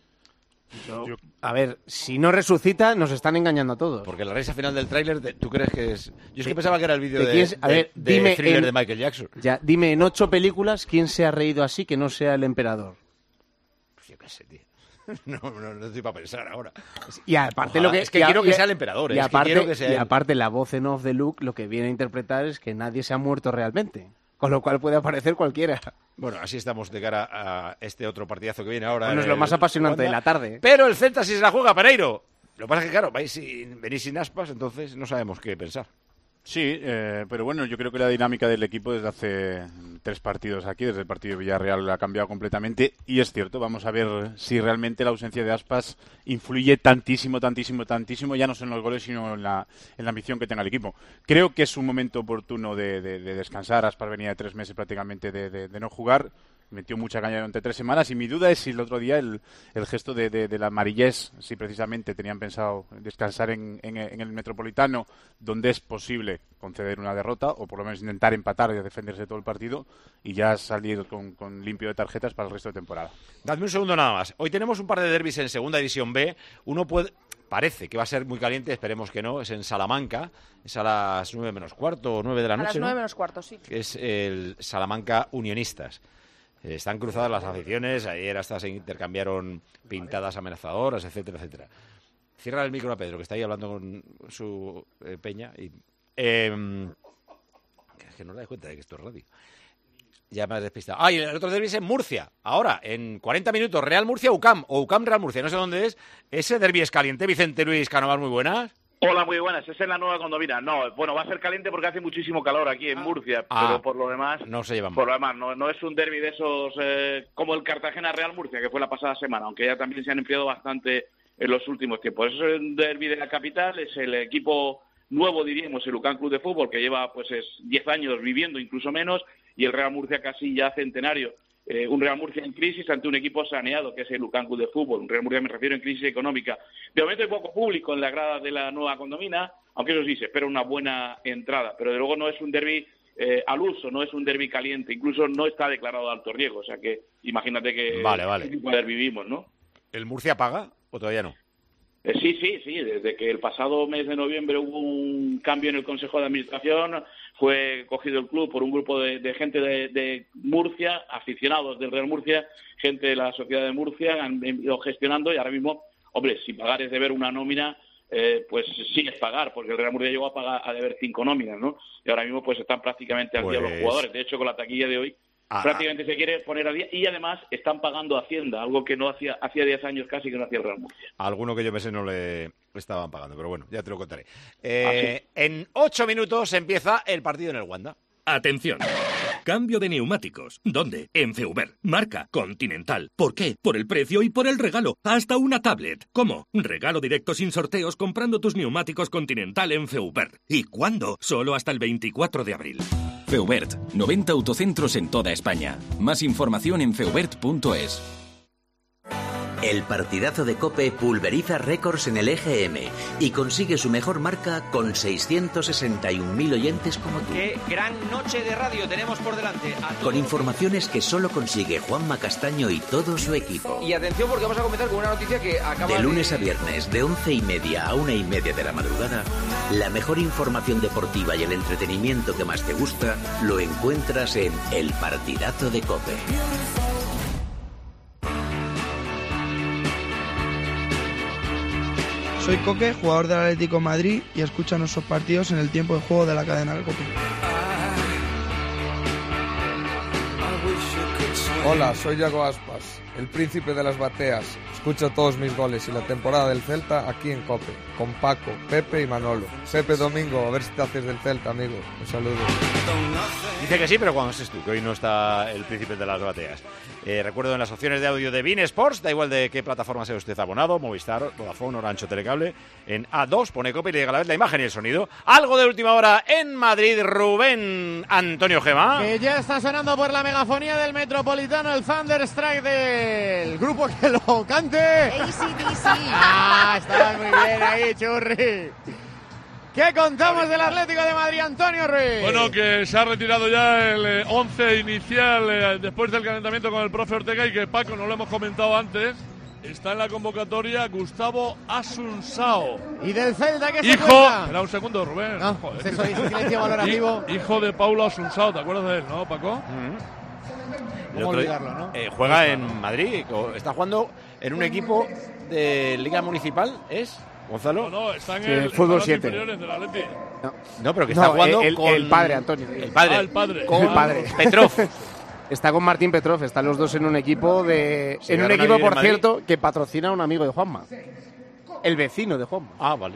Speaker 15: A ver, si no resucita, nos están engañando a todos.
Speaker 4: Porque la risa final del tráiler, de- ¿tú crees que es...? Yo es que pensaba que era el vídeo
Speaker 15: ¿De
Speaker 4: de,
Speaker 15: quién es? A
Speaker 4: de-
Speaker 15: ver,
Speaker 4: de
Speaker 15: dime
Speaker 4: Thriller
Speaker 15: en-
Speaker 4: de Michael Jackson.
Speaker 15: Ya, dime en ocho películas quién se ha reído así que no sea el emperador.
Speaker 4: Pues yo qué sé, tío. No, no, no estoy para pensar ahora.
Speaker 15: Y aparte
Speaker 4: Ojalá.
Speaker 15: lo que
Speaker 4: Es que
Speaker 15: y a-
Speaker 4: quiero que
Speaker 15: y a-
Speaker 4: sea el emperador.
Speaker 15: Y
Speaker 4: es
Speaker 15: aparte,
Speaker 4: que quiero que sea
Speaker 15: y
Speaker 4: él.
Speaker 15: aparte la voz en off de Luke lo que viene a interpretar es que nadie se ha muerto realmente. Con lo cual puede aparecer cualquiera.
Speaker 4: Bueno, así estamos de cara a este otro partidazo que viene ahora.
Speaker 15: Bueno, es
Speaker 4: en
Speaker 15: lo
Speaker 4: el
Speaker 15: más apasionante de
Speaker 4: Wanda.
Speaker 15: la tarde.
Speaker 4: Pero el Celta sí se la juega, Pereiro. Lo que pasa es que, claro, vais sin, venís sin aspas, entonces no sabemos qué pensar.
Speaker 21: Sí, eh, pero bueno, yo creo que la dinámica del equipo desde hace tres partidos aquí, desde el partido de Villarreal, ha cambiado completamente. Y es cierto, vamos a ver si realmente la ausencia de Aspas influye tantísimo, tantísimo, tantísimo, ya no solo en los goles, sino en la, en la ambición que tenga el equipo. Creo que es un momento oportuno de, de- de descansar. Aspas venía de tres meses prácticamente de, de- de no jugar. Metió mucha caña durante tres semanas y mi duda es si el otro día el, el gesto de, de, de la amarillés, si precisamente tenían pensado descansar en, en, en el Metropolitano, donde es posible conceder una derrota o por lo menos intentar empatar y defenderse todo el partido y ya salir con, con limpio de tarjetas para el resto de temporada.
Speaker 4: Dadme un segundo nada más. Hoy tenemos un par de derbis en Segunda División B. Uno puede... Parece que va a ser muy caliente, esperemos que no. Es en Salamanca. Es a las nueve menos cuarto o nueve de la
Speaker 22: A
Speaker 4: noche,
Speaker 22: las
Speaker 4: ¿no?
Speaker 22: nueve menos cuarto, sí.
Speaker 4: Que es el Salamanca Unionistas. Eh, Están cruzadas las aficiones. Ayer hasta se intercambiaron pintadas amenazadoras, etcétera, etcétera. Cierra el micro a Pedro, que está ahí hablando con su eh, peña. Y, eh, es que no te das cuenta de que esto es radio. Ya me has despistado. Ah, y el otro derbi es en Murcia. Ahora, en cuarenta minutos, Real Murcia-U C A M. O U C A M-Real Murcia, no sé dónde es. Ese derbi es caliente. Vicente Luis Canovas, muy buenas.
Speaker 7: Hola, muy buenas. Esa es la nueva condomina. No, bueno, va a ser caliente porque hace muchísimo calor aquí en Murcia,
Speaker 4: Ah.
Speaker 7: pero por lo demás,
Speaker 4: No se llevan
Speaker 7: por
Speaker 4: mal.
Speaker 7: lo demás, no, no es un derbi de esos eh, como el Cartagena Real Murcia, que fue la pasada semana, aunque ya también se han enfriado bastante en los últimos tiempos. Eso es un derbi de la capital, es el equipo nuevo, diríamos, el Lucan Club de Fútbol, que lleva pues es diez años viviendo, incluso menos, y el Real Murcia casi ya centenario. Eh, un Real Murcia en crisis ante un equipo saneado, que es el Lucan Club de Fútbol. Un Real Murcia, me refiero, en crisis económica. De momento hay poco público en las gradas de la nueva condomina, aunque eso sí, se espera una buena entrada. Pero de luego no es un derbi eh, al uso, no es un derbi caliente. Incluso no está declarado de alto riesgo. O sea que imagínate que
Speaker 4: Vale, vale.
Speaker 7: qué tipo de derbi vivimos, ¿no?
Speaker 4: ¿El Murcia paga o todavía no?
Speaker 7: Eh, sí, sí, sí. Desde que el pasado mes de noviembre hubo un cambio en el Consejo de Administración, fue cogido el club por un grupo de, de gente de, de Murcia, aficionados del Real Murcia, gente de la sociedad de Murcia, han ido gestionando y ahora mismo, hombre, si pagar es deber una nómina, eh, pues sí es pagar, porque el Real Murcia llegó a pagar a deber cinco nóminas, ¿no? Y ahora mismo pues están prácticamente al día
Speaker 4: Pues-
Speaker 7: los jugadores. De hecho, con la taquilla de hoy,
Speaker 4: Ah,
Speaker 7: prácticamente se quiere poner al día y además están pagando Hacienda, algo que no hacía hacía diez años casi que no hacía el Real Murcia.
Speaker 4: A alguno que yo me sé no le estaban pagando, pero bueno, ya te lo contaré. Eh, En ocho minutos empieza el partido en el Wanda.
Speaker 12: Atención. Cambio de neumáticos. ¿Dónde? En Feuber. Marca Continental. ¿Por qué? Por el precio y por el regalo. Hasta una tablet. ¿Cómo? Regalo directo sin sorteos comprando tus neumáticos Continental en Feuber. ¿Y cuándo? Solo hasta el veinticuatro de abril.
Speaker 13: Feubert, noventa autocentros en toda España. Más información en feubert punto es.
Speaker 20: El partidazo de COPE pulveriza récords en el E G M y consigue su mejor marca con seiscientos sesenta y un mil oyentes como tú.
Speaker 22: Qué gran noche de radio tenemos por delante. A
Speaker 20: Con informaciones que solo consigue Juanma Castaño y todo su equipo.
Speaker 22: Y atención porque vamos a comenzar con una noticia que acaba
Speaker 20: De lunes a viernes, de once y media a una y media de la madrugada, la mejor información deportiva y el entretenimiento que más te gusta lo encuentras en El Partidazo de COPE.
Speaker 23: Soy Coque, jugador del Atlético de Madrid, y escucha nuestros partidos en el tiempo de juego de la cadena del Cope.
Speaker 24: Hola, soy Yago Aspas, el príncipe de las bateas. Escucho todos mis goles y la temporada del Celta aquí en COPE, con Paco, Pepe y Manolo. Pepe Domingo, a ver si te haces del Celta, amigo. Un saludo.
Speaker 4: Dice que sí, pero cuando estés tú, que hoy no está el príncipe de las bateas. Eh, recuerdo en las opciones de audio de Bein Sports, da igual de qué plataforma sea usted abonado, Movistar, Vodafone, Orange o Telecable, en A dos pone COPE y le llega a la vez la imagen y el sonido. Algo de última hora en Madrid, Rubén Antonio Gema.
Speaker 25: Que ya está sonando por la megafonía del Metropolitano el Thunderstrike del grupo que lo cante.
Speaker 29: A C D C.
Speaker 25: Ah, estabas muy bien ahí, churri. ¿Qué contamos del Atlético de Madrid, Antonio Ruiz?
Speaker 30: Bueno, que se ha retirado ya el eh, once inicial eh, después del calentamiento con el profe Ortega y que Paco, no lo hemos comentado antes, está en la convocatoria Gustavo Asunsao.
Speaker 25: ¿Y del Celta qué se
Speaker 30: Hijo,
Speaker 25: cuenta?
Speaker 30: espera un segundo, Rubén.
Speaker 25: No,
Speaker 30: Joder.
Speaker 25: eso es silencio valorativo.
Speaker 30: Hi- Hijo de Paulo Asunsao, ¿te acuerdas de él, no, Paco?
Speaker 4: El
Speaker 25: ¿Cómo
Speaker 4: otro día,
Speaker 25: olvidarlo, no?
Speaker 4: eh, juega en Madrid, o- está jugando en un equipo de Liga Municipal, ¿es? Gonzalo.
Speaker 30: No, no, está en
Speaker 15: Sí,
Speaker 30: el
Speaker 15: fútbol
Speaker 30: en
Speaker 15: siete.
Speaker 30: inferiores del Atleti.
Speaker 4: No, pero que
Speaker 15: No,
Speaker 4: está jugando
Speaker 15: el,
Speaker 4: con
Speaker 15: el padre, Antonio.
Speaker 4: El padre.
Speaker 30: Ah, el padre.
Speaker 15: Con el padre.
Speaker 4: Petrov.
Speaker 15: Está con Martín Petrov, están los dos en un equipo de
Speaker 4: ¿Se
Speaker 15: en un
Speaker 4: llegaron a
Speaker 15: equipo,
Speaker 4: vivir en
Speaker 15: por
Speaker 4: Madrid?
Speaker 15: cierto, que patrocina a un amigo de Juanma. El vecino de Juanma.
Speaker 4: Ah, vale.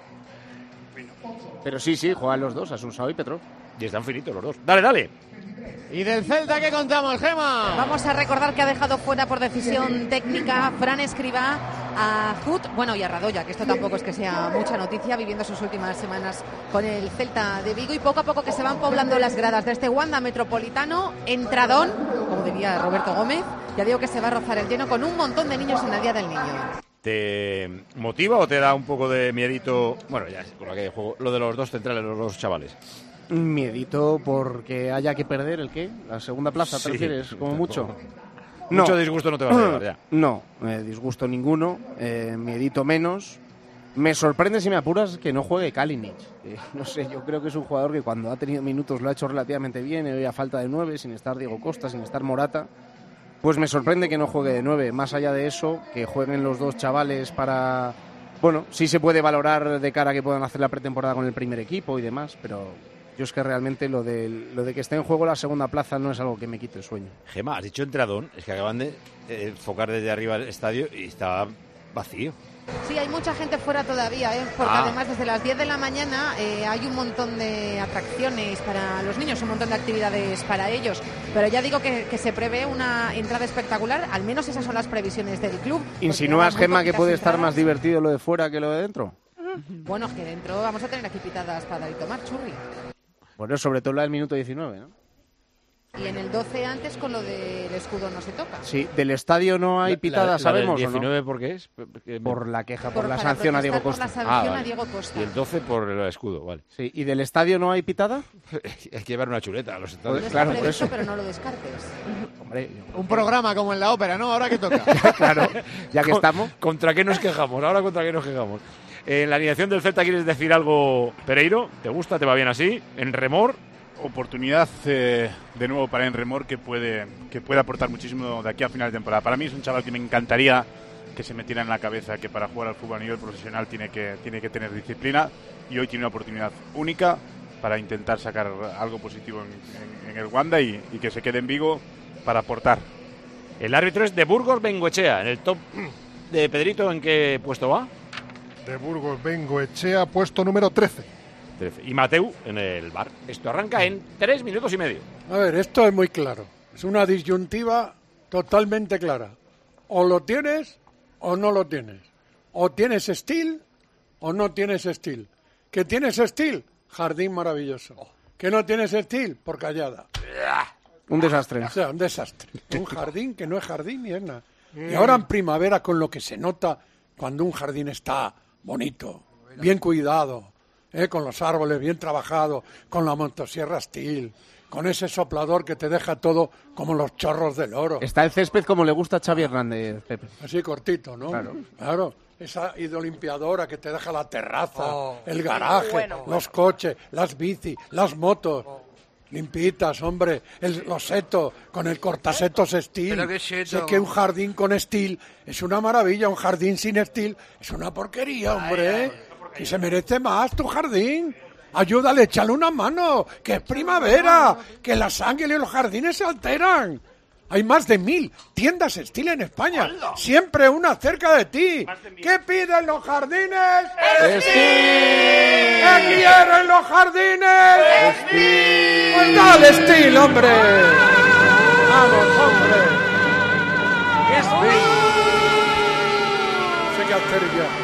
Speaker 15: Pero sí, sí, juegan los dos, Asunsao y Petrov.
Speaker 4: Y están finitos los dos. Dale, dale.
Speaker 25: ¿Y del Celta qué contamos, Gema?
Speaker 29: Vamos a recordar que ha dejado fuera por decisión técnica Fran Escribá a Zut, bueno, y a Radoya, que esto tampoco es que sea mucha noticia, viviendo sus últimas semanas con el Celta de Vigo, y poco a poco que se van poblando las gradas de este Wanda Metropolitano, entradón, como diría Roberto Gómez, ya digo que se va a rozar el lleno con un montón de niños en el Día del Niño.
Speaker 4: ¿Te motiva o te da un poco de miedito? Bueno, ya con lo que juego, lo de los dos centrales, los dos chavales.
Speaker 15: Miedito porque haya que perder el qué, la segunda plaza, ¿te
Speaker 4: Sí,
Speaker 15: refieres? Como mucho.
Speaker 4: Mucho disgusto no te vas a llevar ya.
Speaker 15: No, eh, disgusto ninguno, eh, miedito menos. Me sorprende, si me apuras, que no juegue Kalinic. Eh, no sé, yo creo que es un jugador que cuando ha tenido minutos lo ha hecho relativamente bien, y hoy a falta de nueve, sin estar Diego Costa, sin estar Morata. Pues me sorprende que no juegue de nueve. Más allá de eso, que jueguen los dos chavales para... Bueno, sí se puede valorar de cara a que puedan hacer la pretemporada con el primer equipo y demás, pero yo es que realmente lo de, lo de que esté en juego la segunda plaza no es algo que me quite el sueño.
Speaker 4: Gema, has dicho entradón, es que acaban de eh, enfocar desde arriba el estadio y está vacío.
Speaker 29: Sí, hay mucha gente fuera todavía, ¿eh? Porque
Speaker 4: Ah.
Speaker 29: además desde las diez de la mañana eh, hay un montón de atracciones para los niños, un montón de actividades para ellos. Pero ya digo que, que se prevé una entrada espectacular, al menos esas son las previsiones del club.
Speaker 15: ¿Insinúas,
Speaker 29: porque
Speaker 15: Gemma,
Speaker 29: muy
Speaker 15: que puede
Speaker 29: poquitas
Speaker 15: estar más
Speaker 29: entradas.
Speaker 15: divertido lo de fuera que lo de dentro?
Speaker 29: Bueno, es que dentro vamos a tener aquí pitadas para dar y tomar, churri.
Speaker 15: Bueno, sobre todo la del minuto diecinueve, ¿no?
Speaker 29: Y en el doce antes con lo del escudo no se toca.
Speaker 15: Sí, del estadio no hay pitadas,
Speaker 4: la, la
Speaker 15: ¿sabemos
Speaker 4: del
Speaker 15: o no?
Speaker 4: diecinueve, ¿por qué es?
Speaker 15: Por la queja, por,
Speaker 29: Por-
Speaker 15: la
Speaker 29: para
Speaker 15: sanción a Diego
Speaker 29: protestar
Speaker 15: Costa.
Speaker 29: por la sanción
Speaker 4: Ah,
Speaker 29: a
Speaker 4: vale.
Speaker 29: Diego Costa.
Speaker 4: Y el doce por el escudo, vale.
Speaker 15: Sí, ¿y del estadio no hay pitada?
Speaker 4: Hay que llevar una chuleta a los
Speaker 29: No
Speaker 4: estadios.
Speaker 29: está
Speaker 15: claro, por
Speaker 29: previsto,
Speaker 15: eso.
Speaker 29: pero no lo descartes.
Speaker 15: Hombre,
Speaker 25: Un programa como en la ópera, ¿no? Ahora que toca.
Speaker 15: claro, ya que
Speaker 4: Con-
Speaker 15: estamos.
Speaker 4: ¿Contra qué nos quejamos? Ahora contra qué nos quejamos. En la alineación del Celta, ¿quieres decir algo, Pereiro? ¿Te gusta? ¿Te va bien así? ¿En remor?
Speaker 21: Oportunidad eh, de nuevo para Enremor que puede, que puede aportar muchísimo de aquí a final de temporada. Para mí es un chaval que me encantaría que se metiera en la cabeza que para jugar al fútbol a nivel profesional tiene que, tiene que tener disciplina y hoy tiene una oportunidad única para intentar sacar algo positivo en, en- en el Wanda y, y que se quede en Vigo para aportar.
Speaker 4: El árbitro es de Burgos Bengoechea. En el top de Pedrito, ¿en qué puesto va?
Speaker 8: De Burgos Bengoechea, puesto número trece.
Speaker 4: trece. Y Mateu en el bar. Esto arranca en tres minutos y medio.
Speaker 1: A ver, esto es muy claro. Es una disyuntiva totalmente clara. O lo tienes o no lo tienes. O tienes estilo o no tienes estilo. ¿Que tienes estilo? Jardín maravilloso. ¿Que no tienes estilo? Por callada.
Speaker 15: Un desastre.
Speaker 1: O sea, un desastre. Un jardín que no es jardín ni es nada. Y ahora en primavera, con lo que se nota cuando un jardín está bonito, bien cuidado, ¿eh? Con los árboles bien trabajados, con la motosierra Steel, con ese soplador que te deja todo como los chorros del oro.
Speaker 15: Está el césped como le gusta a Xavi Hernández, Pepe.
Speaker 1: Así cortito, ¿no?
Speaker 15: Claro.
Speaker 1: Claro. Esa hidrolimpiadora que te deja la terraza,
Speaker 15: Oh.
Speaker 1: el garaje,
Speaker 15: Bueno,
Speaker 1: los coches, las bici, las motos. Limpitas, hombre, el, los setos, con el cortasetos Steel.
Speaker 2: Pero qué seto.
Speaker 1: Sé que un jardín con Steel es una maravilla, un jardín sin Steel es una porquería, hombre. Y se merece más tu jardín. Ayúdale, échale una mano, que es primavera, que la sangre y los jardines se alteran. Hay más de mil tiendas Steel en España, siempre una cerca de ti. ¿Qué piden los jardines? ¿Qué quieren los jardines? Pues dale Steel, hombre. Vamos, hombre. No sé qué hacer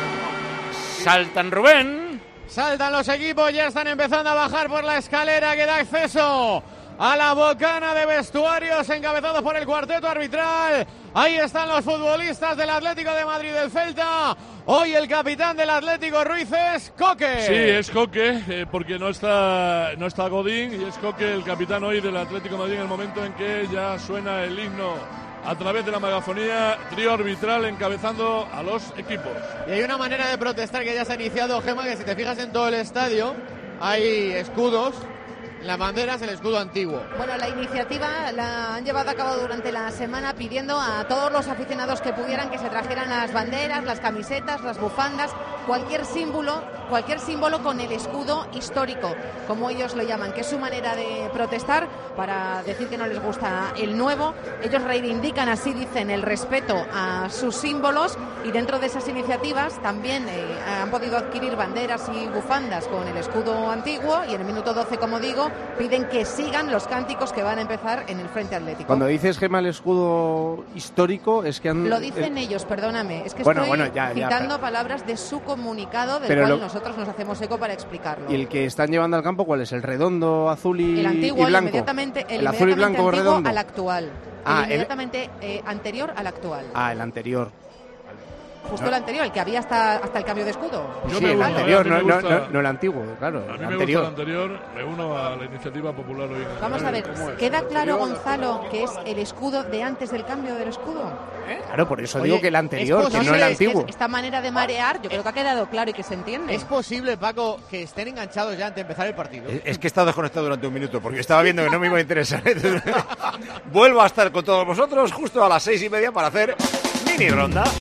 Speaker 1: ya.
Speaker 4: Saltan Rubén.
Speaker 25: Saltan los equipos, ya están empezando a bajar por la escalera que da acceso a la bocana de vestuarios, encabezados por el cuarteto arbitral. Ahí están los futbolistas del Atlético de Madrid del Celta. Hoy el capitán del Atlético Ruiz es Coque.
Speaker 30: Sí, es Coque, eh, porque no está, no está Godín, y es Coque el capitán hoy del Atlético de Madrid en el momento en que ya suena el himno a través de la megafonía, trío arbitral encabezando a los equipos.
Speaker 25: Y hay una manera de protestar que ya se ha iniciado, Gemma, que si te fijas en todo el estadio hay escudos. Las banderas, el escudo antiguo.
Speaker 29: Bueno, la iniciativa la han llevado a cabo durante la semana pidiendo a todos los aficionados que pudieran que se trajeran las banderas, las camisetas, las bufandas, cualquier símbolo, cualquier símbolo con el escudo histórico, como ellos lo llaman, que es su manera de protestar para decir que no les gusta el nuevo. Ellos reivindican, así dicen, el respeto a sus símbolos, y dentro de esas iniciativas también eh, han podido adquirir banderas y bufandas con el escudo antiguo, y en el minuto doce, como digo, piden que sigan los cánticos que van a empezar en el Frente Atlético.
Speaker 15: Cuando dices, Gemma, el escudo histórico, es que han...
Speaker 29: Lo dicen
Speaker 15: el-
Speaker 29: ellos, perdóname. Es que
Speaker 15: Bueno,
Speaker 29: estoy
Speaker 15: bueno, ya, ya,
Speaker 29: citando
Speaker 15: pero-
Speaker 29: palabras de su comunicado, del
Speaker 15: Pero
Speaker 29: cual
Speaker 15: lo-
Speaker 29: nosotros nos hacemos eco para explicarlo.
Speaker 15: ¿Y el que están llevando al campo cuál es? ¿El redondo, azul y,
Speaker 29: El antiguo,
Speaker 15: y
Speaker 29: el
Speaker 15: blanco?
Speaker 29: inmediatamente, el
Speaker 15: ¿El azul y
Speaker 29: inmediatamente
Speaker 15: blanco
Speaker 29: antiguo
Speaker 15: redondo?
Speaker 29: al actual.
Speaker 15: Ah,
Speaker 29: el
Speaker 15: el-
Speaker 29: inmediatamente eh, anterior al actual.
Speaker 15: Ah, el anterior.
Speaker 29: Justo el anterior, el que había hasta, hasta el cambio de escudo.
Speaker 30: Yo
Speaker 15: Sí,
Speaker 30: me
Speaker 15: el
Speaker 30: uno,
Speaker 15: anterior,
Speaker 30: a mí me
Speaker 15: no, no,
Speaker 30: gusta-
Speaker 15: no, no el antiguo, claro.
Speaker 30: A
Speaker 15: el
Speaker 30: mí me
Speaker 15: anterior.
Speaker 30: gusta el anterior, me uno a la iniciativa popular hoy. en el
Speaker 29: Vamos a ver,
Speaker 30: ¿Cómo es?
Speaker 29: ¿queda claro, Gonzalo, que es el escudo de antes del cambio del escudo?
Speaker 15: Claro, por eso
Speaker 25: Oye,
Speaker 15: digo que el anterior,
Speaker 25: es
Speaker 15: que no
Speaker 29: posible,
Speaker 15: el
Speaker 29: es que
Speaker 15: antiguo.
Speaker 29: Esta manera de marear, yo creo que ha quedado claro y que se entiende.
Speaker 25: ¿Es posible, Paco, que estén enganchados ya antes de empezar el partido?
Speaker 4: Es, es que he estado desconectado durante un minuto porque estaba viendo que no me iba a interesar. Vuelvo a estar con todos vosotros justo a las seis y media para hacer mini ronda.